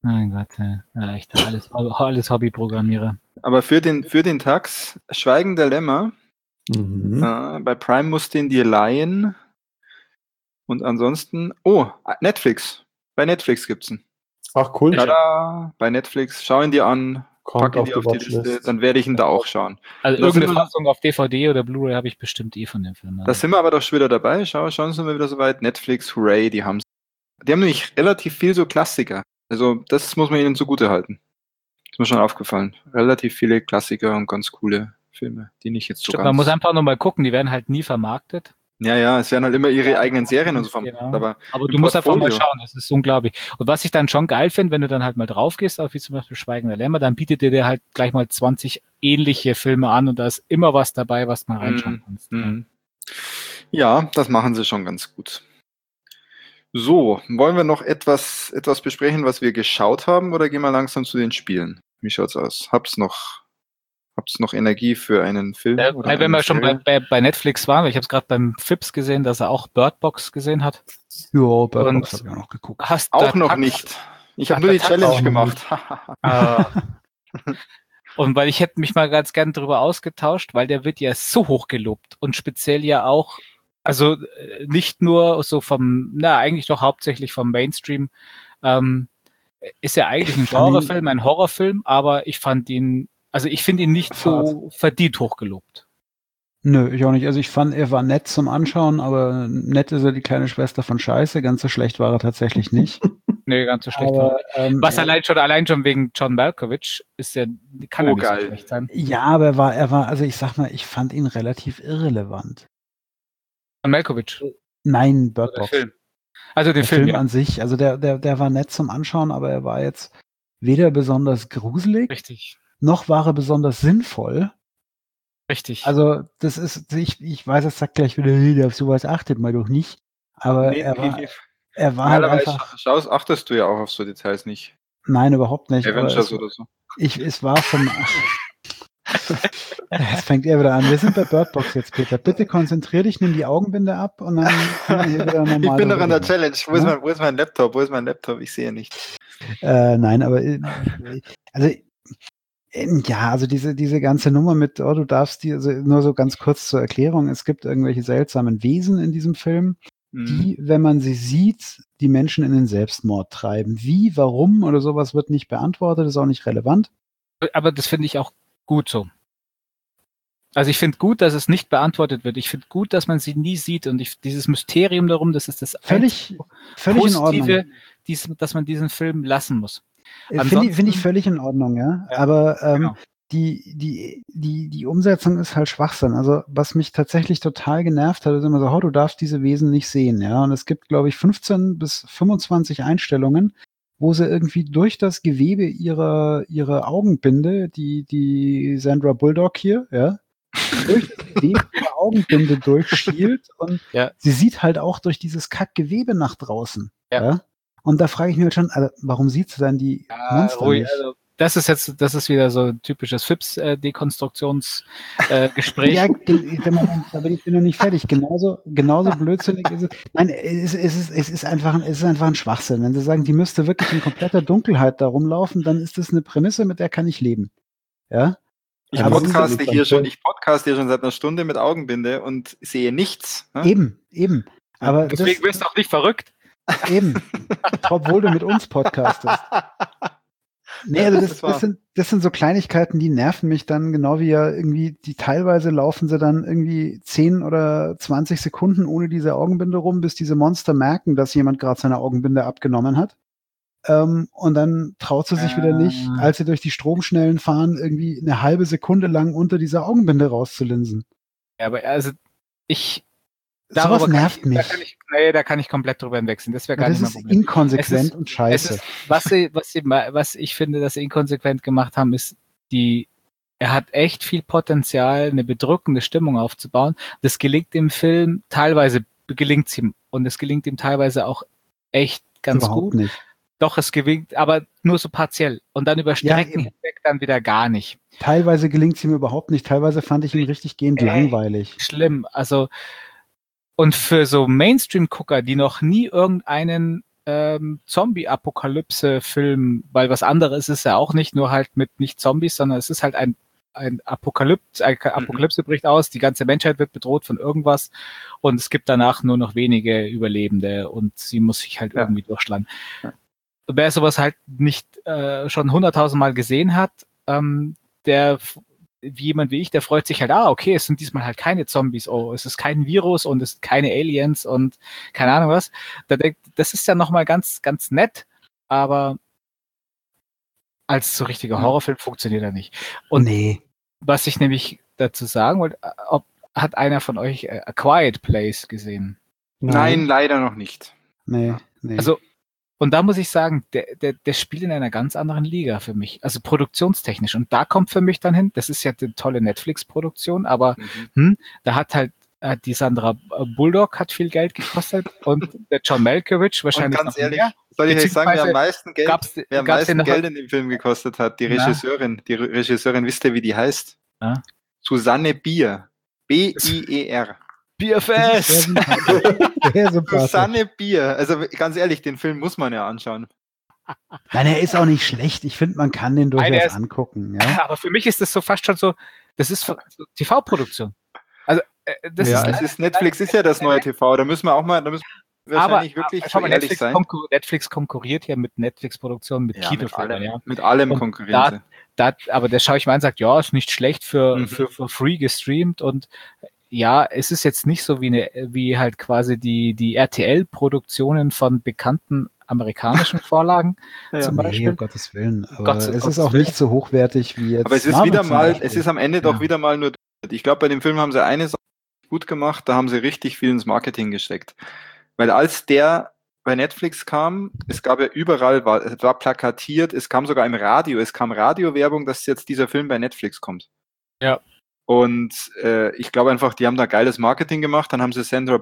Mein Gott, ja, echt alles Hobbyprogrammierer. Aber für den Tax, Schweigen der Lämmer, bei Prime musst du ihn dir leihen. Und ansonsten, Netflix. Bei Netflix gibt's ihn. Ach, cool. Tada, bei Netflix, schau ihn dir an, pack ihn dir auf die Liste, dann werde ich ihn da auch schauen. Also irgendeine Fassung auf DVD oder Blu-ray habe ich bestimmt von dem Film. Da sind wir aber doch schon wieder dabei. Schauen Sie mal wieder soweit. Netflix, hooray, die haben nämlich relativ viel so Klassiker. Also das muss man ihnen zugute halten. Ist mir schon aufgefallen. Relativ viele Klassiker und ganz coole Filme, die nicht jetzt so ganz... Man muss einfach nur mal gucken, die werden halt nie vermarktet. Ja, es werden halt immer ihre eigenen Serien und so vermarktet. Genau. Aber du musst einfach mal schauen, das ist unglaublich. Und was ich dann schon geil finde, wenn du dann halt mal drauf gehst, auf wie zum Beispiel Schweigen der Lämmer, dann bietet dir der halt gleich mal 20 ähnliche Filme an und da ist immer was dabei, was man reinschauen kannst. Ja, das machen sie schon ganz gut. So, wollen wir noch etwas besprechen, was wir geschaut haben, oder gehen wir langsam zu den Spielen? Wie schaut's aus? Habt's noch Energie für einen Film? Oder wenn wir schon bei Netflix waren, ich habe es gerade beim Fips gesehen, dass er auch Bird Box gesehen hat. Ja, Bird Box habe ich auch noch geguckt. Auch noch nicht. Ich habe nur die Challenge gemacht. Und weil ich hätte mich mal ganz gern darüber ausgetauscht, weil der wird ja so hoch gelobt und speziell ja auch, also nicht nur so eigentlich doch hauptsächlich vom Mainstream, ist ja eigentlich ein Genrefilm, ein Horrorfilm, aber ich finde ihn nicht so verdient hochgelobt. Nö, ich auch nicht. Also ich fand, er war nett zum Anschauen, aber nett ist er die kleine Schwester von Scheiße. Ganz so schlecht war er tatsächlich nicht. Nee, ganz so schlecht war er nicht. Was allein schon wegen John Malkovich ist kann ja nicht so schlecht sein. Ja, aber er war, also ich sag mal, ich fand ihn relativ irrelevant. John Malkovich? Nein, Bird Box. Film. Also der Film an sich, also der war nett zum Anschauen, aber er war jetzt weder besonders gruselig, richtig, noch war er besonders sinnvoll. Richtig. Also das ist, ich weiß, es sagt gleich wieder, auf sowas achtet man doch nicht, aber er war halt einfach... Achtest du ja auch auf so Details nicht. Nein, überhaupt nicht. Avengers oder so. Es war vom... Jetzt fängt er wieder an. Wir sind bei Bird Box jetzt, Peter. Bitte konzentrier dich, nimm die Augenbinde ab und dann können wir hier wieder normal... Ich bin noch an der Challenge. Wo ist mein Laptop? Ich sehe nicht. Nein, aber also diese ganze Nummer mit, du darfst also nur so ganz kurz zur Erklärung, es gibt irgendwelche seltsamen Wesen in diesem Film, die, wenn man sie sieht, die Menschen in den Selbstmord treiben. Wie, warum oder sowas wird nicht beantwortet, ist auch nicht relevant. Aber das finde ich auch gut so. Also ich finde gut, dass es nicht beantwortet wird. Ich finde gut, dass man sie nie sieht und dieses Mysterium darum, das ist das völlig in Ordnung, dass man diesen Film lassen muss. Finde ich völlig in Ordnung, ja. Aber genau. Die Umsetzung ist halt Schwachsinn. Also was mich tatsächlich total genervt hat, ist immer so, du darfst diese Wesen nicht sehen, ja. Und es gibt, glaube ich, 15 bis 25 Einstellungen, wo sie irgendwie durch das Gewebe ihrer Augenbinde, die Sandra Bullock hier, ja, durch das Gewebe ihrer Augenbinde durchschielt und sie sieht halt auch durch dieses Kackgewebe nach draußen, ja. Und da frage ich mich halt schon, also, warum sieht sie dann die Monster nicht? Also, das ist wieder so ein typisches Fips-Dekonstruktionsgespräch. Ja, da bin ich noch nicht fertig. Genauso blödsinnig ist es. Nein, es ist einfach ein Schwachsinn. Wenn sie sagen, die müsste wirklich in kompletter Dunkelheit da rumlaufen, dann ist das eine Prämisse, mit der kann ich leben. Ja? Ich podcaste hier schon seit einer Stunde mit Augenbinde und sehe nichts. Ne? Eben. Aber deswegen wirst du auch nicht verrückt. Eben. Obwohl du mit uns podcastest. Nee, also das sind so Kleinigkeiten, die nerven mich dann, genau wie ja irgendwie, die teilweise laufen sie dann irgendwie 10 oder 20 Sekunden ohne diese Augenbinde rum, bis diese Monster merken, dass jemand gerade seine Augenbinde abgenommen hat. Und dann traut sie sich wieder nicht, als sie durch die Stromschnellen fahren, irgendwie eine halbe Sekunde lang unter dieser Augenbinde rauszulinsen. Ja, aber also sowas nervt mich. Da kann ich komplett drüber hinwechseln. Das wäre gar nicht mein Problem. Das ist inkonsequent und scheiße. Was ich finde, dass sie inkonsequent gemacht haben, ist er hat echt viel Potenzial, eine bedrückende Stimmung aufzubauen. Das gelingt im Film, teilweise gelingt es ihm. Und es gelingt ihm teilweise auch echt ganz gut. Nicht. Doch, es gelingt, aber nur so partiell. Und dann über Strecken hinweg dann wieder gar nicht. Teilweise gelingt es ihm überhaupt nicht. Teilweise fand ich ihn richtig gehend langweilig. Schlimm. Also, und für so Mainstream-Gucker, die noch nie irgendeinen Zombie-Apokalypse-Film, weil was anderes ist ja auch nicht, nur halt mit nicht Zombies, sondern es ist halt eine Apokalypse bricht aus, die ganze Menschheit wird bedroht von irgendwas und es gibt danach nur noch wenige Überlebende und sie muss sich halt irgendwie durchschlagen. Ja. Wer sowas halt nicht schon 100.000 Mal gesehen hat, der wie jemand wie ich, der freut sich halt, okay, es sind diesmal halt keine Zombies, es ist kein Virus und es sind keine Aliens und keine Ahnung was. Das ist ja nochmal ganz, ganz nett, aber als so richtiger Horrorfilm funktioniert er nicht. Und was ich nämlich dazu sagen wollte, hat einer von euch A Quiet Place gesehen? Nein, leider noch nicht. Nee. Also, und da muss ich sagen, der spielt in einer ganz anderen Liga für mich, also produktionstechnisch. Und da kommt für mich dann hin, das ist ja eine tolle Netflix-Produktion, aber da hat halt die Sandra Bullock hat viel Geld gekostet und der John Malkovich wahrscheinlich und ganz noch ehrlich, mehr. Soll ich euch sagen, wer am meisten Geld in dem Film gekostet hat? Die Regisseurin. Die Regisseurin, wisst ihr, wie die heißt? Susanne Bier. B-I-E-R. Bierfest! Susanne Bier. Also ganz ehrlich, den Film muss man ja anschauen. Nein, er ist auch nicht schlecht. Ich finde, man kann den durchaus angucken. Ja? Aber für mich ist das so fast schon so, das ist TV-Produktion. Also, Netflix ist ja das neue TV. Da müssen wir wahrscheinlich wirklich ehrlich sein. Netflix konkurriert ja mit Netflix-Produktionen, mit Kinofilmen. Mit allem konkurriert. Aber der schaue ich mal an und sagt, ist nicht schlecht für free gestreamt und ja, es ist jetzt nicht so wie halt quasi die RTL-Produktionen von bekannten amerikanischen Vorlagen zum Beispiel. Um Gottes Willen. Aber es ist auch nicht so hochwertig wie jetzt. Aber es ist es ist am Ende doch wieder mal nur. Ich glaube, bei dem Film haben sie eine Sache gut gemacht, da haben sie richtig viel ins Marketing gesteckt. Weil als der bei Netflix kam, es gab ja überall, es war plakatiert, es kam sogar im Radio, es kam Radiowerbung, dass jetzt dieser Film bei Netflix kommt. Ja. Und ich glaube einfach, die haben da geiles Marketing gemacht, dann haben sie Sandra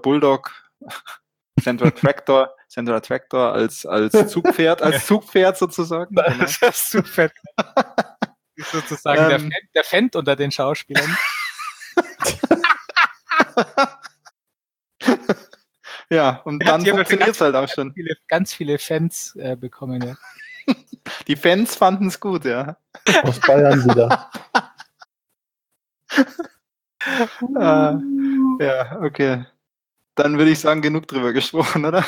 Tractor als Zugpferd sozusagen. Genau. Das Zugpferd. Sozusagen der Fendt unter den Schauspielern. Ja, und dann funktioniert es halt auch schon. Ganz viele Fans bekommen, ja. Die Fans fanden es gut, ja. Aus Bayern wieder. Ja, okay. Dann würde ich sagen, genug drüber gesprochen, oder?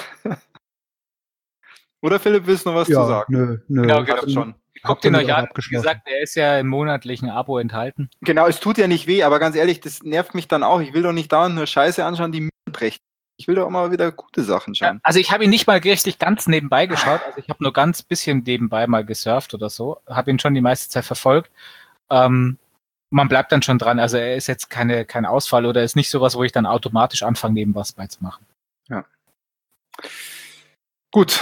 Oder Philipp, willst du noch was zu sagen? Nö. Genau. Schon. Guckt ihn euch an. Wie gesagt, er ist ja im monatlichen Abo enthalten. Genau, es tut ja nicht weh, aber ganz ehrlich, das nervt mich dann auch. Ich will doch nicht dauernd nur Scheiße anschauen, die mir brechen. Ich will doch auch mal wieder gute Sachen schauen. Ja, also ich habe ihn nicht mal richtig ganz nebenbei geschaut. Also ich habe nur ganz bisschen nebenbei mal gesurft oder so. Habe ihn schon die meiste Zeit verfolgt. Man bleibt dann schon dran. Also er ist jetzt kein Ausfall oder ist nicht sowas, wo ich dann automatisch anfange, neben was beizumachen. Ja. Gut.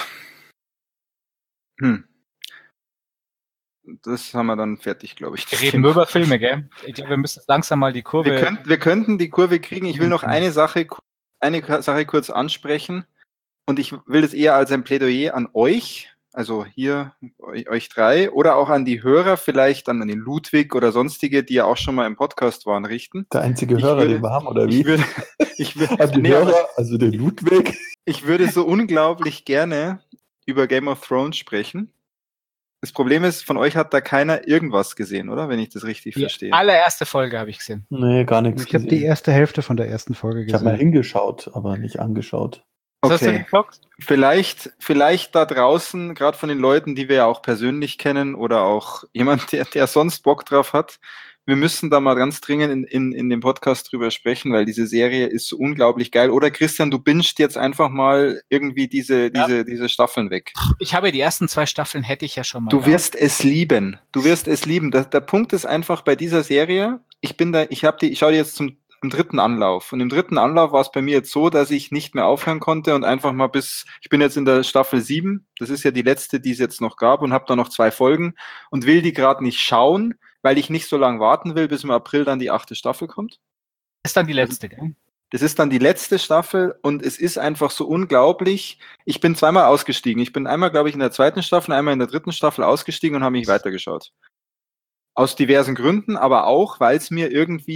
Das haben wir dann fertig, glaube ich. Wir reden nur über Filme, gell? Ich glaube, wir müssen langsam mal die Kurve... Wir könnten die Kurve kriegen. Ich will noch eine Sache kurz ansprechen. Und ich will das eher als ein Plädoyer an euch, also hier euch drei, oder auch an die Hörer, vielleicht an den Ludwig oder sonstige, die ja auch schon mal im Podcast waren, richten. Der einzige Hörer, den wir haben, oder wie? Also der Ludwig. Ich würde so unglaublich gerne über Game of Thrones sprechen. Das Problem ist, von euch hat da keiner irgendwas gesehen, oder? Wenn ich das richtig verstehe. Die allererste Folge habe ich gesehen. Nee, gar nichts. Ich habe die erste Hälfte von der ersten Folge gesehen. Ich habe mal hingeschaut, aber nicht angeschaut. Okay. Vielleicht da draußen, gerade von den Leuten, die wir ja auch persönlich kennen oder auch jemand, der sonst Bock drauf hat, wir müssen da mal ganz dringend in dem Podcast drüber sprechen, weil diese Serie ist so unglaublich geil. Oder Christian, du bingst jetzt einfach mal irgendwie diese Staffeln weg. Ich habe die ersten 2 Staffeln, hätte ich ja schon mal. Du wirst es lieben. Der Punkt ist einfach bei dieser Serie, ich schaue die jetzt zum dritten Anlauf. Und im dritten Anlauf war es bei mir jetzt so, dass ich nicht mehr aufhören konnte und einfach mal ich bin jetzt in der Staffel 7, das ist ja die letzte, die es jetzt noch gab, und habe da noch 2 Folgen und will die gerade nicht schauen, weil ich nicht so lange warten will, bis im April dann die 8. Staffel kommt. Das ist dann die letzte, gell? Das ist dann die letzte Staffel und es ist einfach so unglaublich. Ich bin zweimal ausgestiegen. Ich bin einmal, glaube ich, in der 2. Staffel, einmal in der 3. Staffel ausgestiegen und habe mich weitergeschaut. Aus diversen Gründen, aber auch, weil es mir irgendwie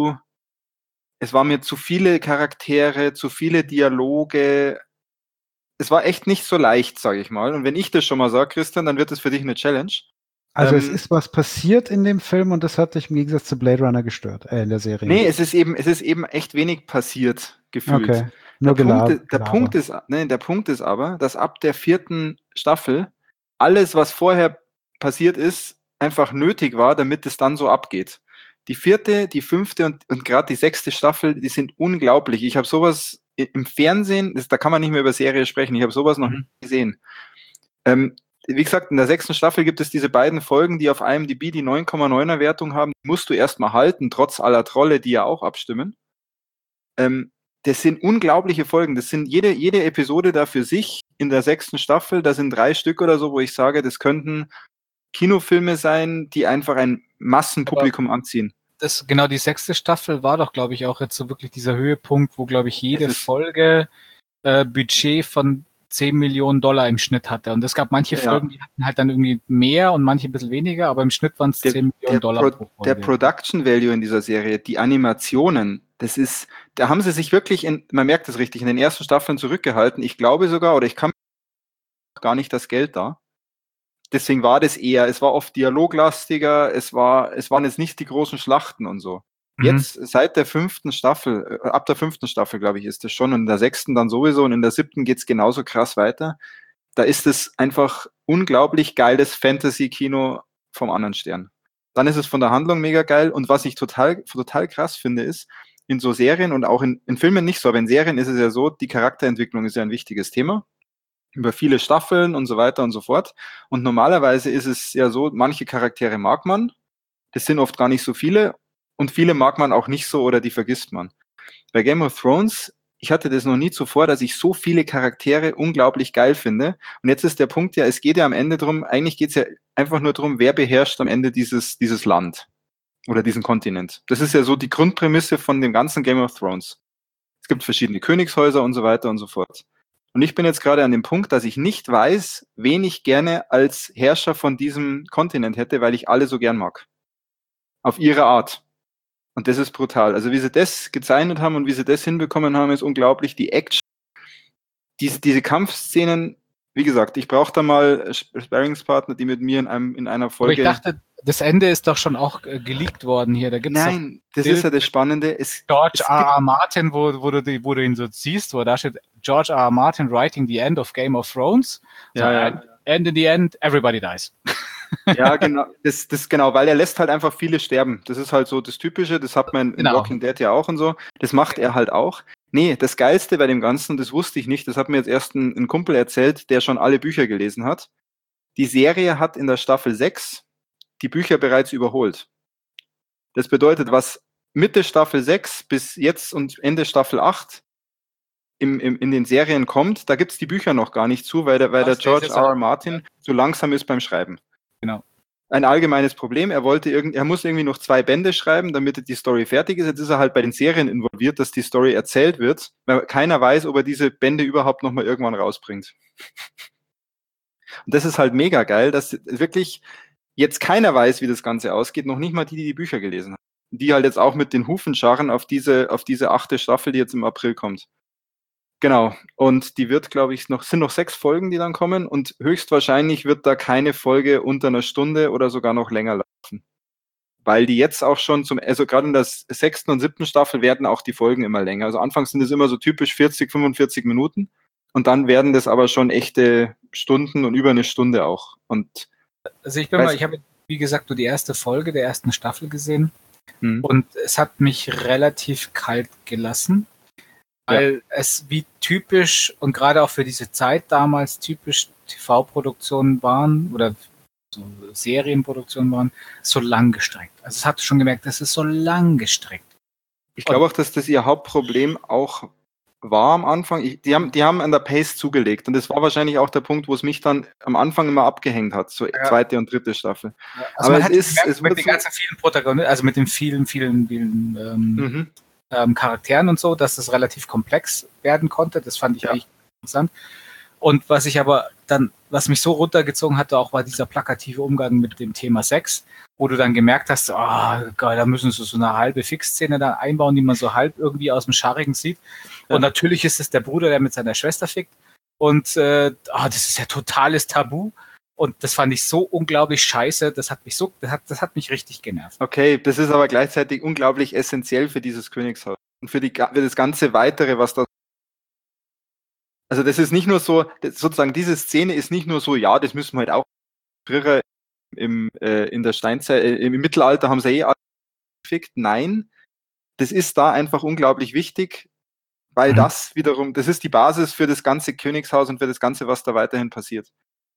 es waren mir zu viele Charaktere, zu viele Dialoge. es war echt nicht so leicht, sage ich mal. Und wenn ich das schon mal sage, Christian, dann wird es für dich eine Challenge. Also es ist was passiert in dem Film und das hat dich im Gegensatz zu Blade Runner gestört, in der Serie. Nee, es ist eben echt wenig passiert, gefühlt. Okay. Nur Der Punkt ist aber, dass ab der 4. Staffel alles, was vorher passiert ist, einfach nötig war, damit es dann so abgeht. Die 4., die 5. und gerade die 6. Staffel, die sind unglaublich. Ich habe sowas im Fernsehen, da kann man nicht mehr über Serie sprechen, ich habe sowas noch nicht gesehen. Wie gesagt, in der 6. Staffel gibt es diese beiden Folgen, die auf IMDb die 9,9er Wertung haben. Die musst du erstmal halten, trotz aller Trolle, die ja auch abstimmen. Das sind unglaubliche Folgen. Das sind jede Episode da für sich in der 6. Staffel. Da sind 3 Stück oder so, wo ich sage, das könnten Kinofilme sein, die einfach ein Massenpublikum anziehen. Genau, die 6. Staffel war doch, glaube ich, auch jetzt so wirklich dieser Höhepunkt, wo, glaube ich, jede Folge Budget von $10 Millionen im Schnitt hatte. Und es gab manche Folgen, die hatten halt dann irgendwie mehr und manche ein bisschen weniger, aber im Schnitt waren es $10 Millionen pro Folge. Der Production Value in dieser Serie, die Animationen, da haben sie sich wirklich, man merkt es richtig, in den ersten Staffeln zurückgehalten. Ich glaube sogar, oder ich kann gar nicht das Geld da. Deswegen war das es war oft dialoglastiger, es waren jetzt nicht die großen Schlachten und so. Jetzt, seit der 5. Staffel, ab der 5. Staffel, glaube ich, ist das schon, und in der 6. dann sowieso, und in der 7. geht's genauso krass weiter. Da ist es einfach unglaublich geiles Fantasy-Kino vom anderen Stern. Dann ist es von der Handlung mega geil, und was ich total krass finde, ist, in so Serien und auch in Filmen nicht so, aber in Serien ist es ja so, die Charakterentwicklung ist ja ein wichtiges Thema. Über viele Staffeln und so weiter und so fort. Und normalerweise ist es ja so, manche Charaktere mag man, das sind oft gar nicht so viele, und viele mag man auch nicht so oder die vergisst man. Bei Game of Thrones, ich hatte das noch nie zuvor, dass ich so viele Charaktere unglaublich geil finde. Und jetzt ist der Punkt ja, es geht ja am Ende drum, eigentlich geht es ja einfach nur darum, wer beherrscht am Ende dieses Land oder diesen Kontinent. Das ist ja so die Grundprämisse von dem ganzen Game of Thrones. Es gibt verschiedene Königshäuser und so weiter und so fort. Und ich bin jetzt gerade an dem Punkt, dass ich nicht weiß, wen ich gerne als Herrscher von diesem Kontinent hätte, weil ich alle so gern mag. Auf ihre Art. Und das ist brutal. Also wie sie das gezeichnet haben und wie sie das hinbekommen haben, ist unglaublich. Die Action, diese Kampfszenen, wie gesagt, ich brauche da mal Sparringspartner, die mit mir in einer Folge... Aber ich dachte, das Ende ist doch schon auch geleakt worden hier. Da gibt's Nein, das ist ja das Spannende. George R.R. Martin, wo du ihn so siehst, wo da steht George R.R. Martin writing the end of Game of Thrones. Ja. And in the end, everybody dies. Ja, genau. Das genau, weil er lässt halt einfach viele sterben. Das ist halt so das Typische, das hat man in Walking Dead ja auch und so. Das macht er halt auch. Nee, das Geilste bei dem Ganzen, das wusste ich nicht, das hat mir jetzt erst ein Kumpel erzählt, der schon alle Bücher gelesen hat. Die Serie hat in der Staffel 6 die Bücher bereits überholt. Das bedeutet, was Mitte Staffel 6 bis jetzt und Ende Staffel 8 in den Serien kommt, da gibt's die Bücher noch gar nicht zu, weil der George R.R. Martin so langsam ist beim Schreiben. Genau. Ein allgemeines Problem. Er muss irgendwie noch 2 Bände schreiben, damit die Story fertig ist. Jetzt ist er halt bei den Serien involviert, dass die Story erzählt wird, weil keiner weiß, ob er diese Bände überhaupt noch mal irgendwann rausbringt. Und das ist halt mega geil, dass wirklich jetzt keiner weiß, wie das Ganze ausgeht, noch nicht mal die Bücher gelesen haben. Die halt jetzt auch mit den Hufen scharren auf diese 8. Staffel, die jetzt im April kommt. Genau. Und die wird, glaube ich, sind noch 6 Folgen, die dann kommen, und höchstwahrscheinlich wird da keine Folge unter einer Stunde oder sogar noch länger laufen. Weil die jetzt auch schon also gerade in der 6. und 7. Staffel werden auch die Folgen immer länger. Also anfangs sind es immer so typisch 40, 45 Minuten, und dann werden das aber schon echte Stunden und über eine Stunde auch. Und also ich habe, wie gesagt, nur die erste Folge der ersten Staffel gesehen, und es hat mich relativ kalt gelassen. Weil es wie typisch und gerade auch für diese Zeit damals typisch TV-Produktionen waren oder so Serienproduktionen waren, so lang gestreckt. Also es hatte schon gemerkt, das ist so lang gestreckt. Ich glaube auch, dass das ihr Hauptproblem auch war am Anfang. Die haben an der Pace zugelegt, und das war wahrscheinlich auch der Punkt, wo es mich dann am Anfang immer abgehängt hat, so 2. und 3. Staffel. Ja, also aber es mit den ganzen vielen Protagonisten, also mit den vielen Charakteren und so, dass das relativ komplex werden konnte. Das fand ich eigentlich interessant. Und was mich so runtergezogen hatte, auch war dieser plakative Umgang mit dem Thema Sex, wo du dann gemerkt hast, geil, da müssen sie so eine halbe Fixszene da einbauen, die man so halb irgendwie aus dem Scharrigen sieht. Ja. Und natürlich ist es der Bruder, der mit seiner Schwester fickt. Und das ist ja totales Tabu. Und das fand ich so unglaublich scheiße. Das hat mich mich richtig genervt. Okay, das ist aber gleichzeitig unglaublich essentiell für dieses Königshaus und für das ganze Weitere, was da. Also das ist nicht nur so, sozusagen diese Szene ist nicht nur so, ja, das müssen wir halt auch. Früher in der Steinzeit, im Mittelalter haben sie alles gefickt. Nein, das ist da einfach unglaublich wichtig, weil das wiederum, das ist die Basis für das ganze Königshaus und für das Ganze, was da weiterhin passiert.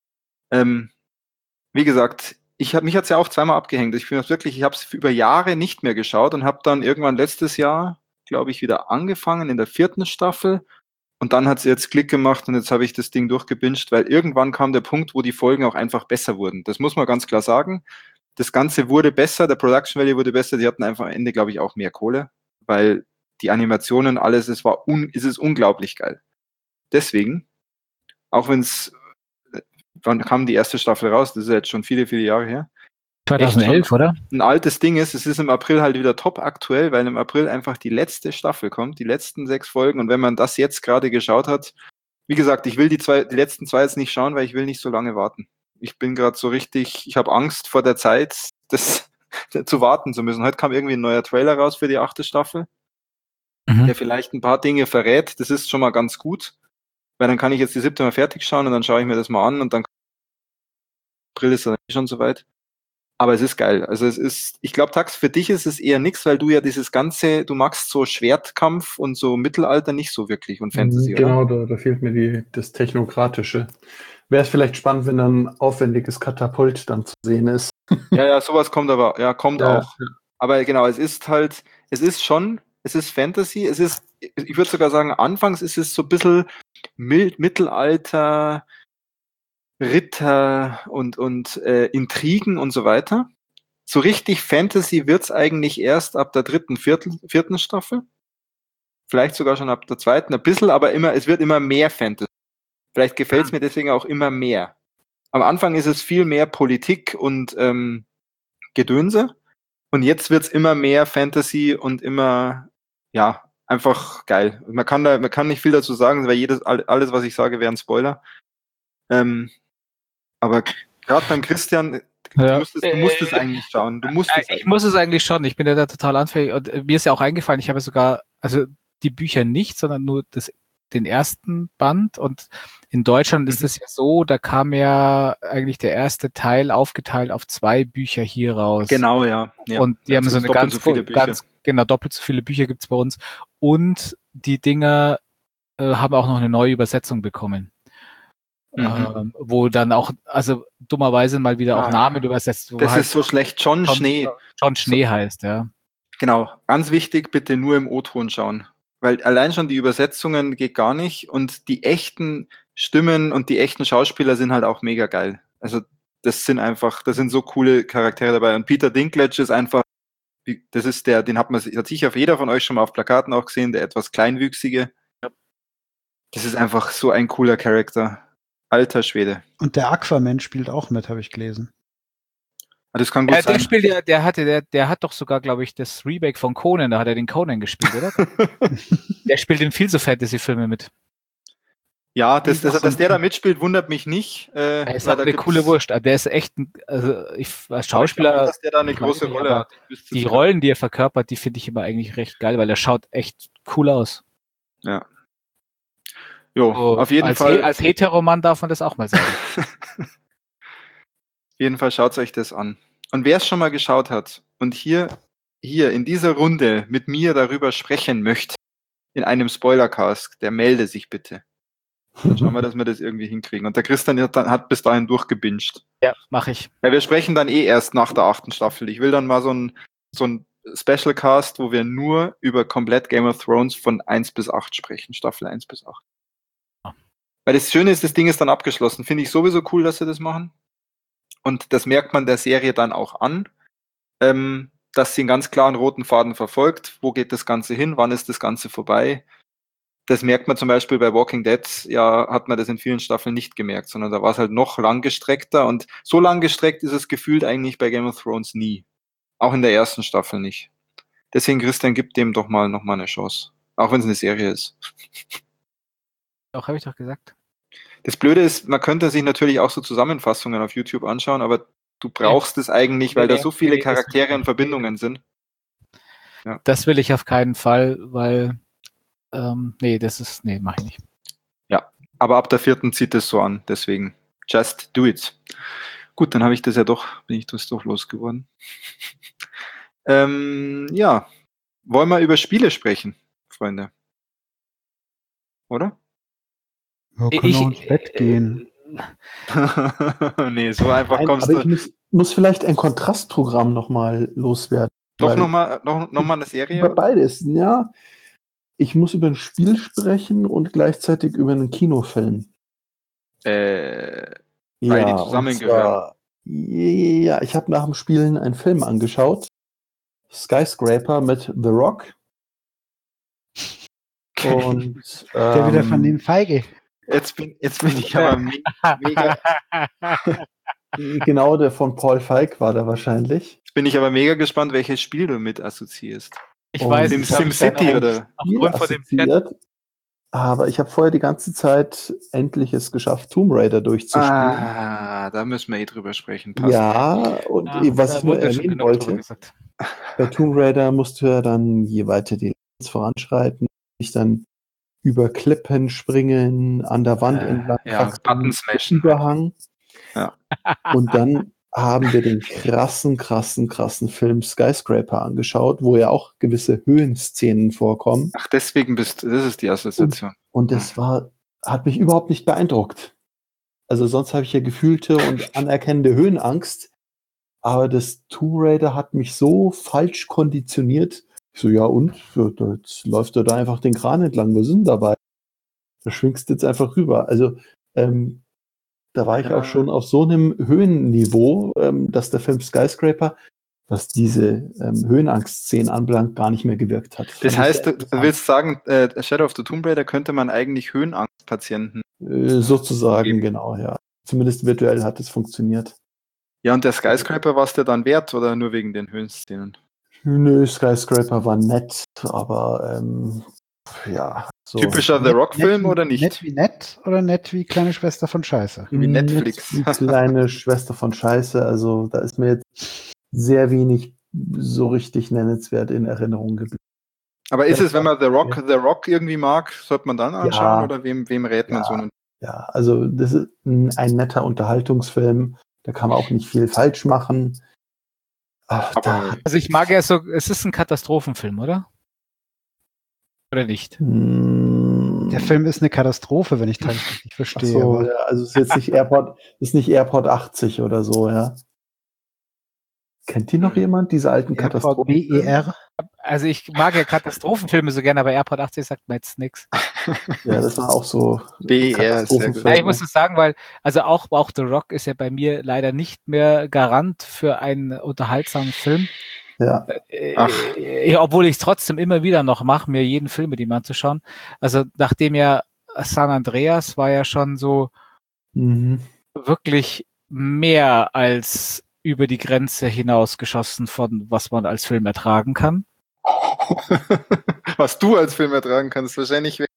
Wie gesagt, mich hat's ja auch zweimal abgehängt. Ich habe es über Jahre nicht mehr geschaut und habe dann irgendwann letztes Jahr, glaube ich, wieder angefangen in der 4. Staffel. Und dann hat es jetzt Klick gemacht und jetzt habe ich das Ding durchgebinged, weil irgendwann kam der Punkt, wo die Folgen auch einfach besser wurden. Das muss man ganz klar sagen. Das Ganze wurde besser, der Production Value wurde besser, die hatten einfach am Ende, glaube ich, auch mehr Kohle, weil die Animationen, alles, es ist unglaublich geil. Deswegen, auch wann kam die erste Staffel raus? Das ist jetzt schon viele, viele Jahre her. 2011, oder? Ein altes Ding ist, es ist im April halt wieder top aktuell, weil im April einfach die letzte Staffel kommt, die letzten 6 Folgen. Und wenn man das jetzt gerade geschaut hat, wie gesagt, ich will die letzten 2 jetzt nicht schauen, weil ich will nicht so lange warten. Ich bin gerade so richtig, ich habe Angst vor der Zeit, das zu warten zu müssen. Heute kam irgendwie ein neuer Trailer raus für die 8. Staffel, der vielleicht ein paar Dinge verrät. Das ist schon mal ganz gut, weil dann kann ich jetzt die 7. mal fertig schauen und dann schaue ich mir das mal an und dann April ist dann schon soweit. Aber es ist geil. Also ich glaube, Tax, für dich ist es eher nix, weil du ja du magst so Schwertkampf und so Mittelalter nicht so wirklich und Fantasy, genau, oder? da fehlt mir das Technokratische. Wäre es vielleicht spannend, wenn dann ein aufwendiges Katapult dann zu sehen ist. Ja, sowas kommt aber, kommt Ja. auch. Aber genau, es ist Fantasy, ich würde sogar sagen, anfangs ist es so ein bisschen Mittelalter, Ritter und Intrigen und so weiter. So richtig Fantasy wird's eigentlich erst ab der 3., 4. Staffel. Vielleicht sogar schon ab der 2. ein bisschen, aber es wird immer mehr Fantasy. Vielleicht gefällt's mir deswegen auch immer mehr. Am Anfang ist es viel mehr Politik und Gedönse. Und jetzt wird's immer mehr Fantasy und immer, ja, einfach geil. Man kann nicht viel dazu sagen, weil alles, was ich sage, wäre ein Spoiler. Aber gerade beim Christian, du musst es eigentlich schauen. Ich muss es eigentlich schon. Ich bin ja da total anfällig. Und mir ist ja auch eingefallen, ich habe sogar, also die Bücher nicht, sondern nur den ersten Band. Und in Deutschland ist es ja so, da kam ja eigentlich der erste Teil aufgeteilt auf 2 Bücher hier raus. Genau, ja. Und die haben so eine doppelt so viele Bücher gibt's bei uns. Und die Dinger haben auch noch eine neue Übersetzung bekommen. Wo dann auch, also dummerweise mal wieder auch Namen übersetzt. Das ist so schlecht. John Schnee heißt, ja. Genau. Ganz wichtig, bitte nur im O-Ton schauen. Weil allein schon die Übersetzungen geht gar nicht und die echten Stimmen und die echten Schauspieler sind halt auch mega geil. Also das sind so coole Charaktere dabei. Und Peter Dinklage ist einfach, das ist den hat sicher jeder von euch schon mal auf Plakaten auch gesehen, der etwas Kleinwüchsige. Das ist einfach so ein cooler Charakter. Alter Schwede. Und der Aquaman spielt auch mit, habe ich gelesen. Das kann gut sein. Der hat doch sogar, glaube ich, das Remake von Conan, da hat er den Conan gespielt, oder? Der spielt in viel so Fantasy-Filme mit. Ja, dass der da mitspielt, wundert mich nicht. Er ist auch eine coole Wurst. Der ist echt, als Schauspieler. Glaube, dass der da eine große Rolle hat. Die Rollen, die er verkörpert, die finde ich immer eigentlich recht geil, weil er schaut echt cool aus. Ja. Jo, auf jeden Fall. Als Heteroman darf man das auch mal sagen. Auf jeden Fall schaut euch das an. Und wer es schon mal geschaut hat und hier in dieser Runde mit mir darüber sprechen möchte, in einem Spoilercast, der melde sich bitte. Dann schauen wir, dass wir das irgendwie hinkriegen. Und der Christian hat bis dahin durchgebinged. Ja, mache ich. Ja, wir sprechen dann erst nach der 8. Staffel. Ich will dann mal so ein Specialcast, wo wir nur über komplett Game of Thrones von 1 bis 8 sprechen. Staffel 1 bis 8. Weil das Schöne ist, das Ding ist dann abgeschlossen. Finde ich sowieso cool, dass sie das machen. Und das merkt man der Serie dann auch an, dass sie einen ganz klaren roten Faden verfolgt. Wo geht das Ganze hin? Wann ist das Ganze vorbei? Das merkt man zum Beispiel bei Walking Dead, ja, hat man das in vielen Staffeln nicht gemerkt, sondern da war es halt noch langgestreckter. Und so langgestreckt ist es gefühlt eigentlich bei Game of Thrones nie. Auch in der ersten Staffel nicht. Deswegen, Christian, gib dem doch mal noch mal eine Chance. Auch wenn es eine Serie ist. Auch habe ich doch gesagt. Das Blöde ist, man könnte sich natürlich auch so Zusammenfassungen auf YouTube anschauen, aber du brauchst es eigentlich, weil da so viele Charaktere und Verbindungen sind. Ja. Das will ich auf keinen Fall, weil nee, mache ich nicht. Ja, aber ab der 4. zieht es so an, deswegen just do it. Gut, dann bin ich das doch losgeworden. Ja, wollen wir über Spiele sprechen, Freunde? Oder? Wir können auch ins Bett gehen. Nee, so einfach Nein, kommst aber du. ich muss vielleicht ein Kontrastprogramm nochmal loswerden. Doch nochmal eine Serie? Über beides, ja. Ich muss über ein Spiel sprechen und gleichzeitig über einen Kinofilm. Weil die zusammengehören. Ja, ich habe nach dem Spielen einen Film angeschaut. Skyscraper mit The Rock. Und Der wieder von dem Feige. Jetzt bin ich aber mega. Genau, der von Paul Feig war da wahrscheinlich. Jetzt bin ich aber mega gespannt, welches Spiel du mit assoziierst. Ich weiß, SimCity oder? Aufgrund von dem Chat. Aber ich habe vorher die ganze Zeit endlich es geschafft, Tomb Raider durchzuspielen. Da müssen wir drüber sprechen. Passt. Ja, und was ich nur erwähnen wollte, bei Tomb Raider musst du ja dann, je weiter die Levels voranschreiten, dich dann über Klippen springen, an der Wand entlang, Button smashen. Überhang. Ja. Und dann haben wir den krassen Film Skyscraper angeschaut, wo ja auch gewisse Höhenszenen vorkommen. Ach, deswegen das ist die Assoziation. Und das hat mich überhaupt nicht beeindruckt. Also sonst habe ich ja gefühlte und anerkennende Höhenangst, aber das Tomb Raider hat mich so falsch konditioniert. Ich so, ja und? Jetzt läuft du da einfach den Kran entlang, wir sind dabei. Da schwingst du jetzt einfach rüber. Also da war ich auch schon auf so einem Höhenniveau, dass der Film Skyscraper, was diese Höhenangst-Szenen anbelangt, gar nicht mehr gewirkt hat. Das heißt, du willst sagen, Shadow of the Tomb Raider könnte man eigentlich Höhenangstpatienten sozusagen, genau, ja. Zumindest virtuell hat es funktioniert. Ja, und der Skyscraper war es dir dann wert oder nur wegen den Höhenszenen? Nö, Skyscraper war nett, aber ja. So. Typischer The Rock-Film oder nicht? Nett wie nett oder nett wie kleine Schwester von Scheiße? Wie Netflix. Nett wie kleine Schwester von Scheiße, also da ist mir jetzt sehr wenig so richtig nennenswert in Erinnerung geblieben. Aber ist es, wenn man The Rock irgendwie mag, sollte man dann anschauen oder wem rät man so? Ja, also das ist ein netter Unterhaltungsfilm, da kann man auch nicht viel falsch machen. Also ich mag ja so, es ist ein Katastrophenfilm, oder? Oder nicht? Der Film ist eine Katastrophe, wenn ich das richtig verstehe. Ach so, ja, also es ist jetzt nicht Airport 80 oder so, ja. Kennt die noch jemand, diese alten Katastrophen? BER? Also ich mag ja Katastrophenfilme so gerne, aber Airport 80 sagt mir jetzt nichts. Ja, das war auch so. BER ist sehr gut. Ja, ich muss das sagen, weil also auch The Rock ist ja bei mir leider nicht mehr Garant für einen unterhaltsamen Film. Ja. Obwohl ich es trotzdem immer wieder noch mache, mir jeden Film mit ihm anzuschauen. Also nachdem ja San Andreas war ja schon so wirklich mehr als über die Grenze hinausgeschossen von was man als Film ertragen kann. Was du als Film ertragen kannst, wahrscheinlich. Der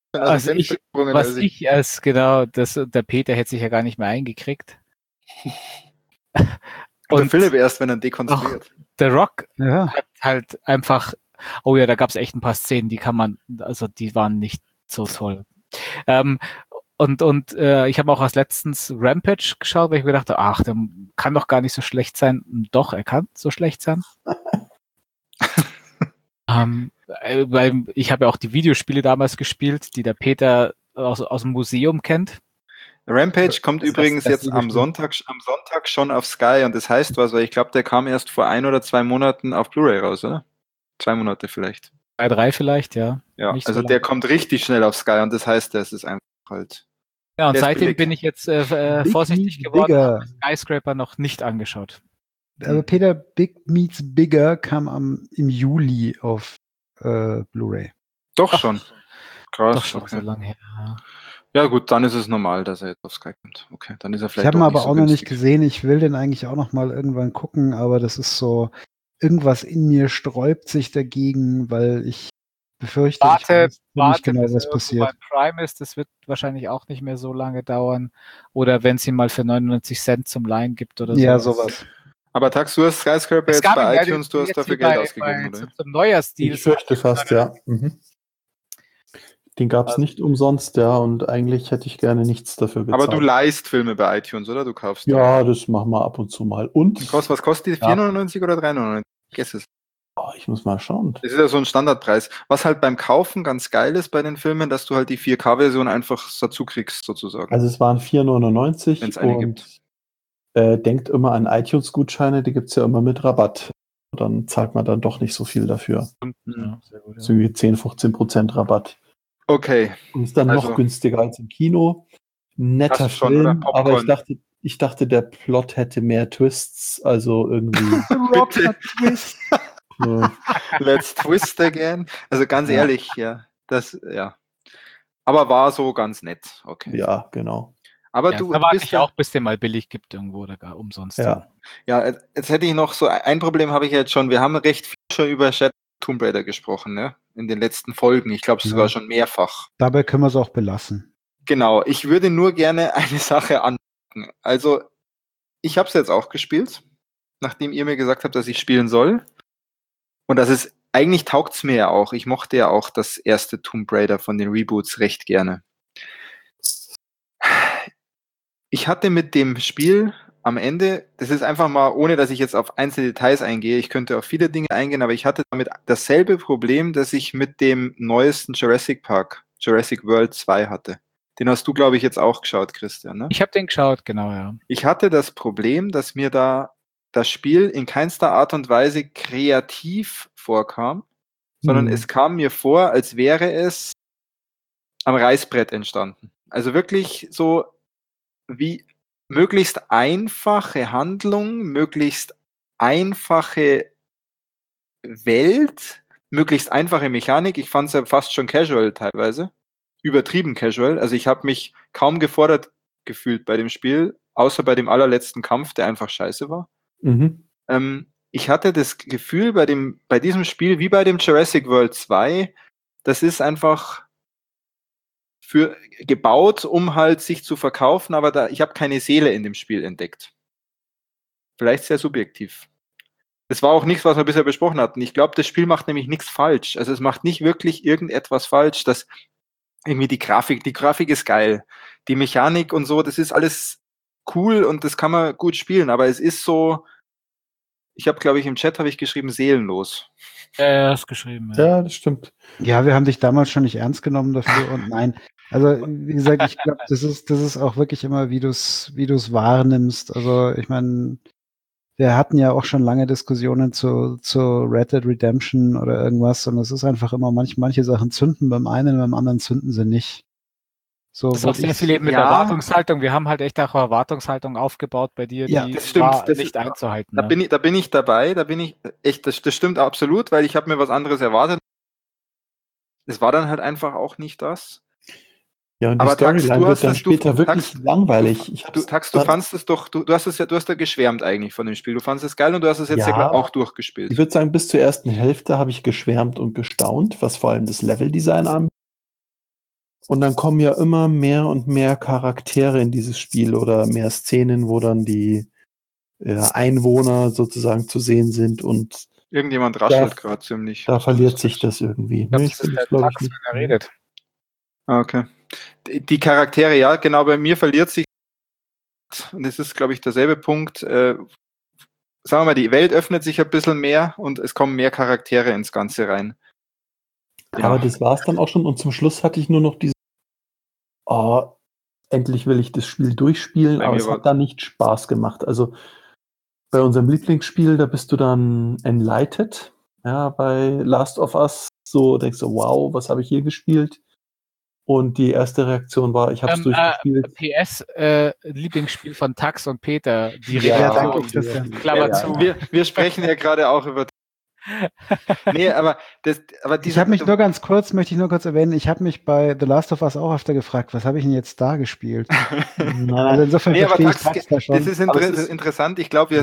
Peter hätte sich ja gar nicht mehr eingekriegt. Und der Philipp erst, wenn er dekonstruiert. The Rock hat halt einfach, oh ja, da gab es echt ein paar Szenen, die waren nicht so toll. Und ich habe auch als letztens Rampage geschaut, weil ich mir dachte, ach, der kann doch gar nicht so schlecht sein. Doch, er kann so schlecht sein. Weil ich habe ja auch die Videospiele damals gespielt, die der Peter aus dem Museum kennt. Rampage kommt übrigens jetzt am Sonntag schon auf Sky und das heißt was, weil ich glaube, der kam erst vor 1 oder 2 Monaten auf Blu-ray raus, oder? 2 Monate vielleicht. 2, 3 vielleicht, ja. Ja, also der kommt richtig schnell auf Sky und das heißt, das ist einfach halt. Ja, und seitdem bin ich jetzt vorsichtig geworden, habe Skyscraper noch nicht angeschaut. Aber Peter, Big Meets Bigger kam im Juli auf Blu-ray. Doch schon. Krass. Doch schon so lange her. Ja gut, dann ist es normal, dass er jetzt auf Sky kommt. Okay, dann ist er vielleicht. Ich habe ihn aber auch noch nicht gesehen. Ich will den eigentlich auch noch mal irgendwann gucken, aber das ist so, irgendwas in mir sträubt sich dagegen, weil ich befürchte, ich weiß nicht genau, bis was irgendwo passiert. bei Prime ist, das wird wahrscheinlich auch nicht mehr so lange dauern. Oder wenn es ihn mal für 99 Cent zum Leihen gibt oder Ja, sowas. sowas. Aber Tax, du hast Skyscraper Es jetzt gab ihn bei ja iTunes, du hast jetzt dafür hier Geld ausgegeben, oder? zum Neujahrsdeal. Ich fürchte fast, ja. Den gab es Also- nicht umsonst, ja, und eigentlich hätte ich gerne nichts dafür bezahlt. Aber du leihst Filme bei iTunes, oder? Du kaufst die. Ja, das machen wir ab und zu mal. Und Was kostet die? 4,99 oder 3,99? Guess es. ich muss mal schauen. Das ist ja so ein Standardpreis. Was halt beim Kaufen ganz geil ist bei den Filmen, dass du halt die 4K-Version einfach dazu kriegst, sozusagen. Also es waren 4,99 Wenn's eine und denkt immer an iTunes-Gutscheine, die gibt es ja immer mit Rabatt. Dann zahlt man dann doch nicht so viel dafür. Ja, sehr gut, So wie 10-15% Rabatt. Okay. Und ist dann Also- noch günstiger als im Kino. Netter Hast du schon, oder? Film, Popcorn. aber ich dachte, der Plot hätte mehr Twists, also irgendwie. Bitte. so. Let's twist again. Also ganz Ja. ehrlich, ja. Aber war so ganz nett. Okay. Ja, genau. Aber Ja, du da warte bist ich ja auch, bis der mal billig gibt irgendwo oder gar umsonst. Ja. Ja, jetzt hätte ich noch so ein Problem habe ich jetzt schon. Wir haben recht viel schon über Shadow Tomb Raider gesprochen, ne? In den letzten Folgen. Ich glaube sogar Ja. schon mehrfach. Dabei können wir es auch belassen. Genau. Ich würde nur gerne eine Sache anmerken. Also, ich habe es jetzt auch gespielt, nachdem ihr mir gesagt habt, dass ich spielen soll. Und eigentlich taugt es mir ja auch. Ich mochte ja auch das erste Tomb Raider von den Reboots recht gerne. Ich hatte mit dem Spiel am Ende, das ist einfach mal, ohne dass ich jetzt auf einzelne Details eingehe, ich könnte auf viele Dinge eingehen, aber ich hatte damit dasselbe Problem, das ich mit dem neuesten Jurassic World 2 hatte. Den hast du, glaube ich, jetzt auch geschaut, Christian, ne? Ich habe den geschaut, genau, ja. Ich hatte das Problem, dass mir da das Spiel in keinster Art und Weise kreativ vorkam, sondern es kam mir vor, als wäre es am Reißbrett entstanden. Also wirklich so wie möglichst einfache Handlung, möglichst einfache Welt, möglichst einfache Mechanik. Ich fand es ja fast schon casual teilweise. Übertrieben casual. Also ich habe mich kaum gefordert gefühlt bei dem Spiel, außer bei dem allerletzten Kampf, der einfach scheiße war. Mhm. Ich hatte das Gefühl bei diesem Spiel, wie bei dem Jurassic World 2, das ist einfach gebaut, um halt sich zu verkaufen, aber ich habe keine Seele in dem Spiel entdeckt. Vielleicht sehr subjektiv. Das war auch nichts, was wir bisher besprochen hatten. Ich glaube, das Spiel macht nämlich nichts falsch. Also es macht nicht wirklich irgendetwas falsch, dass irgendwie die Grafik ist geil. Die Mechanik und so, das ist alles cool und das kann man gut spielen, aber es ist so, ich habe, glaube ich, im Chat geschrieben, seelenlos. Ja, hast geschrieben. Ja, das stimmt. Ja, wir haben dich damals schon nicht ernst genommen dafür und nein. Also, wie gesagt, ich glaube, das ist auch wirklich immer, wie du es wahrnimmst. Also, ich meine, wir hatten ja auch schon lange Diskussionen zu Red Dead Redemption oder irgendwas und es ist einfach immer, manche Sachen zünden beim einen, beim anderen zünden sie nicht. So, Das ist auch sehr viel eben mit Erwartungshaltung. Wir haben halt echt auch Erwartungshaltung aufgebaut bei dir, Ja, die das stimmt. war Das nicht einzuhalten. Da bin ich dabei, das stimmt absolut, weil ich habe mir was anderes erwartet. Es war dann halt einfach auch nicht das. Ja, und die Aber Tax, Storyline du wird hast dann es- später wirklich langweilig. Du fandst es doch, du hast da geschwärmt eigentlich von dem Spiel. Du fandest es geil und du hast es jetzt Ja. auch durchgespielt. Ich würde sagen, bis zur ersten Hälfte habe ich geschwärmt und gestaunt, was vor allem das Leveldesign angeht. Und dann kommen ja immer mehr und mehr Charaktere in dieses Spiel oder mehr Szenen, wo dann die Einwohner sozusagen zu sehen sind und Irgendjemand raschelt gerade ziemlich. da verliert sich das irgendwie. Ich glaube, Nee, das bin ist der glaub Tax, wenn er redet. Okay. Die Charaktere, ja, genau, bei mir verliert sich, und es ist, glaube ich, derselbe Punkt, sagen wir mal, die Welt öffnet sich ein bisschen mehr und es kommen mehr Charaktere ins Ganze rein. Aber das war es dann auch schon und zum Schluss hatte ich nur noch endlich will ich das Spiel durchspielen, Bei aber mir es hat dann nicht Spaß gemacht. Also bei unserem Lieblingsspiel, da bist du dann enlighted, ja, bei Last of Us, so denkst du, wow, was habe ich hier gespielt? Und die erste Reaktion war, ich habe es durchgespielt. PS, Lieblingsspiel von Tax und Peter. Die Ja, Reaktion, danke, Christian. Klammer zu. Wir sprechen ja gerade auch über. Nee, aber Ich habe mich nur ganz kurz, möchte ich nur kurz erwähnen, ich habe mich bei The Last of Us auch öfter gefragt, was habe ich denn jetzt da gespielt? Also insofern Nee, aber verstehe ich Tax, Tax da schon. das ist interessant. Ich glaube, wir haben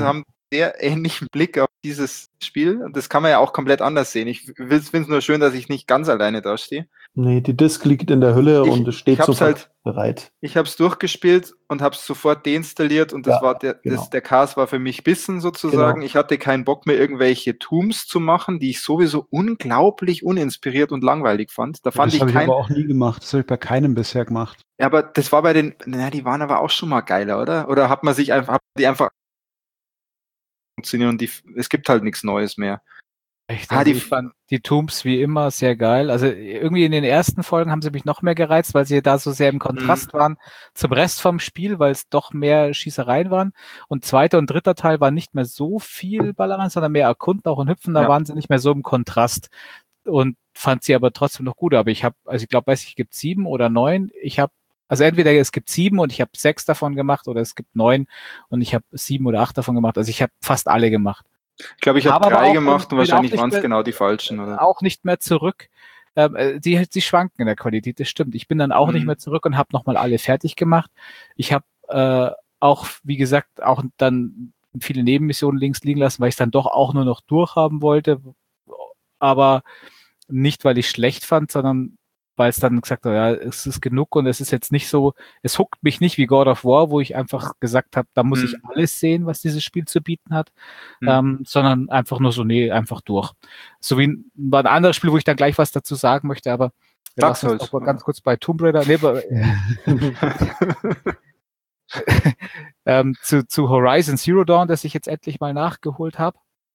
sehr ähnlichen Blick auf dieses Spiel. Und das kann man ja auch komplett anders sehen. Ich finde es nur schön, dass ich nicht ganz alleine da stehe. Nee, die Disk liegt in der Hülle und es steht sofort bereit. Ich habe es durchgespielt und habe es sofort deinstalliert und das war der Cast war für mich Bissen sozusagen. Genau. Ich hatte keinen Bock mehr, irgendwelche Tombs zu machen, die ich sowieso unglaublich uninspiriert und langweilig fand. Das habe ich aber auch nie gemacht. Das habe ich bei keinem bisher gemacht. Ja, aber das war bei den, die waren aber auch schon mal geiler, oder? Oder hat man sich einfach funktionieren und es gibt halt nichts Neues mehr. Echt, also ich fand die Tombs wie immer sehr geil. Also irgendwie in den ersten Folgen haben sie mich noch mehr gereizt, weil sie da so sehr im Kontrast waren zum Rest vom Spiel, weil es doch mehr Schießereien waren. Und zweiter und dritter Teil war nicht mehr so viel Ballermann, sondern mehr Erkunden auch und Hüpfen. Da waren sie nicht mehr so im Kontrast und fand sie aber trotzdem noch gut. Aber ich glaube, es gibt 7 oder 9. Also entweder es gibt 7 und ich habe 6 davon gemacht oder es gibt 9 und ich habe 7 oder 8 davon gemacht. Also ich habe fast alle gemacht. Ich glaube, ich habe 3 gemacht und wahrscheinlich waren es genau die falschen. Oder? Auch nicht mehr zurück. Sie schwanken in der Qualität, das stimmt. Ich bin dann auch nicht mehr zurück und habe nochmal alle fertig gemacht. Ich habe auch, wie gesagt, auch dann viele Nebenmissionen links liegen lassen, weil ich es dann doch auch nur noch durchhaben wollte. Aber nicht, weil ich schlecht fand, sondern weil es dann gesagt hat, ja, es ist genug und es ist jetzt nicht so, es huckt mich nicht wie God of War, wo ich einfach gesagt habe, da muss ich alles sehen, was dieses Spiel zu bieten hat, sondern einfach nur so, nee, einfach durch. So wie ein anderes Spiel, wo ich dann gleich was dazu sagen möchte, aber wir lassen uns doch mal ganz kurz bei Tomb Raider, zu Horizon Zero Dawn, das ich jetzt endlich mal nachgeholt habe.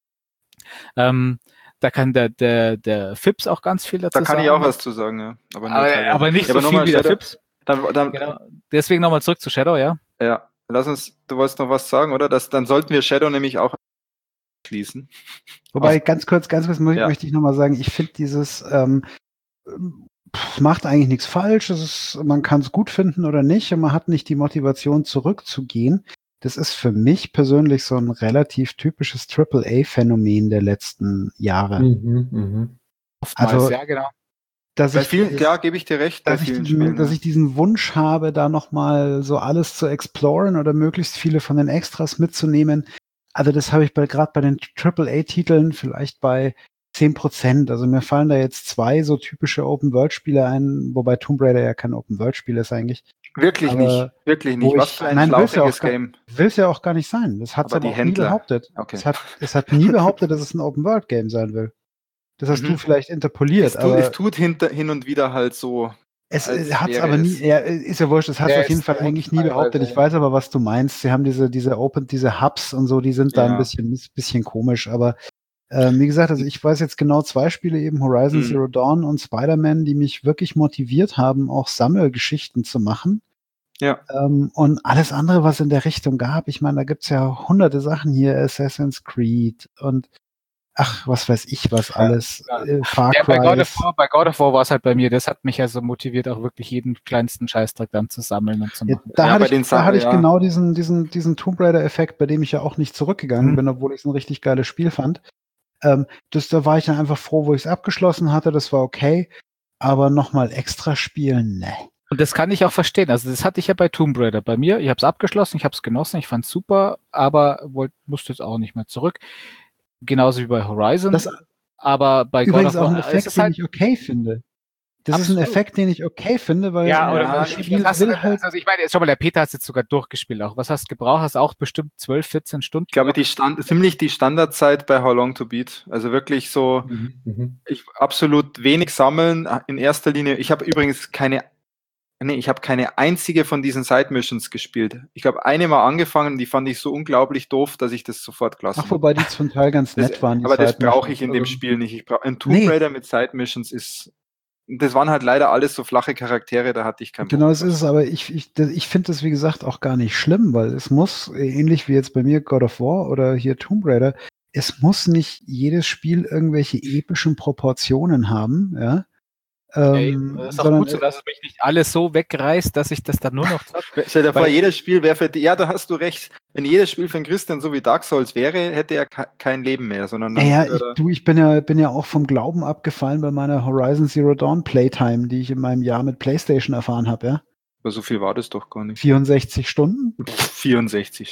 Da kann der Fips auch ganz viel dazu sagen. Da kann ich auch was zu sagen, ja. Aber nicht so viel wie der Fips. Genau. Deswegen nochmal zurück zu Shadow, ja? Ja, du wolltest noch was sagen, oder? Dann sollten wir Shadow nämlich auch schließen. Wobei, ganz kurz möchte ich nochmal sagen, ich finde dieses macht eigentlich nichts falsch, man kann es gut finden oder nicht und man hat nicht die Motivation zurückzugehen. Das ist für mich persönlich so ein relativ typisches AAA-Phänomen der letzten Jahre. Also, ja, genau. Gebe ich dir recht. Dass ich diesen Wunsch habe, da nochmal so alles zu exploren oder möglichst viele von den Extras mitzunehmen. Also das habe ich gerade bei den AAA-Titeln vielleicht bei 10%. Also mir fallen da jetzt 2 so typische Open-World-Spiele ein, wobei Tomb Raider ja kein Open-World-Spiel ist eigentlich. Wirklich nicht. Was für ein schlauchiges Game. Will es ja auch gar nicht sein. Das hat es aber auch nie behauptet. Okay. Es hat nie behauptet, dass es ein Open-World-Game sein will. Das hast du vielleicht interpoliert. Es tut hin und wieder halt so. Es hat es aber nie, ist ja wurscht, es hat es auf jeden Fall eigentlich nie behauptet. Ich weiß aber, was du meinst. Sie haben diese Hubs und so, die sind da ein bisschen komisch, aber wie gesagt, also ich weiß jetzt genau 2 Spiele eben, Horizon Zero Dawn und Spider-Man, die mich wirklich motiviert haben, auch Sammelgeschichten zu machen. Ja. Und alles andere, was in der Richtung gab, ich meine, da gibt's ja hunderte Sachen hier, Assassin's Creed und was weiß ich, was alles. Far Cry. Bei God of War war es halt bei mir, das hat mich also motiviert, auch wirklich jeden kleinsten Scheißdreck dann zu sammeln und zu machen. Da hatte ich genau diesen Tomb Raider-Effekt, bei dem ich ja auch nicht zurückgegangen bin, obwohl ich es ein richtig geiles Spiel fand. Da war ich dann einfach froh, wo ich es abgeschlossen hatte, das war okay, aber nochmal extra spielen, ne. Und das kann ich auch verstehen. Also das hatte ich ja bei Tomb Raider. Bei mir, ich habe es abgeschlossen, ich habe es genossen, ich fand es super, aber musste jetzt auch nicht mehr zurück. Genauso wie bei Horizon. Aber bei übrigens God of War auch ein Effekt, den ich okay finde. Das ist ein Effekt, den ich okay finde, weil das Spiel will halt. Also ich meine, schau mal, der Peter hat es jetzt sogar durchgespielt auch. Was hast du gebraucht? Hast du auch bestimmt 12, 14 Stunden? Ich glaube, ziemlich die Standardzeit bei How Long to Beat. Also wirklich so absolut wenig sammeln in erster Linie. Ich habe übrigens keine einzige von diesen Side-Missions gespielt. Ich glaube, eine mal angefangen, die fand ich so unglaublich doof, dass ich das sofort gelassen habe. Wobei die zum Teil ganz nett waren. Aber das brauche ich in dem Spiel nicht. Ein Tomb Raider mit Side-Missions das waren halt leider alles so flache Charaktere, da hatte ich keinen Bock. Genau, das ist es, aber ich finde das, wie gesagt, auch gar nicht schlimm, weil es muss, ähnlich wie jetzt bei mir God of War oder hier Tomb Raider, es muss nicht jedes Spiel irgendwelche epischen Proportionen haben, ja. Das ist auch gut so, dass es mich nicht alles so wegreißt, dass ich das dann nur noch stell dir vor, jedes Spiel wäre für ja, da hast du recht. Wenn jedes Spiel für einen Christian so wie Dark Souls wäre, hätte er kein Leben mehr, sondern ich bin ja auch vom Glauben abgefallen bei meiner Horizon Zero Dawn Playtime, die ich in meinem Jahr mit PlayStation erfahren habe, ja. Aber so viel war das doch gar nicht. 64 Stunden? 64 Stunden.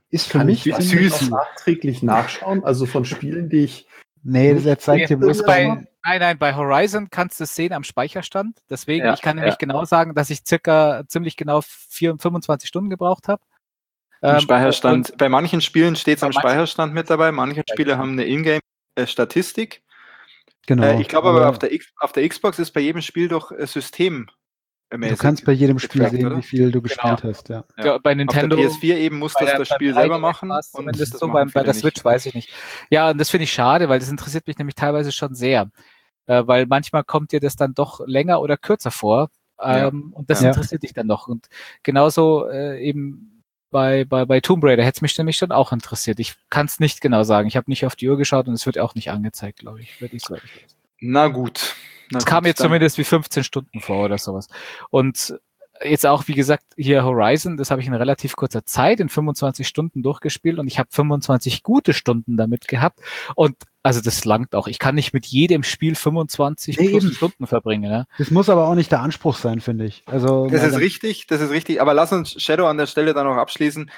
Ist für Kann mich ich süß. auch nachträglich nachschauen? Also von Spielen, die ich... Nee, er zeigt dir bloß Nein, bei Horizon kannst du es sehen am Speicherstand. Deswegen, Ja, ich kann nämlich genau sagen, dass ich ziemlich genau 25 Stunden gebraucht habe. Im Speicherstand. Bei manchen Spielen steht es am manchen- Speicherstand mit dabei. Manche Spiele haben eine Ingame-Statistik. Genau. Ich glaube aber auf der Xbox ist bei jedem Spiel doch System. Du kannst bei jedem Spiel getrackt, sehen, oder? wie viel du gespielt hast, ja. Ja, bei Nintendo, auf der PS4 eben muss das Spiel selber machen. Und Und das so machen bei der viele Switch nicht. weiß ich nicht. Ja, und das finde ich schade, weil das interessiert mich nämlich teilweise schon sehr. Weil manchmal kommt dir das dann doch länger oder kürzer vor. Und das interessiert dich dann noch. Und genauso eben bei Tomb Raider hätte es mich nämlich schon auch interessiert. Ich kann es nicht genau sagen. Ich habe nicht auf die Uhr geschaut und es wird auch nicht angezeigt, glaube ich. Na gut. Es kam mir zumindest wie 15 Stunden vor oder sowas. Und jetzt auch, wie gesagt, hier Horizon, das habe ich in relativ kurzer Zeit, in 25 Stunden durchgespielt und ich habe 25 gute Stunden damit gehabt. Und also das langt auch. Ich kann nicht mit jedem Spiel 25 plus Stunden verbringen. Ne? Das muss aber auch nicht der Anspruch sein, finde ich. Also, das ist richtig. Aber lass uns Shadow an der Stelle dann noch abschließen.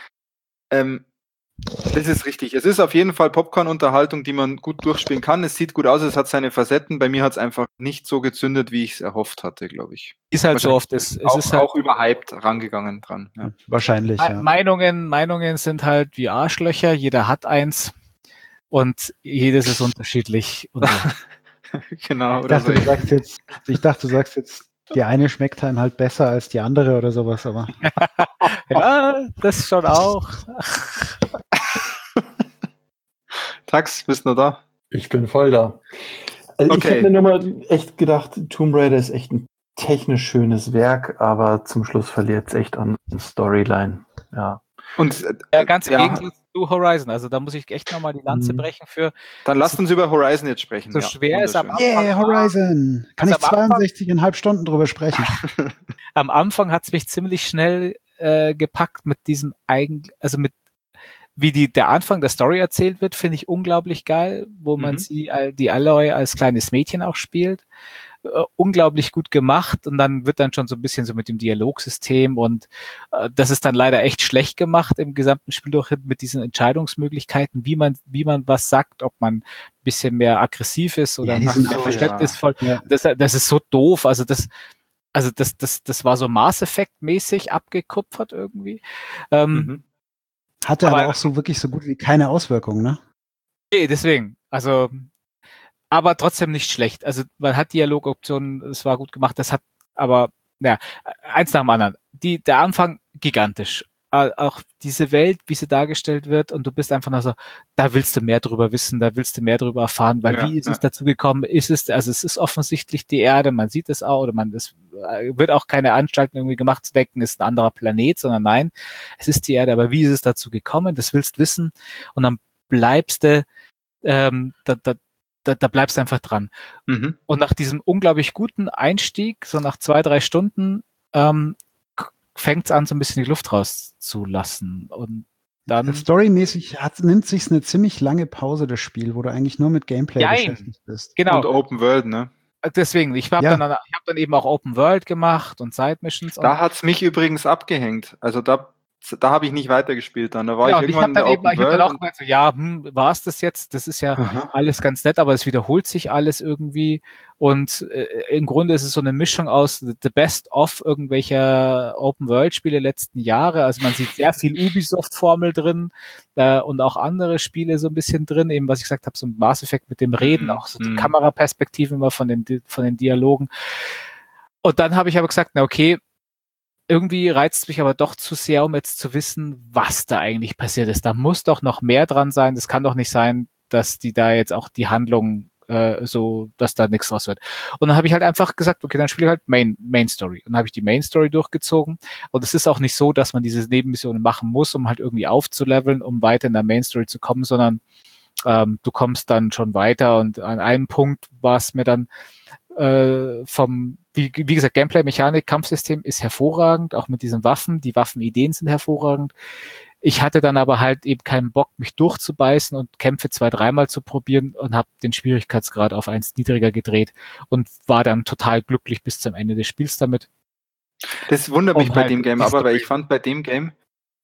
Das ist richtig. Es ist auf jeden Fall Popcorn-Unterhaltung, die man gut durchspielen kann. Es sieht gut aus, es hat seine Facetten. Bei mir hat es einfach nicht so gezündet, wie ich es erhofft hatte, glaube ich. Ist halt so oft. Es ist halt auch überhyped rangegangen dran. Ja. Wahrscheinlich, ja. Meinungen sind halt wie Arschlöcher. Jeder hat eins und jedes ist unterschiedlich. Genau. Ich dachte, du sagst jetzt, die eine schmeckt einem halt besser als die andere oder sowas, aber. Ja, das schon auch. Tax, bist du noch da? Ich bin voll da. Also Ich hätte mir nur mal echt gedacht, Tomb Raider ist echt ein technisch schönes Werk, aber zum Schluss verliert es echt an Storyline. Ja. Und ganz im Gegensatz zu Horizon. Also da muss ich echt nochmal die Lanze brechen für. Dann lasst uns über Horizon jetzt sprechen. So schwer ist am Anfang. Yeah, Horizon! Kann ich 62,5 Stunden drüber sprechen. Am Anfang hat es mich ziemlich schnell gepackt mit diesem wie der Anfang der Story erzählt wird, finde ich unglaublich geil, wo man die Aloy als kleines Mädchen auch spielt. Unglaublich gut gemacht und dann wird dann schon so ein bisschen so mit dem Dialogsystem und das ist dann leider echt schlecht gemacht im gesamten Spiel durch mit diesen Entscheidungsmöglichkeiten, wie man was sagt, ob man ein bisschen mehr aggressiv ist oder mehr verständnisvoll. Ja. Das ist so doof, also das war so Mass Effect-mäßig abgekupfert irgendwie. Hatte aber auch so wirklich so gut wie keine Auswirkungen, ne? Nee, deswegen. Also, aber trotzdem nicht schlecht. Also man hat Dialogoptionen, es war gut gemacht, das hat aber, eins nach dem anderen. Der Anfang gigantisch. Auch diese Welt, wie sie dargestellt wird und du bist einfach nur so, da willst du mehr drüber wissen, da willst du mehr drüber erfahren, weil wie ist es dazu gekommen? Es ist offensichtlich die Erde, man sieht es auch, oder es wird auch keine Anstalten irgendwie gemacht zu denken, ist ein anderer Planet, sondern nein, es ist die Erde, aber wie ist es dazu gekommen? Das willst du wissen und dann bleibst du, da bleibst du einfach dran. Und nach diesem unglaublich guten Einstieg, so nach 2-3 Stunden, fängt es an, so ein bisschen die Luft rauszulassen. Und dann. Storymäßig nimmt sich eine ziemlich lange Pause, das Spiel, wo du eigentlich nur mit Gameplay beschäftigt bist. Genau. Und Open World, ne? Deswegen, ich habe dann eben auch Open World gemacht und Side Missions. Da hat es mich übrigens abgehängt. Also da habe ich nicht weitergespielt dann. Da war ich irgendwann in der Open World. Ich habe dann auch gemeint, so, war es das jetzt? Das ist ja alles ganz nett, aber es wiederholt sich alles irgendwie. Und im Grunde ist es so eine Mischung aus the best of irgendwelcher Open-World-Spiele letzten Jahre. Also man sieht sehr viel Ubisoft-Formel drin und auch andere Spiele so ein bisschen drin. Eben, was ich gesagt habe, so ein Mass Effect mit dem Reden, auch so die Kameraperspektiven immer von den Dialogen. Und dann habe ich aber gesagt, na okay, irgendwie reizt mich aber doch zu sehr, um jetzt zu wissen, was da eigentlich passiert ist. Da muss doch noch mehr dran sein. Das kann doch nicht sein, dass die da jetzt auch die Handlung so, dass da nichts draus wird. Und dann habe ich halt einfach gesagt, okay, dann spiele ich halt Main Story. Und dann habe ich die Main Story durchgezogen. Und es ist auch nicht so, dass man diese Nebenmissionen machen muss, um halt irgendwie aufzuleveln, um weiter in der Main Story zu kommen, sondern du kommst dann schon weiter. Und an einem Punkt war es mir dann wie gesagt, Gameplay-Mechanik, Kampfsystem ist hervorragend, auch mit diesen Waffen. Die Waffenideen sind hervorragend. Ich hatte dann aber halt eben keinen Bock, mich durchzubeißen und Kämpfe 2-3 Mal zu probieren und habe den Schwierigkeitsgrad auf 1 niedriger gedreht und war dann total glücklich bis zum Ende des Spiels damit. Das wundert mich bei dem Game aber, weil ich fand bei dem Game,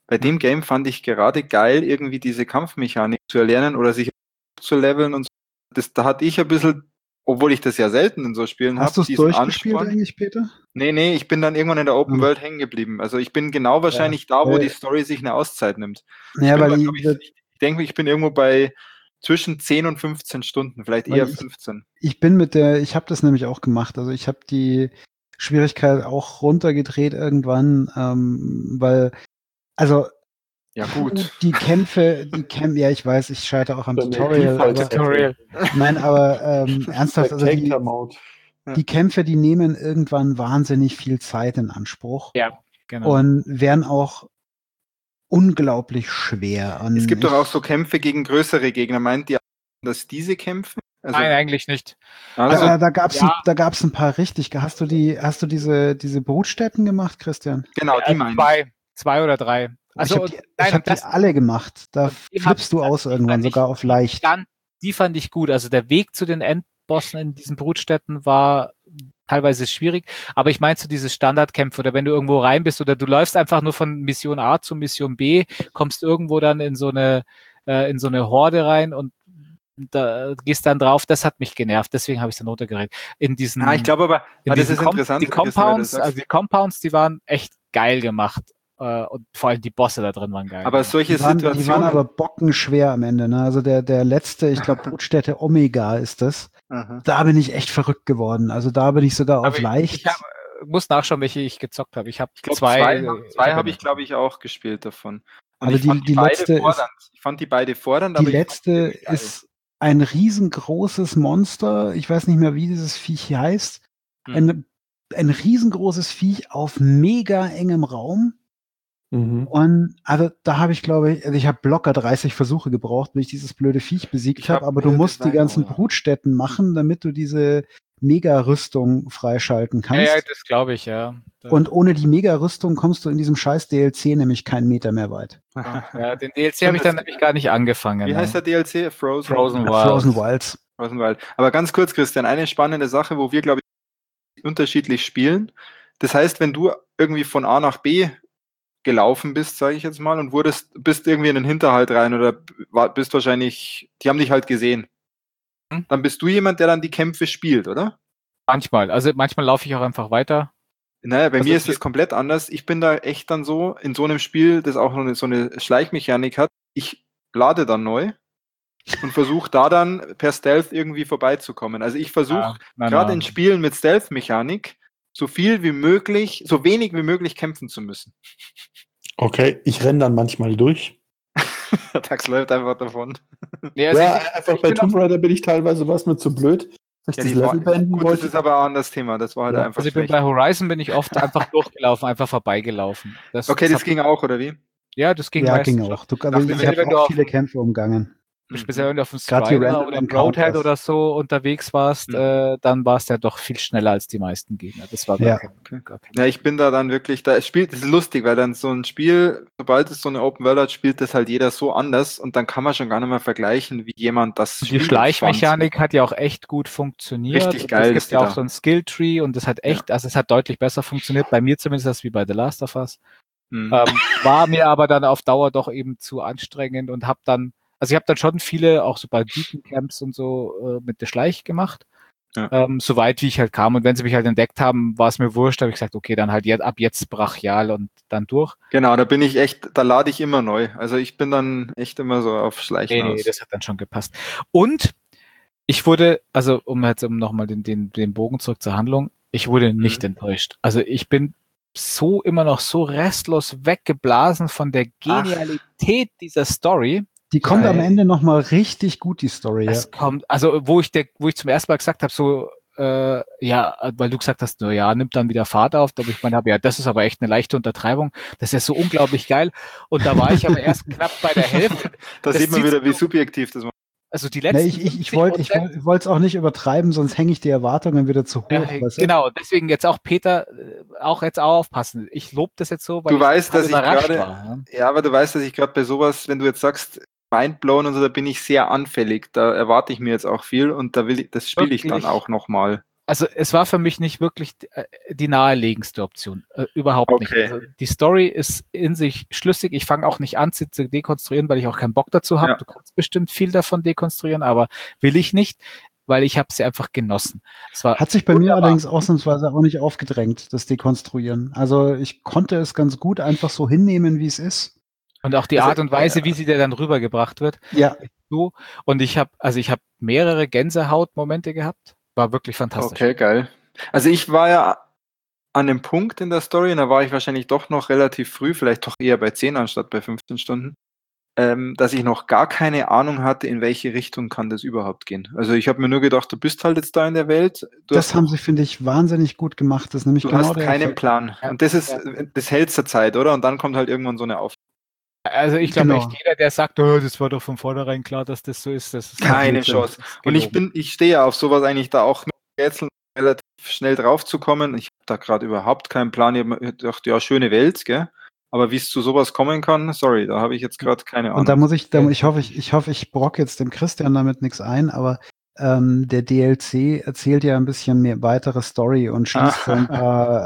bei dem Game fand ich gerade geil, irgendwie diese Kampfmechanik zu erlernen oder sich zu leveln und so. Da hatte ich ein bisschen, obwohl ich das ja selten in so Spielen habe, Hast du es diesen durchgespielt Ansporn. eigentlich, Peter? Nee, ich bin dann irgendwann in der Open Hm. World hängen geblieben. Also ich bin genau wahrscheinlich da, wo die Story sich eine Auszeit nimmt. Ja, weil Ich denke, ich bin irgendwo bei zwischen 10 und 15 Stunden, vielleicht eher 15. ich habe das nämlich auch gemacht. Also ich habe die Schwierigkeit auch runtergedreht irgendwann, weil, also Ja, gut. die Kämpfe, ja, ich weiß, ich scheitere auch am Dann Tutorial, aber, Tutorial. nein, aber ernsthaft, also Spectator Mode. die Kämpfe, die nehmen irgendwann wahnsinnig viel Zeit in Anspruch Ja, genau. und werden auch unglaublich schwer. Und Es gibt doch auch so Kämpfe gegen größere Gegner. Meint ihr, dass diese Kämpfe? Also, Nein, eigentlich nicht. also da gab's ein paar richtig. Hast du diese Brutstätten gemacht, Christian? genau, die meine ich. Zwei oder drei. Also, ich hab die alle gemacht. Da die flippst du hab- aus die irgendwann, fand ich- sogar auf leicht. Die fand ich gut. Also der Weg zu den Endbossen in diesen Brutstätten war teilweise schwierig. Aber ich meine so diese Standardkämpfe oder wenn du irgendwo rein bist oder du läufst einfach nur von Mission A zu Mission B, kommst irgendwo dann in so eine Horde rein und da gehst dann drauf, das hat mich genervt, deswegen habe ich es dann runtergeregt. Ich glaube aber, das ist interessant. Die Compounds, die waren echt geil gemacht. Und vor allem die Bosse da drin waren geil. Aber solche Die waren Situationen. aber bockenschwer am Ende. Ne? Also der letzte, ich glaube, Brutstätte Omega ist das. Aha. Da bin ich echt verrückt geworden. Also da bin ich sogar auf leicht. Ich muss nachschauen, welche ich gezockt habe. Ich habe zwei habe ich, glaube ich, auch gespielt davon. Und aber ich fand die letzte fordernd. Ich fand die beide fordernd. Die aber letzte ist ein riesengroßes Monster. Ich weiß nicht mehr, wie dieses Viech heißt. Ein riesengroßes Viech auf mega engem Raum. Und also da habe ich, glaube ich, ich habe locker 30 Versuche gebraucht, bis ich dieses blöde Viech besiegt habe, aber du musst die ganzen Brutstätten machen, damit du diese Mega-Rüstung freischalten kannst. Ja, das glaube ich, ja. Und ohne die Mega-Rüstung kommst du in diesem scheiß DLC nämlich keinen Meter mehr weit. Ja, den DLC habe ich dann nämlich gar nicht angefangen. Wie heißt der DLC? Frozen Wilds. Frozen Wild. Aber ganz kurz, Christian, eine spannende Sache, wo wir, glaube ich, unterschiedlich spielen. Das heißt, wenn du irgendwie von A nach B gelaufen bist, sage ich jetzt mal, und bist irgendwie in den Hinterhalt rein oder bist wahrscheinlich, die haben dich halt gesehen. Dann bist du jemand, der dann die Kämpfe spielt, oder? Manchmal. Also manchmal laufe ich auch einfach weiter. Naja, bei mir ist es komplett anders. Ich bin da echt dann so, in so einem Spiel, das auch so eine Schleichmechanik hat, ich lade dann neu und versuche da dann per Stealth irgendwie vorbeizukommen. Also ich versuche gerade in Spielen mit Stealth-Mechanik so wenig wie möglich kämpfen zu müssen. Okay, ich renne dann manchmal durch. Tax läuft einfach davon. Nee, also einfach bei Tomb Raider bin ich teilweise mir zu blöd. Das ist aber auch das Thema. Das war halt einfach schlecht. Bei Horizon bin ich oft einfach durchgelaufen, einfach vorbeigelaufen. Das ging auch, oder wie? Ja, das ging ging auch. Ich habe auch viele Kämpfe umgangen. Speziell wenn du auf dem Strider oder im Roadhead oder so unterwegs warst, dann warst du ja doch viel schneller als die meisten Gegner. Das war gar kein Ja, ich bin da dann wirklich, das ist lustig, weil dann so ein Spiel, sobald es so eine Open World hat, spielt das halt jeder so anders und dann kann man schon gar nicht mehr vergleichen, wie jemand das spielt. Die Schleichmechanik hat ja auch echt gut funktioniert. Richtig geil. Es gibt ja auch so ein Skilltree und das hat echt, also es hat deutlich besser funktioniert, bei mir zumindest als wie bei The Last of Us. War mir aber dann auf Dauer doch eben zu anstrengend und habe dann schon viele, auch so bei Beacon-Camps und so, mit der Schleich gemacht. Ja. Soweit wie ich halt kam. Und wenn sie mich halt entdeckt haben, war es mir wurscht. Da habe ich gesagt, okay, dann halt ab jetzt brachial und dann durch. Genau, da lade ich immer neu. Also ich bin dann echt immer so auf Schleichen aus. Nee, das hat dann schon gepasst. Und ich wurde, also um nochmal den Bogen zurück zur Handlung, ich wurde nicht enttäuscht. Also ich bin immer noch so restlos weggeblasen von der Genialität dieser Story. Die kommt am Ende nochmal richtig gut, die Story. Es kommt, also wo ich zum ersten Mal gesagt habe, so, weil du gesagt hast, nimmt dann wieder Fahrt auf, da ich meine, das ist aber echt eine leichte Untertreibung, das ist ja so unglaublich geil. Und da war ich aber erst knapp bei der Hälfte. Da sieht man wieder, wie subjektiv das war. Also die letzten ich wollte es auch nicht übertreiben, sonst hänge ich die Erwartungen wieder zu hoch. Genau, deswegen jetzt auch Peter, auch aufpassen. Ich lobe das jetzt so, weil du weißt, dass ich gerade, war. Ja, aber du weißt, dass ich gerade bei sowas, wenn du jetzt sagst, Mindblown und so, da bin ich sehr anfällig. Da erwarte ich mir jetzt auch viel und das spiele ich dann auch nochmal. Also es war für mich nicht wirklich die naheliegendste Option. Überhaupt nicht. Also die Story ist in sich schlüssig. Ich fange auch nicht an, sie zu dekonstruieren, weil ich auch keinen Bock dazu habe. Ja. Du kannst bestimmt viel davon dekonstruieren, aber will ich nicht, weil ich habe sie einfach genossen. Hat sich bei mir allerdings ausnahmsweise auch nicht aufgedrängt, das Dekonstruieren. Also ich konnte es ganz gut einfach so hinnehmen, wie es ist. Und auch die Art und Weise, wie sie dir dann rübergebracht wird. Ja. So. Und ich habe mehrere Gänsehautmomente gehabt. War wirklich fantastisch. Okay, geil. Also ich war ja an dem Punkt in der Story, und da war ich wahrscheinlich doch noch relativ früh, vielleicht doch eher bei 10 anstatt bei 15 Stunden, dass ich noch gar keine Ahnung hatte, in welche Richtung kann das überhaupt gehen. Also ich habe mir nur gedacht, du bist halt jetzt da in der Welt. Das haben sie, finde ich, wahnsinnig gut gemacht. Das ist nämlich du genau hast keinen Plan. Und das ist das hält zur Zeit, oder? Und dann kommt halt irgendwann so eine Aufgabe. Also ich glaube echt, jeder, der sagt, das war doch von vornherein klar, dass das so ist. Das ist keine Chance. Und ich stehe ja auf sowas eigentlich da auch mit Rätseln relativ schnell drauf zu kommen. Ich habe da gerade überhaupt keinen Plan. Ich habe mir gedacht, ja, schöne Welt, gell? Aber wie es zu sowas kommen kann, sorry, da habe ich jetzt gerade keine Ahnung. Und da muss ich hoffe, ich brock jetzt dem Christian damit nichts ein, aber der DLC erzählt ja ein bisschen mehr weitere Story und schließt so ein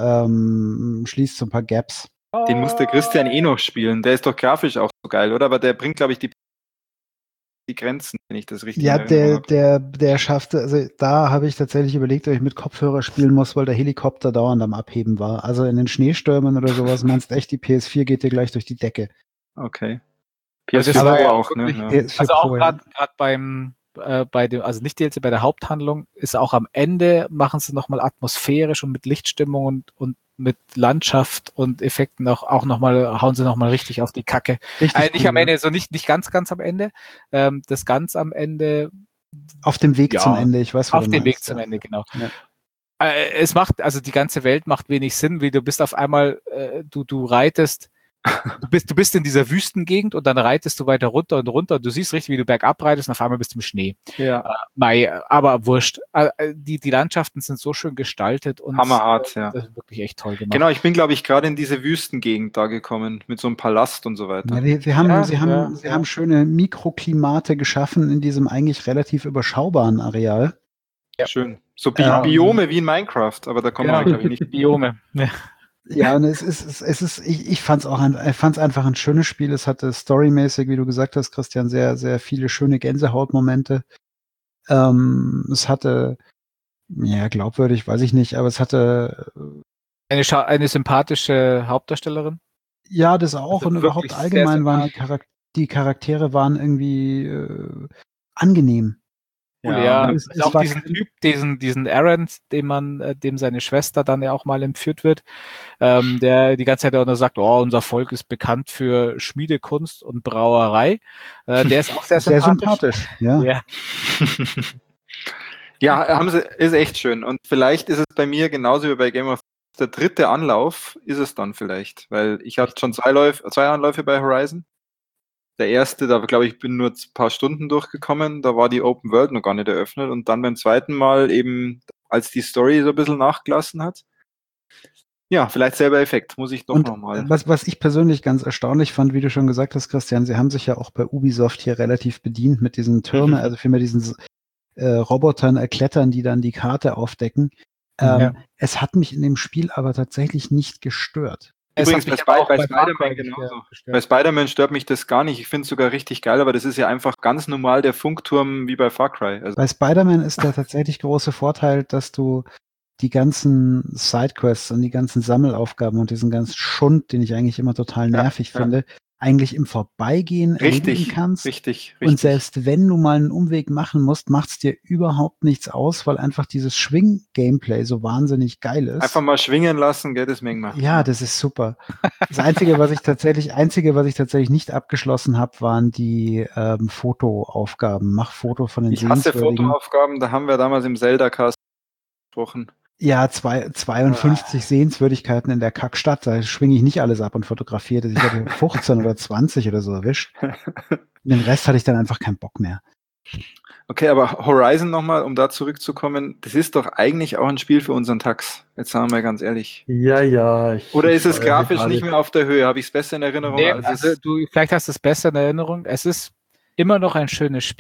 paar Gaps. Den muss der Christian noch spielen. Der ist doch grafisch auch so geil, oder? Aber der bringt, glaube ich, die Grenzen, wenn ich das richtig erinnere. Ja, der schaffte, also da habe ich tatsächlich überlegt, ob ich mit Kopfhörer spielen muss, weil der Helikopter dauernd am Abheben war. Also in den Schneestürmen oder sowas meinst echt, die PS4 geht dir gleich durch die Decke. Okay. PS4 Pro auch, ne? Ja. Also auch gerade bei dem, also nicht DLC, bei der Haupthandlung ist auch am Ende, machen sie nochmal atmosphärisch und mit Lichtstimmung und mit Landschaft und Effekten auch nochmal, hauen sie nochmal richtig auf die Kacke. Nicht am Ende, so nicht ganz am Ende. Das ganz am Ende. Auf dem Weg zum Ende, ich weiß, was auf dem Weg zum Ende, genau. Ja. Es macht, also die ganze Welt macht wenig Sinn, wie du bist auf einmal, du reitest, du bist in dieser Wüstengegend und dann reitest du weiter runter und du siehst richtig, wie du bergab reitest und auf einmal bist du im Schnee. Ja. Aber wurscht. Die Landschaften sind so schön gestaltet und hammerhart, ja. Das ist wirklich echt toll gemacht. Genau, ich bin, glaube ich, gerade in diese Wüstengegend da gekommen, mit so einem Palast und so weiter. Ja, sie haben schöne Mikroklimate geschaffen in diesem eigentlich relativ überschaubaren Areal. Ja. Schön. So Biome wie in Minecraft, aber da kommen wir, glaube ich, nicht. Biome. Ja. Ja, und ich fand es einfach ein schönes Spiel. Es hatte storymäßig, wie du gesagt hast, Christian, sehr, sehr viele schöne Gänsehautmomente. Es hatte, ja, glaubwürdig, weiß ich nicht, aber es hatte eine sympathische Hauptdarstellerin. Ja, das auch. Also und überhaupt allgemein waren die Charaktere waren irgendwie angenehm. Ja, es auch diesen Typ, diesen Aaron, dem seine Schwester dann ja auch mal entführt wird, der die ganze Zeit auch nur sagt, unser Volk ist bekannt für Schmiedekunst und Brauerei. Der ist auch sehr sympathisch. Ja. Ja, ist echt schön. Und vielleicht ist es bei mir genauso wie bei Game of Thrones, der dritte Anlauf ist es dann vielleicht, weil ich hatte schon zwei Anläufe bei Horizon. Der erste, da glaube ich, bin nur ein paar Stunden durchgekommen, da war die Open World noch gar nicht eröffnet und dann beim zweiten Mal eben, als die Story so ein bisschen nachgelassen hat. Ja, vielleicht selber Effekt, muss ich doch nochmal. Was ich persönlich ganz erstaunlich fand, wie du schon gesagt hast, Christian, sie haben sich ja auch bei Ubisoft hier relativ bedient mit diesen Türmen, also vielmehr diesen Robotern erklettern, die dann die Karte aufdecken. Es hat mich in dem Spiel aber tatsächlich nicht gestört. Übrigens, bei Spider-Man genauso. Bei Spider-Man stört mich das gar nicht. Ich finde es sogar richtig geil, aber das ist ja einfach ganz normal der Funkturm wie bei Far Cry. Also bei Spider-Man ist der tatsächlich große Vorteil, dass du die ganzen Sidequests und die ganzen Sammelaufgaben und diesen ganzen Schund, den ich eigentlich immer total nervig finde, eigentlich im Vorbeigehen erledigen kannst. Richtig. Und selbst wenn du mal einen Umweg machen musst, macht es dir überhaupt nichts aus, weil einfach dieses Schwing-Gameplay so wahnsinnig geil ist. Einfach mal schwingen lassen, gell, das Meng machen. Ja, das ist super. Das Einzige, was ich tatsächlich nicht abgeschlossen habe, waren die Fotoaufgaben. Mach Foto von den Sehenswürdigen. Ich hasse Fotoaufgaben, da haben wir damals im Zelda-Cast gesprochen. Ja, 52 Sehenswürdigkeiten in der Kackstadt, da schwinge ich nicht alles ab und fotografiere. Ich hatte 15 oder 20 oder so erwischt. Den Rest hatte ich dann einfach keinen Bock mehr. Okay, aber Horizon nochmal, um da zurückzukommen, das ist doch eigentlich auch ein Spiel für unseren Tax. Jetzt sagen wir mal ganz ehrlich. Ja. Oder ist es grafisch nicht mehr auf der Höhe? Habe ich es besser in Erinnerung? Nee, vielleicht hast du es besser in Erinnerung. Es ist immer noch ein schönes Spiel.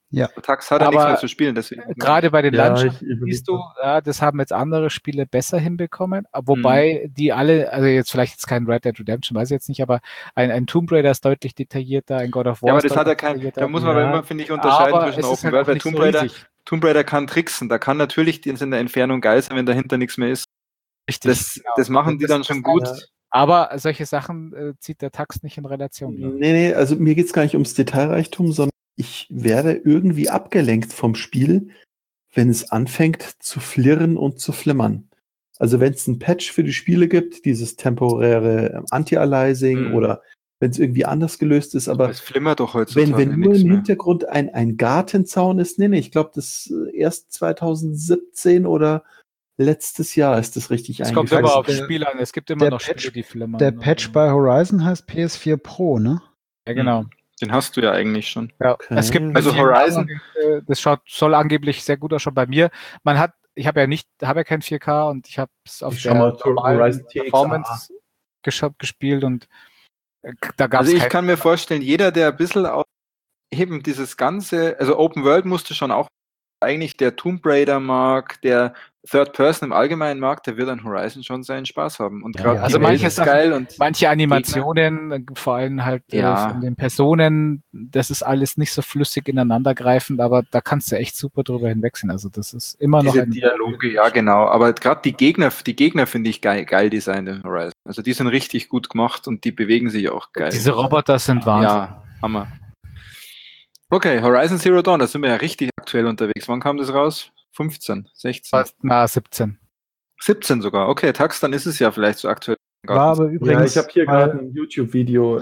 Ja. Tax hat ja nichts mehr zu spielen, deswegen. Gerade bei den Ja, Landschaften siehst du, das haben jetzt andere Spiele besser hinbekommen, wobei die alle, also jetzt kein Red Dead Redemption, weiß ich jetzt nicht, aber ein Tomb Raider ist deutlich detaillierter, ein God of War Ja, aber ist das hat ja deutlich detaillierter. da muss man aber immer, finde ich, unterscheiden aber zwischen es ist Open halt World, auch weil nicht so riesig. Tomb Raider kann tricksen, da kann natürlich in der Entfernung geil sein, wenn dahinter nichts mehr ist. Richtig. Das machen die dann schon gut. Aber solche Sachen zieht der Tax nicht in Relation. Nee, also mir geht es gar nicht ums Detailreichtum, sondern ich werde irgendwie abgelenkt vom Spiel, wenn es anfängt zu flirren und zu flimmern. Also wenn es ein Patch für die Spiele gibt, dieses temporäre Anti-Aliasing oder wenn es irgendwie anders gelöst ist, aber es flimmert doch heutzutage wenn nur im Hintergrund ein Gartenzaun ist, nee, ich glaube, das erst 2017 oder letztes Jahr ist das richtig eingeführt. Es kommt immer aufs Spiel an, es gibt immer noch Spiele, die flimmern. Der Patch bei Horizon heißt PS4 Pro, ne? Ja, genau. Den hast du ja eigentlich schon. Ja. Okay. Es gibt also Horizon, das soll angeblich sehr gut ausschauen bei mir. Ich habe ja kein 4K und ich habe es auf der normalen Performance gespielt und da gab es. Also ich kann mir vorstellen, jeder, der ein bisschen eben dieses ganze, also Open World musste schon auch eigentlich der Tomb Raider mag, der Third Person im Allgemeinen mag, der wird an Horizon schon seinen Spaß haben. Und gerade also manches geil und manche Animationen, vor allem halt von den Personen, das ist alles nicht so flüssig ineinandergreifend, aber da kannst du echt super drüber hinwechseln. Also das ist immer noch ein Dialoge, ja genau. Aber gerade die Gegner finde ich geil designt in Horizon. Also die sind richtig gut gemacht und die bewegen sich auch geil. Diese Roboter sind Wahnsinn. Ja, Hammer. Okay, Horizon Zero Dawn, da sind wir ja richtig aktuell unterwegs. Wann kam das raus? 15, 16? 17. 17 sogar. Okay, Tax, dann ist es ja vielleicht so aktuell. War aber übrigens, ich habe hier gerade ein YouTube-Video.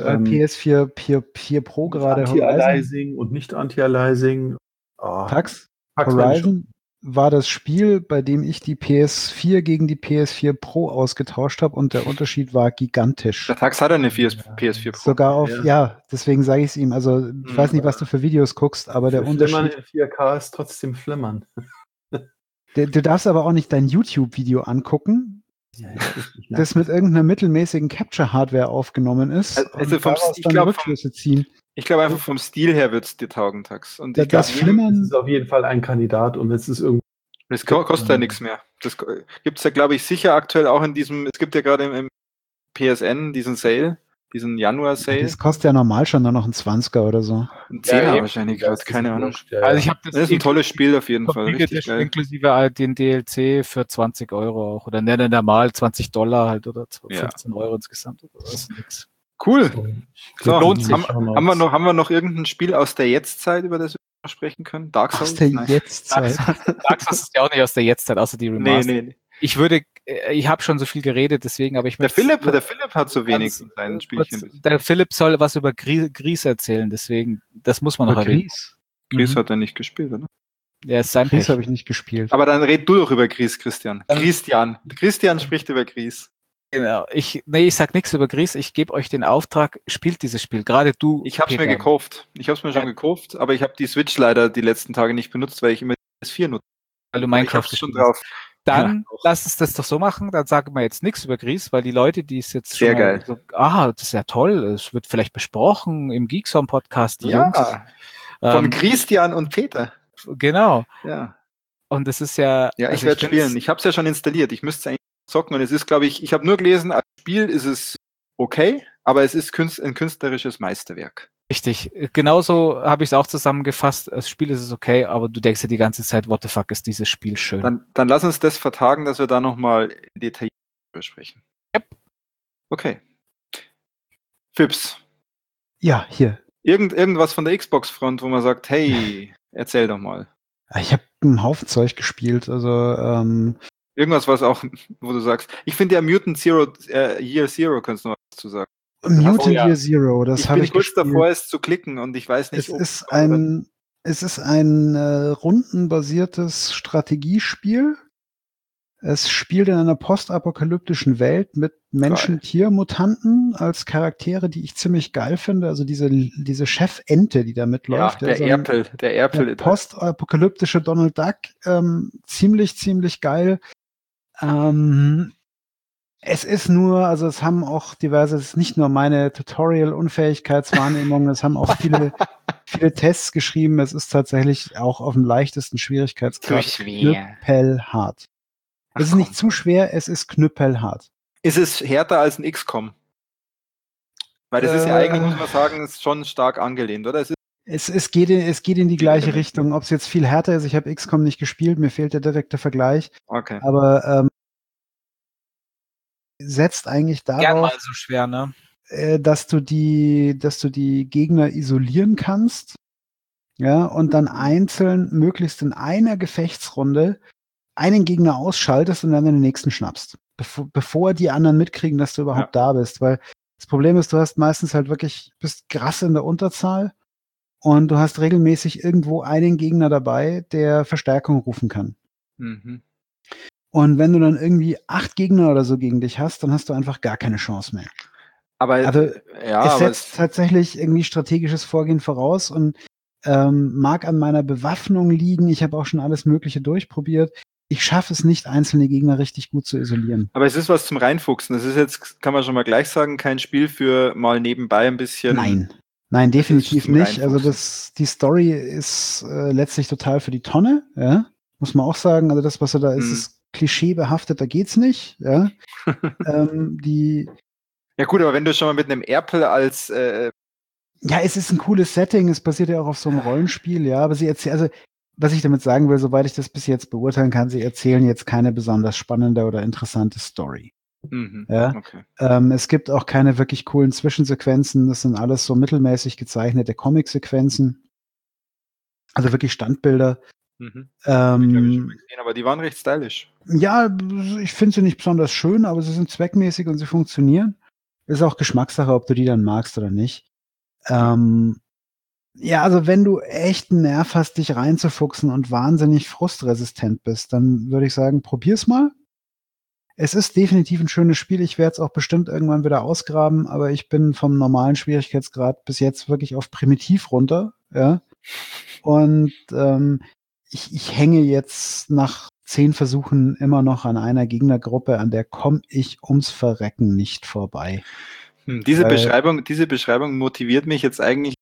PS4 Pro gerade. Anti-Aliasing und nicht Anti-Aliasing. Tax, Horizon war das Spiel, bei dem ich die PS4 gegen die PS4 Pro ausgetauscht habe und der Unterschied war gigantisch. Der Tax hat eine PS4 Pro. Sogar auf, deswegen sage ich es ihm. Also ich weiß nicht, was du für Videos guckst, aber der Unterschied... Flimmern in 4K ist trotzdem Flimmern. Du darfst aber auch nicht dein YouTube-Video angucken, das mit irgendeiner mittelmäßigen Capture-Hardware aufgenommen ist also und daraus dann Rückschlüsse ziehen. Ich glaube einfach vom Stil her wird es dir taugen, Tax. Und das Flimmern ist auf jeden Fall ein Kandidat und es ist irgendwie. Das kostet ja nichts mehr. Das gibt es ja, glaube ich, sicher aktuell auch in diesem, es gibt ja gerade im PSN diesen Sale, diesen Januar-Sale. Das kostet ja normal schon nur noch ein 20er oder so. Ein 10er wahrscheinlich gerade, keine Ahnung. Also ich habe das ist ein tolles Spiel auf jeden Fall. Richtig geil. Inklusive den DLC für 20 Euro auch. Oder normal $20 halt oder 15 Euro insgesamt. Das ist nix. Cool. So, lohnt sich. Haben wir noch irgendein Spiel aus der Jetztzeit, über das wir noch sprechen können? Dark Souls? Aus der Jetztzeit. Dark Souls ist ja auch nicht aus der Jetztzeit, außer die Remaster. Nee. Ich habe schon so viel geredet, deswegen, aber der Philipp hat so wenig in seinen Spielchen. Der Philipp soll was über Gries erzählen, deswegen, das muss man noch erwähnen. Gries hat er nicht gespielt, oder? Ja, ist sein Gries habe ich nicht gespielt. Aber dann red du doch über Gries, Christian. Christian spricht über Gries. Genau. Ich sag nichts über Gries. Ich gebe euch den Auftrag, spielt dieses Spiel. Gerade du. Ich habe es mir gekauft. Ich habe es mir schon gekauft, aber ich habe die Switch leider die letzten Tage nicht benutzt, weil ich immer PS4 nutze. Weil du Minecraft schon drauf. Dann lass uns das doch so machen. Dann sagen wir jetzt nichts über Gries, weil die Leute, die es jetzt sehr geil. So, das ist ja toll. Es wird vielleicht besprochen im Geekzone Podcast. Jungs. Von Christian und Peter. Genau. Ja. Und es ist ja. Ja, ich werde spielen. Ich habe es ja schon installiert. Ich müsste eigentlich zocken und es ist, glaube ich habe nur gelesen, als Spiel ist es okay, aber es ist ein künstlerisches Meisterwerk. Richtig, genauso habe ich es auch zusammengefasst, als Spiel ist es okay, aber du denkst ja die ganze Zeit, what the fuck ist dieses Spiel schön. Dann lass uns das vertagen, dass wir da nochmal detailliert besprechen. Yep. Okay. Fips. Ja, hier. Irgendwas von der Xbox-Front, wo man sagt, hey, erzähl doch mal. Ich habe einen Haufen Zeug gespielt, also irgendwas, was auch, wo du sagst, ich finde ja Mutant Year Zero, kannst du noch was dazu sagen. Mutant Year Zero, das habe ich bin kurz davor, es zu klicken und ich weiß nicht, es ist ein rundenbasiertes Strategiespiel. Es spielt in einer postapokalyptischen Welt mit Menschen-Tier-Mutanten als Charaktere, die ich ziemlich geil finde. Also diese Chefente, die da mitläuft. Ja, der Erpel. Postapokalyptische Donald Duck, ziemlich geil. Es ist nur, also es haben auch diverse, es ist nicht nur meine Tutorial-Unfähigkeitswahrnehmung, es haben auch viele Tests geschrieben. Es ist tatsächlich auch auf dem leichtesten Schwierigkeitsgrad knüppelhart. Es ist nicht zu schwer, es ist knüppelhart. Ist es härter als ein XCOM? Weil das ist ja eigentlich, muss man sagen, ist schon stark angelehnt, oder? Es geht in die gleiche Richtung. Ob es jetzt viel härter ist, ich habe XCOM nicht gespielt, mir fehlt der direkte Vergleich. Okay. Aber setzt eigentlich Gern darauf, mal so schwer, ne? dass du die Gegner isolieren kannst, ja, und dann einzeln, möglichst in einer Gefechtsrunde, einen Gegner ausschaltest und dann den nächsten schnappst, bevor die anderen mitkriegen, dass du überhaupt da bist. Weil das Problem ist, du hast meistens halt wirklich, bist krass in der Unterzahl und du hast regelmäßig irgendwo einen Gegner dabei, der Verstärkung rufen kann. Mhm. Und wenn du dann irgendwie 8 Gegner oder so gegen dich hast, dann hast du einfach gar keine Chance mehr. Aber es setzt tatsächlich irgendwie strategisches Vorgehen voraus und mag an meiner Bewaffnung liegen. Ich habe auch schon alles Mögliche durchprobiert. Ich schaffe es nicht, einzelne Gegner richtig gut zu isolieren. Aber es ist was zum Reinfuchsen. Das ist jetzt, kann man schon mal gleich sagen, kein Spiel für mal nebenbei ein bisschen. Nein, definitiv nicht. Also die Story ist letztlich total für die Tonne, ja? Muss man auch sagen. Also das, was da ist, ist klischeebehaftet, da geht's nicht. Ja? Ja gut, aber wenn du schon mal mit einem Erpel als ja, es ist ein cooles Setting, es basiert ja auch auf so einem Rollenspiel, ja, aber was ich damit sagen will, soweit ich das bis jetzt beurteilen kann, sie erzählen jetzt keine besonders spannende oder interessante Story. Ja? Okay. Es gibt auch keine wirklich coolen Zwischensequenzen, das sind alles so mittelmäßig gezeichnete Comic-Sequenzen. Also wirklich Standbilder. Ich glaube, ich schon mal gesehen, aber die waren recht stylisch. Ja, ich finde sie nicht besonders schön, aber sie sind zweckmäßig und sie funktionieren. Ist auch Geschmackssache, ob du die dann magst oder nicht. Ja, also wenn du echt einen Nerv hast, dich reinzufuchsen und wahnsinnig frustresistent bist, dann würde ich sagen, probier's mal. Es ist definitiv ein schönes Spiel. Ich werde es auch bestimmt irgendwann wieder ausgraben, aber ich bin vom normalen Schwierigkeitsgrad bis jetzt wirklich auf Primitiv runter, ja. Und ich hänge jetzt nach 10 Versuchen immer noch an einer Gegnergruppe, an der komme ich ums Verrecken nicht vorbei. Diese Beschreibung motiviert mich jetzt eigentlich.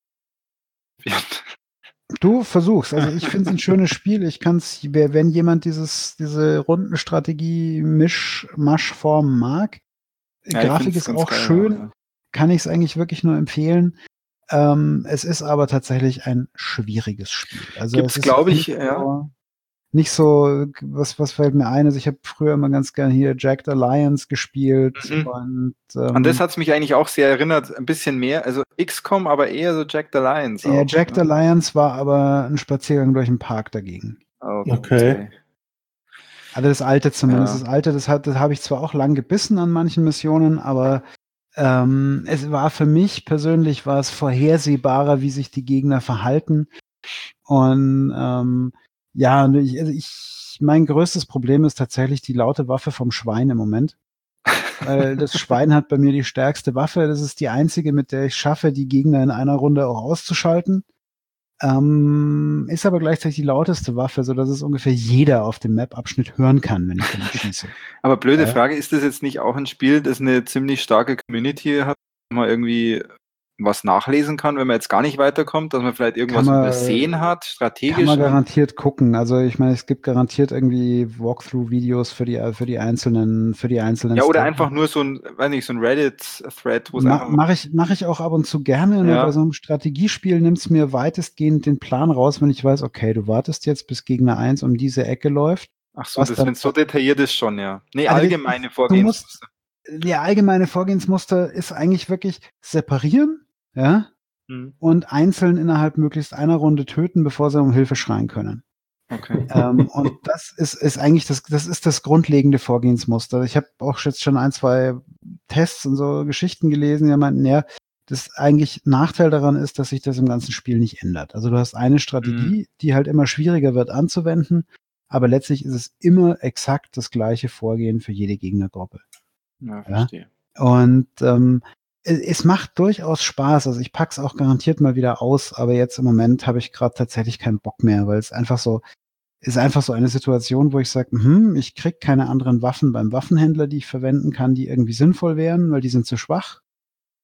Du versuchst. Also ich finde es ein schönes Spiel. Ich kann es, wenn jemand diese Rundenstrategie-Mischmaschform mag, Grafik ist auch schön, kann ich es eigentlich wirklich nur empfehlen. Es ist aber tatsächlich ein schwieriges Spiel. Also gibt's, glaube ich, nicht so, was fällt mir ein? Also ich habe früher immer ganz gerne hier Jagged Alliance gespielt. Und an das hat es mich eigentlich auch sehr erinnert, ein bisschen mehr, also XCOM, aber eher so Jagged Alliance. Ja, Jagged Alliance war aber ein Spaziergang durch den Park dagegen. Okay. Also das alte zumindest. Ja. Das alte, das habe ich zwar auch lang gebissen an manchen Missionen, aber es war für mich persönlich war es vorhersehbarer, wie sich die Gegner verhalten. Und ja, mein größtes Problem ist tatsächlich die laute Waffe vom Schwein im Moment. Weil das Schwein hat bei mir die stärkste Waffe. Das ist die einzige, mit der ich schaffe, die Gegner in einer Runde auch auszuschalten. Ist aber gleichzeitig die lauteste Waffe, sodass es ungefähr jeder auf dem Map-Abschnitt hören kann, wenn ich damit schieße. Aber blöde Frage, ist das jetzt nicht auch ein Spiel, das eine ziemlich starke Community hat, wo man irgendwie was nachlesen kann, wenn man jetzt gar nicht weiterkommt, dass man vielleicht irgendwas übersehen hat, strategisch? Kann man garantiert gucken. Also ich meine, es gibt garantiert irgendwie Walkthrough-Videos für die einzelnen Ja, oder einfach nur so ein Reddit-Thread, wo es einfach... Mach ich auch ab und zu gerne. Nur bei so einem Strategiespiel nimmt es mir weitestgehend den Plan raus, wenn ich weiß, okay, du wartest jetzt, bis Gegner 1 um diese Ecke läuft. Ach so, wenn es so detailliert ist schon, ja. Nee, also allgemeine Vorgehensmuster. Der allgemeine Vorgehensmuster ist eigentlich wirklich separieren, ja, und einzeln innerhalb möglichst einer Runde töten, bevor sie um Hilfe schreien können. Okay. Und das ist eigentlich das ist das grundlegende Vorgehensmuster. Ich habe auch jetzt schon 1, 2 Tests und so Geschichten gelesen, die meinten, ja, das eigentlich Nachteil daran ist, dass sich das im ganzen Spiel nicht ändert. Also du hast eine Strategie, die halt immer schwieriger wird anzuwenden, aber letztlich ist es immer exakt das gleiche Vorgehen für jede Gegnergruppe. Ja, verstehe. Und es macht durchaus Spaß. Also ich pack's auch garantiert mal wieder aus, aber jetzt im Moment habe ich gerade tatsächlich keinen Bock mehr, weil es einfach so eine Situation, wo ich sage, ich krieg keine anderen Waffen beim Waffenhändler, die ich verwenden kann, die irgendwie sinnvoll wären, weil die sind zu schwach.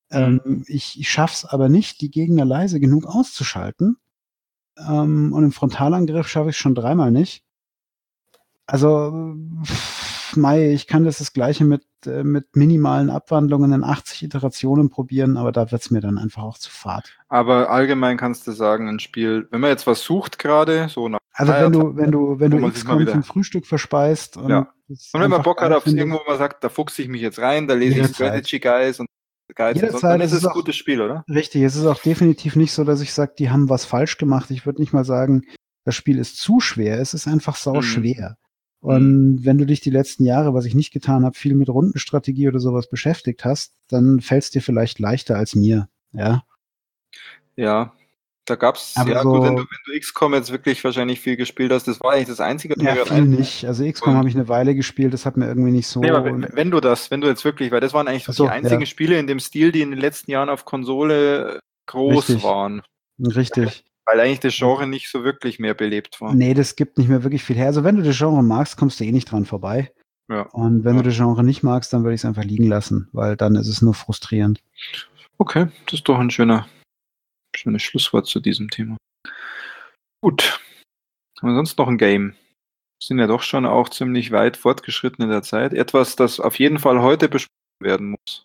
Ich schaff's aber nicht, die Gegner leise genug auszuschalten. Und im Frontalangriff schaffe ich es schon 3-mal nicht. Also, ich kann das Gleiche mit minimalen Abwandlungen in 80 Iterationen probieren, aber da wird's mir dann einfach auch zu fad. Aber allgemein kannst du sagen, ein Spiel, wenn man jetzt was sucht gerade, so nach Also wenn du XCOM zum Frühstück verspeist und, und wenn man Bock hat auf findet, irgendwo, wo man sagt, da fuchse ich mich jetzt rein, da lese ich Strategy Guides und Guides und so, jederzeit dann ist es ein auch gutes Spiel, oder? Richtig, es ist auch definitiv nicht so, dass ich sage, die haben was falsch gemacht. Ich würde nicht mal sagen, das Spiel ist zu schwer. Es ist einfach sau schwer. Und wenn du dich die letzten Jahre, was ich nicht getan habe, viel mit Rundenstrategie oder sowas beschäftigt hast, dann fällt es dir vielleicht leichter als mir. Ja. Ja, da gab's, Aber ja so, gut, wenn du XCOM jetzt wirklich wahrscheinlich viel gespielt hast, das war eigentlich das Einzige, was ja, mir viel nicht. Also XCOM habe ich eine Weile gespielt, das hat mir irgendwie nicht so. Nee, aber wenn du jetzt wirklich, weil das waren eigentlich so die einzigen Spiele in dem Stil, die in den letzten Jahren auf Konsole groß waren. Richtig. Weil eigentlich das Genre nicht so wirklich mehr belebt war. Nee, das gibt nicht mehr wirklich viel her. Also wenn du das Genre magst, kommst du eh nicht dran vorbei. Ja. Und wenn du das Genre nicht magst, dann würde ich es einfach liegen lassen, weil dann ist es nur frustrierend. Okay, das ist doch ein schönes Schlusswort zu diesem Thema. Gut. Haben wir sonst noch ein Game? Sind ja doch schon auch ziemlich weit fortgeschritten in der Zeit. Etwas, das auf jeden Fall heute besprochen werden muss.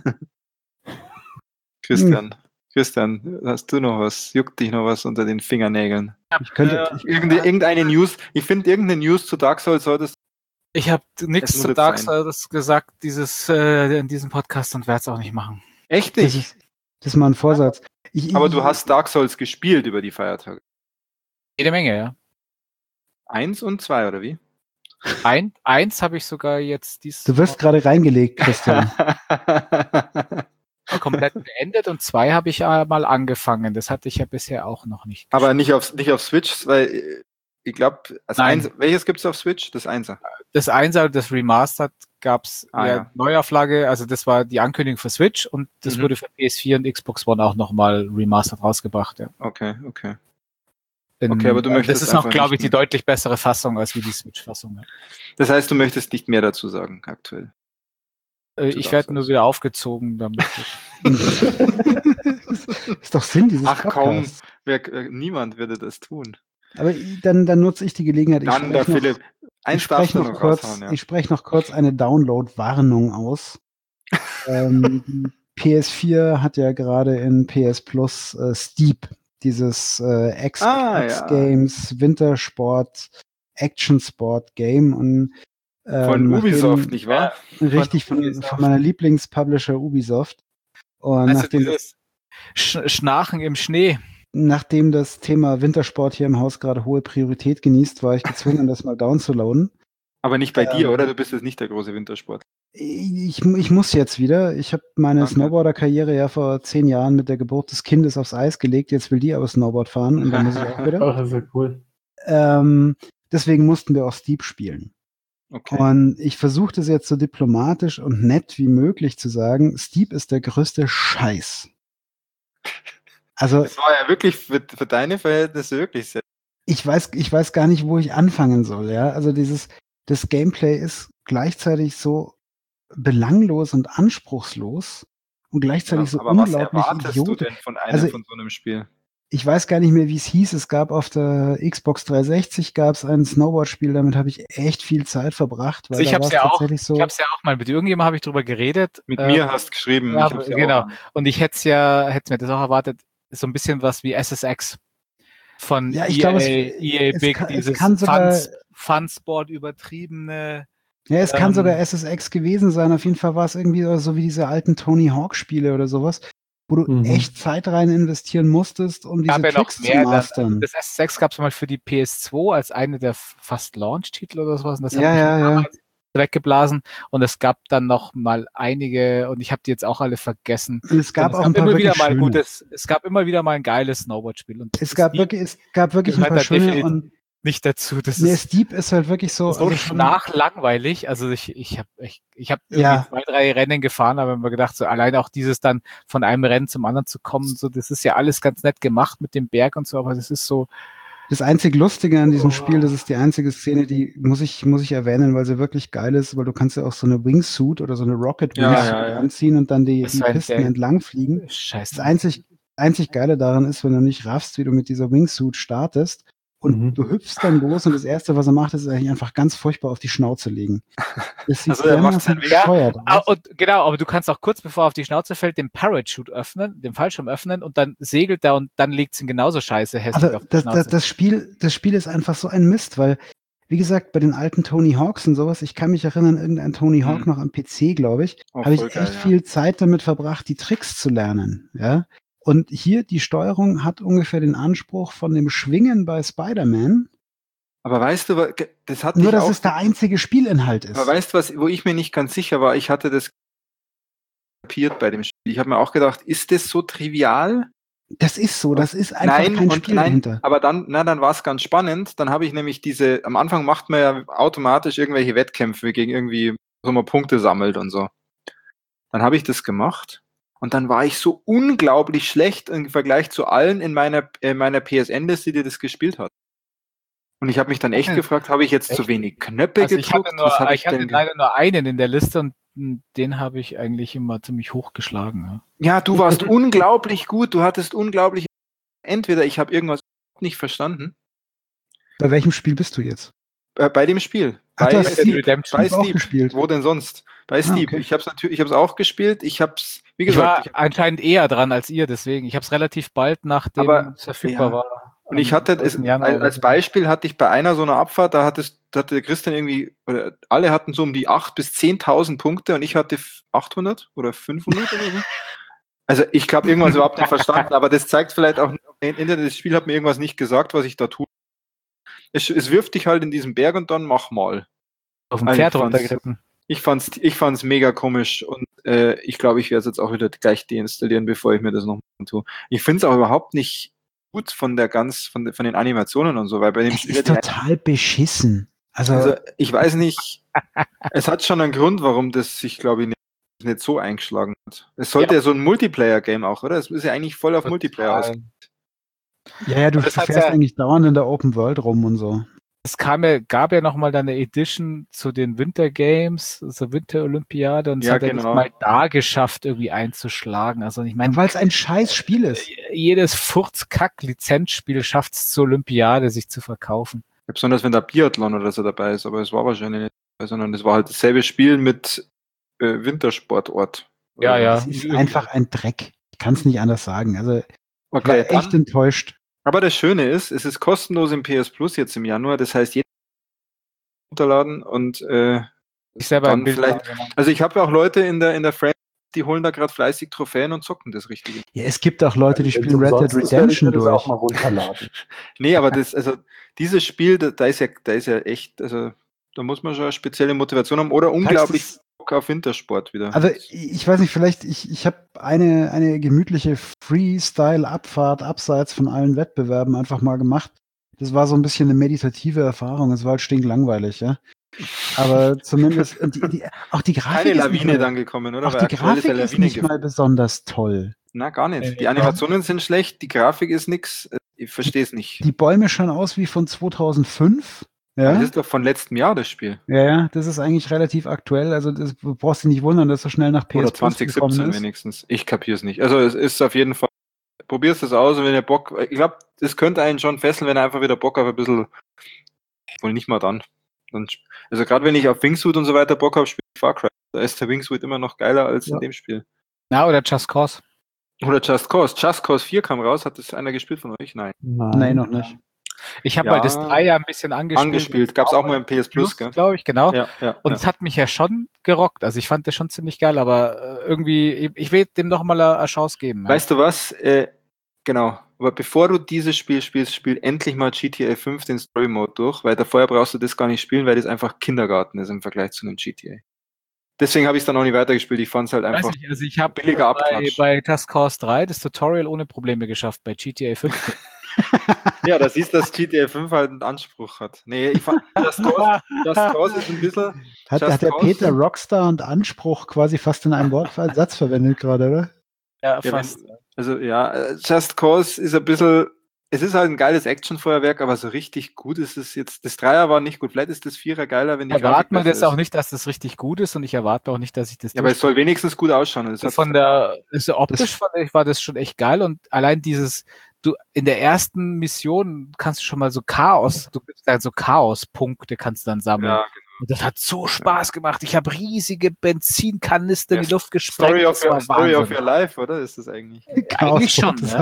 Christian, hast du noch was? Juckt dich noch was unter den Fingernägeln? Irgendeine News. Ich finde, irgendeine News zu Dark Souls solltest. Ich habe nichts zu Dark Souls gesagt in diesem Podcast und werde es auch nicht machen. Echt nicht? Das ist mal ein Vorsatz. Aber du hast Dark Souls gespielt über die Feiertage. Jede Menge, ja. 1 und 2, oder wie? 1 habe ich sogar jetzt Du wirst gerade reingelegt, Christian. Komplett beendet und 2 habe ich mal angefangen. Das hatte ich ja bisher auch noch nicht. Aber nicht auf Switch, weil ich glaube, welches gibt es auf Switch? Das 1er. Das 1er, das Remastered gab es Neuauflage, also das war die Ankündigung für Switch und das wurde für PS4 und Xbox One auch nochmal Remastered rausgebracht. Ja. Okay. Aber du möchtest. Das ist noch, glaube ich, die deutlich bessere Fassung als wie die Switch-Fassung. Ja. Das heißt, du möchtest nicht mehr dazu sagen, aktuell. Ich werde nur wieder aufgezogen damit. Ist doch Sinn dieses Podcasts. Kaum, niemand würde das tun. Aber dann nutze ich die Gelegenheit. Ich spreche noch kurz eine Download-Warnung aus. PS4 hat ja gerade in PS Plus Steep, dieses X-Games Wintersport Action Sport Game und von Ubisoft, nicht wahr? Richtig, von meiner Lieblingspublisher Ubisoft. Und also nachdem Schnarchen im Schnee. Nachdem das Thema Wintersport hier im Haus gerade hohe Priorität genießt, war ich gezwungen, das mal downzuladen. Aber nicht bei dir, oder? Du bist jetzt nicht der große Wintersport. Ich muss jetzt wieder. Ich habe meine Snowboarder-Karriere ja vor 10 Jahren mit der Geburt des Kindes aufs Eis gelegt. Jetzt will die aber Snowboard fahren und dann muss ich auch wieder. Ach, das ist ja cool. Deswegen mussten wir auch Steep spielen. Okay. Und ich versuche das jetzt so diplomatisch und nett wie möglich zu sagen, Steep ist der größte Scheiß. Also, das war ja wirklich für deine Verhältnisse wirklich sehr. Ich weiß gar nicht, wo ich anfangen soll, ja. Also das Gameplay ist gleichzeitig so belanglos und anspruchslos und gleichzeitig so unglaublich idiotisch. Was erwartest du denn von von so einem Spiel? Ich weiß gar nicht mehr, wie es hieß. Es gab auf der Xbox 360 ein Snowboard-Spiel, damit habe ich echt viel Zeit verbracht. Weil ich habe es ja auch mal mit irgendjemandem habe ich drüber geredet. Mit mir hast du geschrieben. Ja, genau. Und ich hätte mir das auch erwartet, so ein bisschen was wie SSX von EA Big, dieses Funsport übertriebene. Ja, es kann sogar SSX gewesen sein. Auf jeden Fall war es irgendwie so wie diese alten Tony Hawk-Spiele oder sowas, wo du echt Zeit rein investieren musstest, um diese Tricks zu mastern. Das SSX gab es mal für die PS2 als eine der fast Launch-Titel oder sowas. Und das hat mich weggeblasen. Und es gab dann noch mal einige, und ich habe die jetzt auch alle vergessen. Es gab auch ein paar immer wieder mal gutes. Es gab immer wieder mal ein geiles Snowboard-Spiel. Und es gab wirklich ein paar schöne und nicht dazu. Steep ist halt wirklich so nachlangweilig. Also ich habe 2-3 Rennen gefahren, aber mir gedacht, so allein auch dieses dann von einem Rennen zum anderen zu kommen, so das ist ja alles ganz nett gemacht mit dem Berg und so, aber das ist so Das einzig Lustige an diesem Spiel, das ist die einzige Szene, die muss ich erwähnen, weil sie wirklich geil ist, weil du kannst ja auch so eine Wingsuit oder so eine Rocket Wingsuit anziehen und dann die Pisten entlang fliegen. Scheiße. Das einzig Geile daran ist, wenn du nicht raffst, wie du mit dieser Wingsuit startest und du hüpfst dann los und das Erste, was er macht, ist eigentlich einfach ganz furchtbar auf die Schnauze legen. Das sieht bescheuert aus. Und genau, aber du kannst auch kurz bevor er auf die Schnauze fällt, den Parachute öffnen, den Fallschirm öffnen und dann segelt er und dann legt es ihn genauso scheiße hässlich auf die Schnauze. Das Spiel ist einfach so ein Mist, weil, wie gesagt, bei den alten Tony Hawks und sowas, ich kann mich erinnern, irgendein Tony Hawk noch am PC, glaube ich, habe ich echt viel Zeit damit verbracht, die Tricks zu lernen, ja. Und hier, die Steuerung hat ungefähr den Anspruch von dem Schwingen bei Spider-Man. Aber weißt du, das hatte nur, dass es der einzige Spielinhalt ist. Aber weißt du, wo ich mir nicht ganz sicher war? Ich hatte das kapiert bei dem Spiel. Ich habe mir auch gedacht, ist das so trivial? Das ist so, das ist einfach kein Spiel dahinter. Aber dann war es ganz spannend. Dann habe ich nämlich am Anfang macht man ja automatisch irgendwelche Wettkämpfe gegen irgendwie, wo man Punkte sammelt und so. Dann habe ich das gemacht. Und dann war ich so unglaublich schlecht im Vergleich zu allen in meiner PSN-Liste, die das gespielt hat. Und ich habe mich dann echt gefragt, habe ich jetzt zu wenig Knöpfe gedrückt? Ich hatte leider nur einen in der Liste und den habe ich eigentlich immer ziemlich hoch geschlagen. Ja, du warst unglaublich gut, du hattest unglaublich... Entweder ich habe irgendwas nicht verstanden. Bei welchem Spiel bist du jetzt? Bei dem Spiel. Bei Steep gespielt. Wo denn sonst? Bei Steep. Okay. Ich habe es auch gespielt. Ich war anscheinend eher dran als ihr, deswegen. Ich habe es relativ bald, nachdem es verfügbar war. Und ich hatte als Beispiel hatte ich bei einer so einer Abfahrt, da hatte Christian irgendwie, oder alle hatten so um die 8.000 bis 10.000 Punkte und ich hatte 800 oder 500 oder so. Also ich glaube, irgendwas überhaupt nicht verstanden, aber das zeigt vielleicht auch, das Spiel hat mir irgendwas nicht gesagt, was ich da tue. Es wirft dich halt in diesen Berg und dann mach mal. Auf dem Pferd runtergeritten. Ich fand's mega komisch und ich glaube, ich werde es jetzt auch wieder gleich deinstallieren, bevor ich mir das noch tue. Ich finde es auch überhaupt nicht gut von den Animationen und so, weil bei dem Spiel ist total beschissen. Also ich weiß nicht, es hat schon einen Grund, warum das sich, glaube ich, nicht so eingeschlagen hat. Es sollte ja so ein Multiplayer-Game auch, oder? Es ist ja eigentlich voll auf Multiplayer aus. Ja, du fährst eigentlich dauernd in der Open World rum und so. Es gab ja nochmal eine Edition zu den Winter Games, also Winter-Olympiade, und es hat genau mal da geschafft, irgendwie einzuschlagen. Also ich meine, weil es ein scheiß Spiel ist. Jedes Furzkack-Lizenzspiel schafft es zur Olympiade, sich zu verkaufen. Ja, besonders wenn da Biathlon oder so dabei ist, aber es war wahrscheinlich nicht, sondern es war halt dasselbe Spiel mit Wintersportort. Ja. Es ist einfach ein Dreck. Ich kann es nicht anders sagen. Also ich war echt enttäuscht. Aber das Schöne ist, es ist kostenlos im PS Plus jetzt im Januar, das heißt, jeder runterladen und ich selber dann vielleicht. Also ich habe ja auch Leute in der Friends, die holen da gerade fleißig Trophäen und zocken das Richtige. Ja, es gibt auch Leute, die spielen Red Dead Redemption durch. Auch mal runterladen. Nee, aber dieses Spiel, da ist ja echt, also da muss man schon eine spezielle Motivation haben oder unglaublich Bock auf Wintersport wieder. Also ich weiß nicht, vielleicht, ich habe eine gemütliche Freestyle-Abfahrt abseits von allen Wettbewerben einfach mal gemacht. Das war so ein bisschen eine meditative Erfahrung. Es war halt stinklangweilig, ja. Aber zumindest auch die Grafik. Keine Lawine dann gekommen, oder? Auch die Grafik ist nicht mal besonders toll. Na, gar nicht. Die Animationen sind schlecht, die Grafik ist nix. Ich verstehe es nicht. Die Bäume schauen aus wie von 2005. Ja? Das ist doch von letztem Jahr, das Spiel. Ja, das ist eigentlich relativ aktuell. Also du brauchst dich nicht wundern, dass so schnell nach PS oder 2017 wenigstens. Ich kapiere es nicht. Also es ist auf jeden Fall, probierst es aus und wenn ihr Bock, ich glaube, das könnte einen schon fesseln, wenn er einfach wieder Bock auf ein bisschen, wohl nicht mal dann. Also gerade wenn ich auf Wingsuit und so weiter Bock habe, spiele ich Far Cry. Da ist der Wingsuit immer noch geiler als in dem Spiel. Na, oder Just Cause. Oder Just Cause. Just Cause 4 kam raus. Hat das einer gespielt von euch? Nein. Nein, noch nicht. Ich habe mal das 3 ja ein bisschen angespielt. Gab es auch mal im PS Plus, gell? Glaube ich, genau. Ja, und es hat mich ja schon gerockt. Also ich fand das schon ziemlich geil, aber irgendwie, ich will dem noch mal eine Chance geben. Weißt du was? Genau. Aber bevor du dieses Spiel spielst, spiel endlich mal GTA 5 den Story Mode durch, weil vorher brauchst du das gar nicht spielen, weil das einfach Kindergarten ist im Vergleich zu einem GTA. Deswegen habe ich es dann auch nicht weitergespielt. Ich fand es halt einfach ich habe billiger bei Just Cause 3 das Tutorial ohne Probleme geschafft, bei GTA 5. Ja, da siehst du, dass GTA 5 halt einen Anspruch hat. Nee, ich fand Just Cause ist ein bisschen... Hat der Peter Rockstar und Anspruch quasi fast in einem Wortsatz verwendet gerade, oder? Ja, fast. Also ja, Just Cause ist ein bisschen es ist halt ein geiles Actionfeuerwerk, aber so richtig gut ist es jetzt. Das Dreier war nicht gut. Vielleicht ist das Vierer geiler, wenn die Erwartet man besser das auch ist. nicht, dass das richtig gut ist und ich erwarte auch nicht, dass ich das Ja, aber es soll wenigstens gut ausschauen. Und das hat's von der also optisch fand ich, war das schon echt geil und allein dieses du in der ersten Mission kannst du schon mal so Chaos-Punkte kannst du dann sammeln. Ja, Und das hat so Spaß gemacht. Ich habe riesige Benzinkanister in die Luft gesprengt. Story of Wahnsinn. your life, oder? Ist das eigentlich? Eigentlich schon, ja.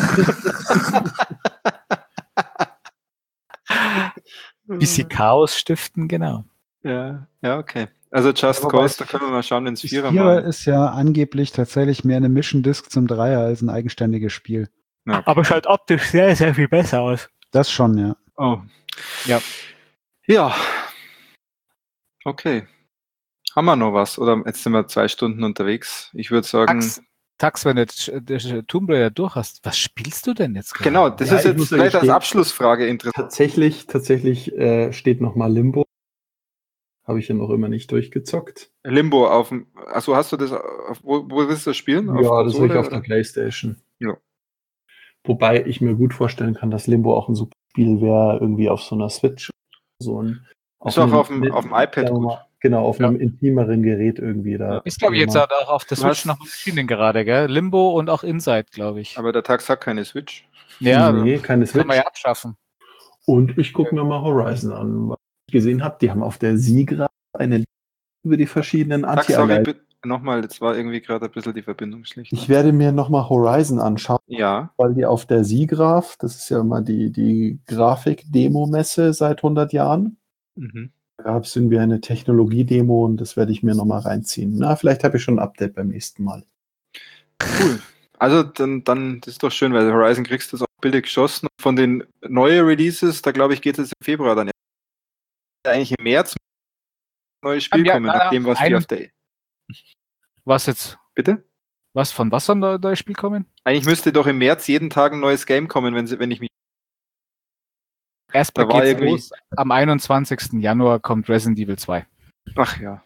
Bisschen Chaos stiften, genau. Ja, okay. Also Just Cause, da können wir mal schauen, ins Das Vierer Vierer mal. ist ja angeblich tatsächlich mehr eine Mission Disc zum Dreier als ein eigenständiges Spiel. Ja. Aber schaut optisch sehr, sehr viel besser aus. Das schon, ja. Oh. Ja. Ja. Okay. Haben wir noch was? Oder jetzt sind wir 2 Stunden unterwegs. Ich würde sagen... Tax, wenn du jetzt Tomb Raider durch hast, was spielst du denn jetzt gerade? Genau, das ist jetzt vielleicht als Abschlussfrage interessant. Tatsächlich steht nochmal Limbo. Habe ich ja noch immer nicht durchgezockt. Limbo auf dem... Achso, hast du das... Wo willst du das spielen? Ja, das will ich auf der Playstation. Ja. Wobei ich mir gut vorstellen kann, dass Limbo auch ein super Spiel wäre, irgendwie auf so einer Switch. So ein, ist auch auf dem iPad gut. Genau, auf einem intimeren Gerät irgendwie da. Ist, glaube ich, jetzt auch auf der Switch noch erschienen gerade, gell? Limbo und auch Inside, glaube ich. Aber der Tax hat keine Switch. Ja, nee, keine Switch. Kann man ja abschaffen. Und ich gucke mir mal Horizon an. Was ich gesehen habe, die haben auf der SIGRA eine über die verschiedenen Sorry, nochmal, jetzt war irgendwie gerade ein bisschen die Verbindung schlecht. Ich werde mir nochmal Horizon anschauen, ja, weil die auf der SIGGRAPH, das ist ja immer die Grafik-Demo-Messe seit 100 Jahren, da gab es irgendwie eine Technologie-Demo und das werde ich mir nochmal reinziehen. Na, vielleicht habe ich schon ein Update beim nächsten Mal. Cool. Also dann das ist doch schön, weil Horizon kriegst du das auch billig geschossen. Von den neuen Releases, da glaube ich, geht es im Februar dann. Eigentlich im März ein neues Spiel kommen, nachdem was die auf der... Was jetzt? Bitte? Was soll ein neues Spiel kommen? Eigentlich müsste doch im März jeden Tag ein neues Game kommen, wenn ich mich... Erstmal geht's los. Am 21. Januar kommt Resident Evil 2. Ach ja.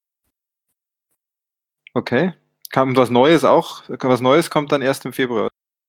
Okay. Kam was Neues auch? Was Neues kommt dann erst im Februar.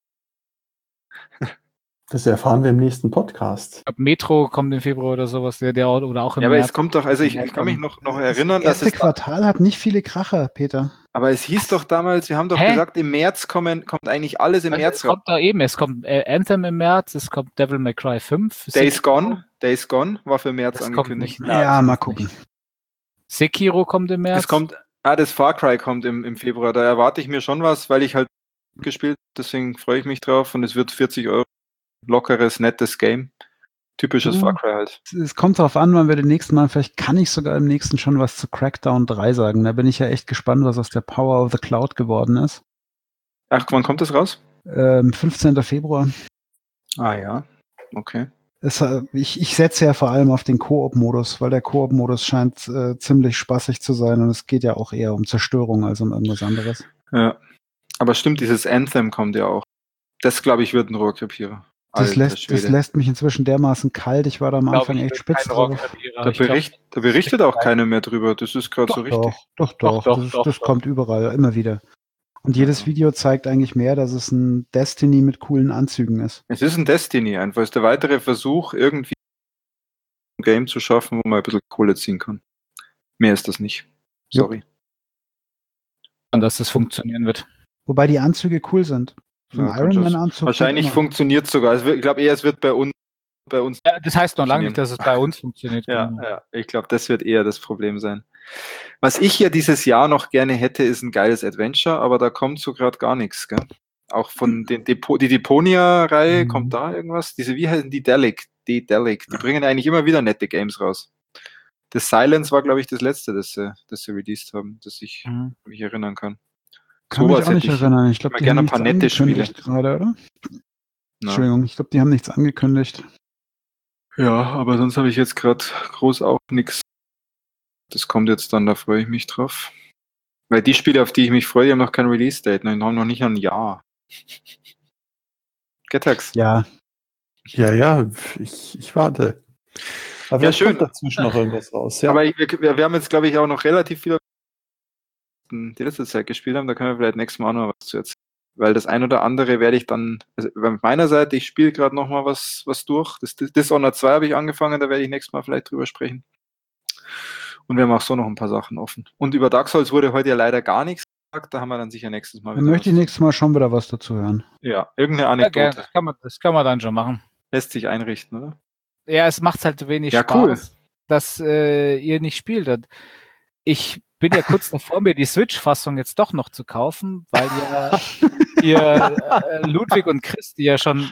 Das erfahren wir im nächsten Podcast. Ich glaube, Metro kommt im Februar oder sowas, oder auch im Ja, aber März. Es kommt doch, also ich kann mich noch erinnern, dass das erste Quartal hat nicht viele Kracher, Peter. Aber es hieß doch damals, wir haben doch gesagt, im März kommt eigentlich alles im März raus. Es kommt Anthem im März, es kommt Devil May Cry 5. Days Gone war für März angekündigt. Ja, mal gucken. Sekiro kommt im März. Das Far Cry kommt im Februar, da erwarte ich mir schon was, weil ich halt gespielt, deswegen freue ich mich drauf und es wird 40 €. Lockeres, nettes Game. Typisches Far Cry halt. Es kommt darauf an, wann wir den nächsten Mal, vielleicht kann ich sogar im nächsten schon was zu Crackdown 3 sagen. Da bin ich ja echt gespannt, was aus der Power of the Cloud geworden ist. Ach, wann kommt das raus? 15. Februar. Ah ja, okay. Ich setze ja vor allem auf den Koop-Modus, weil der Koop-Modus scheint ziemlich spaßig zu sein und es geht ja auch eher um Zerstörung als um irgendwas anderes. Ja, aber stimmt, dieses Anthem kommt ja auch. Das, glaube ich, wird ein Rohrkrepierer. Das lässt mich inzwischen dermaßen kalt. Ich war da am Anfang echt spitz drauf. Da berichtet auch keiner mehr drüber. Das ist gerade so richtig. Doch. Das kommt überall, immer wieder. Und jedes Video zeigt eigentlich mehr, dass es ein Destiny mit coolen Anzügen ist. Es ist ein Destiny einfach. Es ist der weitere Versuch, irgendwie ein Game zu schaffen, wo man ein bisschen Kohle ziehen kann. Mehr ist das nicht. Sorry. Und dass das funktionieren wird. Wobei die Anzüge cool sind. So ein Iron Man-Anzug. Wahrscheinlich funktioniert es sogar. Ich glaube eher, es wird bei uns. Ja, das heißt noch lange nicht, dass es bei uns funktioniert. Ja, ich glaube, das wird eher das Problem sein. Was ich ja dieses Jahr noch gerne hätte, ist ein geiles Adventure, aber da kommt so gerade gar nichts. Gell? Auch von die Deponia-Reihe kommt da irgendwas. Wie heißen die? Delic. Die bringen eigentlich immer wieder nette Games raus. Das Silence war, glaube ich, das letzte, das sie released haben, das ich mich erinnern kann. Kann mich auch nicht erinnern. Ich glaube, die gerne haben ein paar nette Spiele gerade, oder? Entschuldigung, ich glaube, die haben nichts angekündigt. Ja, aber sonst habe ich jetzt gerade groß auch nichts. Das kommt jetzt dann, da freue ich mich drauf. Weil die Spiele, auf die ich mich freue, die haben noch kein Release-Date, die haben noch nicht ein Jahr. Getax. Ja, ich warte. Aber schön. Kommt dazwischen noch irgendwas raus. Ja. Aber wir haben jetzt, glaube ich, auch noch relativ viel die letzte Zeit gespielt haben, da können wir vielleicht nächstes Mal auch noch was zu erzählen. weil das ein oder andere werde ich dann, also bei meiner Seite, ich spiele gerade nochmal was durch. Das Dishonored 2 habe ich angefangen, da werde ich nächstes Mal vielleicht drüber sprechen. Und wir haben auch so noch ein paar Sachen offen. Und über Dark Souls wurde heute ja leider gar nichts gesagt, da haben wir dann sicher nächstes Mal Dann möchte ich nächstes Mal schon wieder was dazu hören. Ja, irgendeine Ja, Anekdote. gerne. Das kann man dann schon machen. Lässt sich einrichten, oder? Ja, es macht halt wenig Ja, Spaß, cool. dass ihr nicht spielt. Und ich bin ja kurz davor, mir die Switch-Fassung jetzt doch noch zu kaufen, weil ja ihr Ludwig und Chris, die ja schon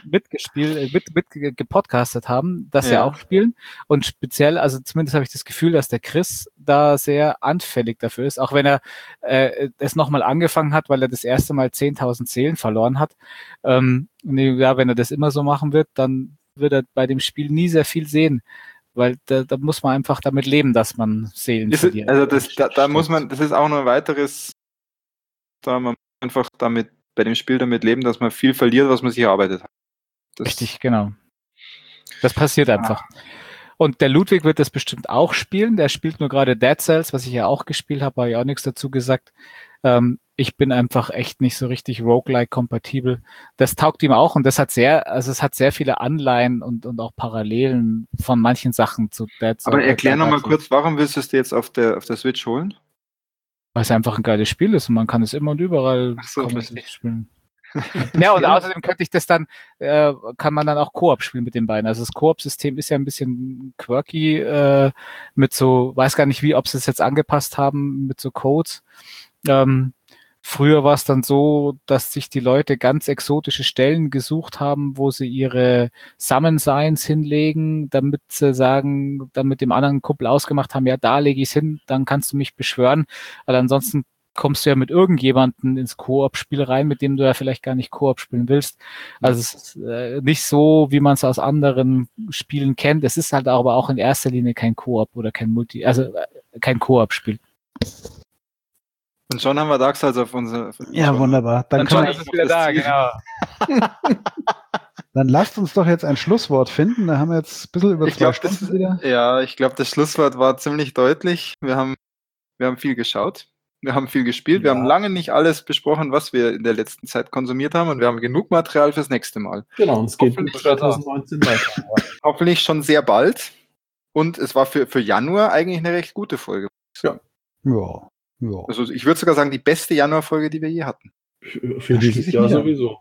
gepodcastet haben, das ja auch spielen. Und speziell, also zumindest habe ich das Gefühl, dass der Chris da sehr anfällig dafür ist, auch wenn er es nochmal angefangen hat, weil er das erste Mal 10.000 Seelen verloren hat. Wenn er das immer so machen wird, dann wird er bei dem Spiel nie sehr viel sehen. Weil da muss man einfach damit leben, dass man Seelen verliert. Also da muss man, das ist auch noch ein weiteres, da man einfach damit bei dem Spiel damit leben, dass man viel verliert, was man sich erarbeitet hat. Richtig, genau. Das passiert einfach. Und der Ludwig wird das bestimmt auch spielen. Der spielt nur gerade Dead Cells, was ich ja auch gespielt habe, habe ich auch nichts dazu gesagt. Ich bin einfach echt nicht so richtig Roguelike-kompatibel. Das taugt ihm auch und es hat sehr viele Anleihen und auch Parallelen von manchen Sachen zu Dead Cells. Aber erklär nochmal kurz, warum willst du es dir jetzt auf der Switch holen? Weil es einfach ein geiles Spiel ist und man kann es immer und überall spielen. Ja, und außerdem könnte ich das dann, kann man dann auch Koop spielen mit den beiden. Also das Koop-System ist ja ein bisschen quirky, mit so, weiß gar nicht wie, ob sie es jetzt angepasst haben, mit so Codes. Früher war es dann so, dass sich die Leute ganz exotische Stellen gesucht haben, wo sie ihre Summon Signs hinlegen, damit sie sagen, dann mit dem anderen Kumpel ausgemacht haben, ja, da lege ich es hin, dann kannst du mich beschwören. Aber ansonsten kommst du ja mit irgendjemandem ins Koop-Spiel rein, mit dem du ja vielleicht gar nicht Koop spielen willst. Also es ist nicht so, wie man es aus anderen Spielen kennt. Es ist halt aber auch in erster Linie kein Koop oder kein kein Koop-Spiel. Und schon haben wir Dark Souls auf unser... Ja, wunderbar. Dann schon ist es wieder da, genau. Dann lasst uns doch jetzt ein Schlusswort finden. Da haben wir jetzt ein bisschen über 2 Stunden wieder. Ja, ich glaube, das Schlusswort war ziemlich deutlich. Wir haben viel geschaut. Wir haben viel gespielt. Ja. Wir haben lange nicht alles besprochen, was wir in der letzten Zeit konsumiert haben. Und wir haben genug Material fürs nächste Mal. Genau, und es geht 2019 weiter. Hoffentlich schon sehr bald. Und es war für Januar eigentlich eine recht gute Folge. Ja. Ja. Also ich würde sogar sagen, die beste Januarfolge, die wir je hatten. Für dieses Jahr sowieso.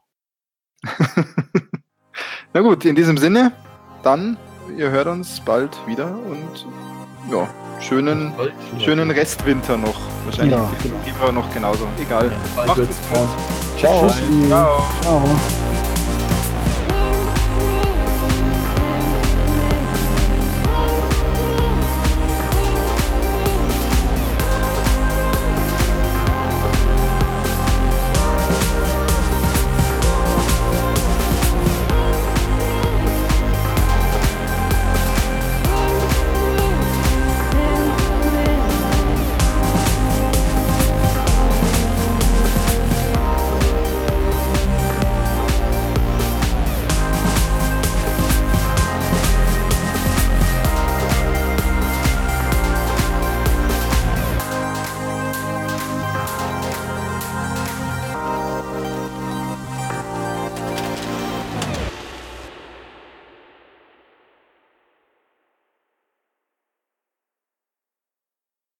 Na gut, in diesem Sinne, dann, ihr hört uns bald wieder und ja, schönen Restwinter noch. Wahrscheinlich ja, Februar noch genauso. Egal. Ja, macht es gut. Ciao. Ciao.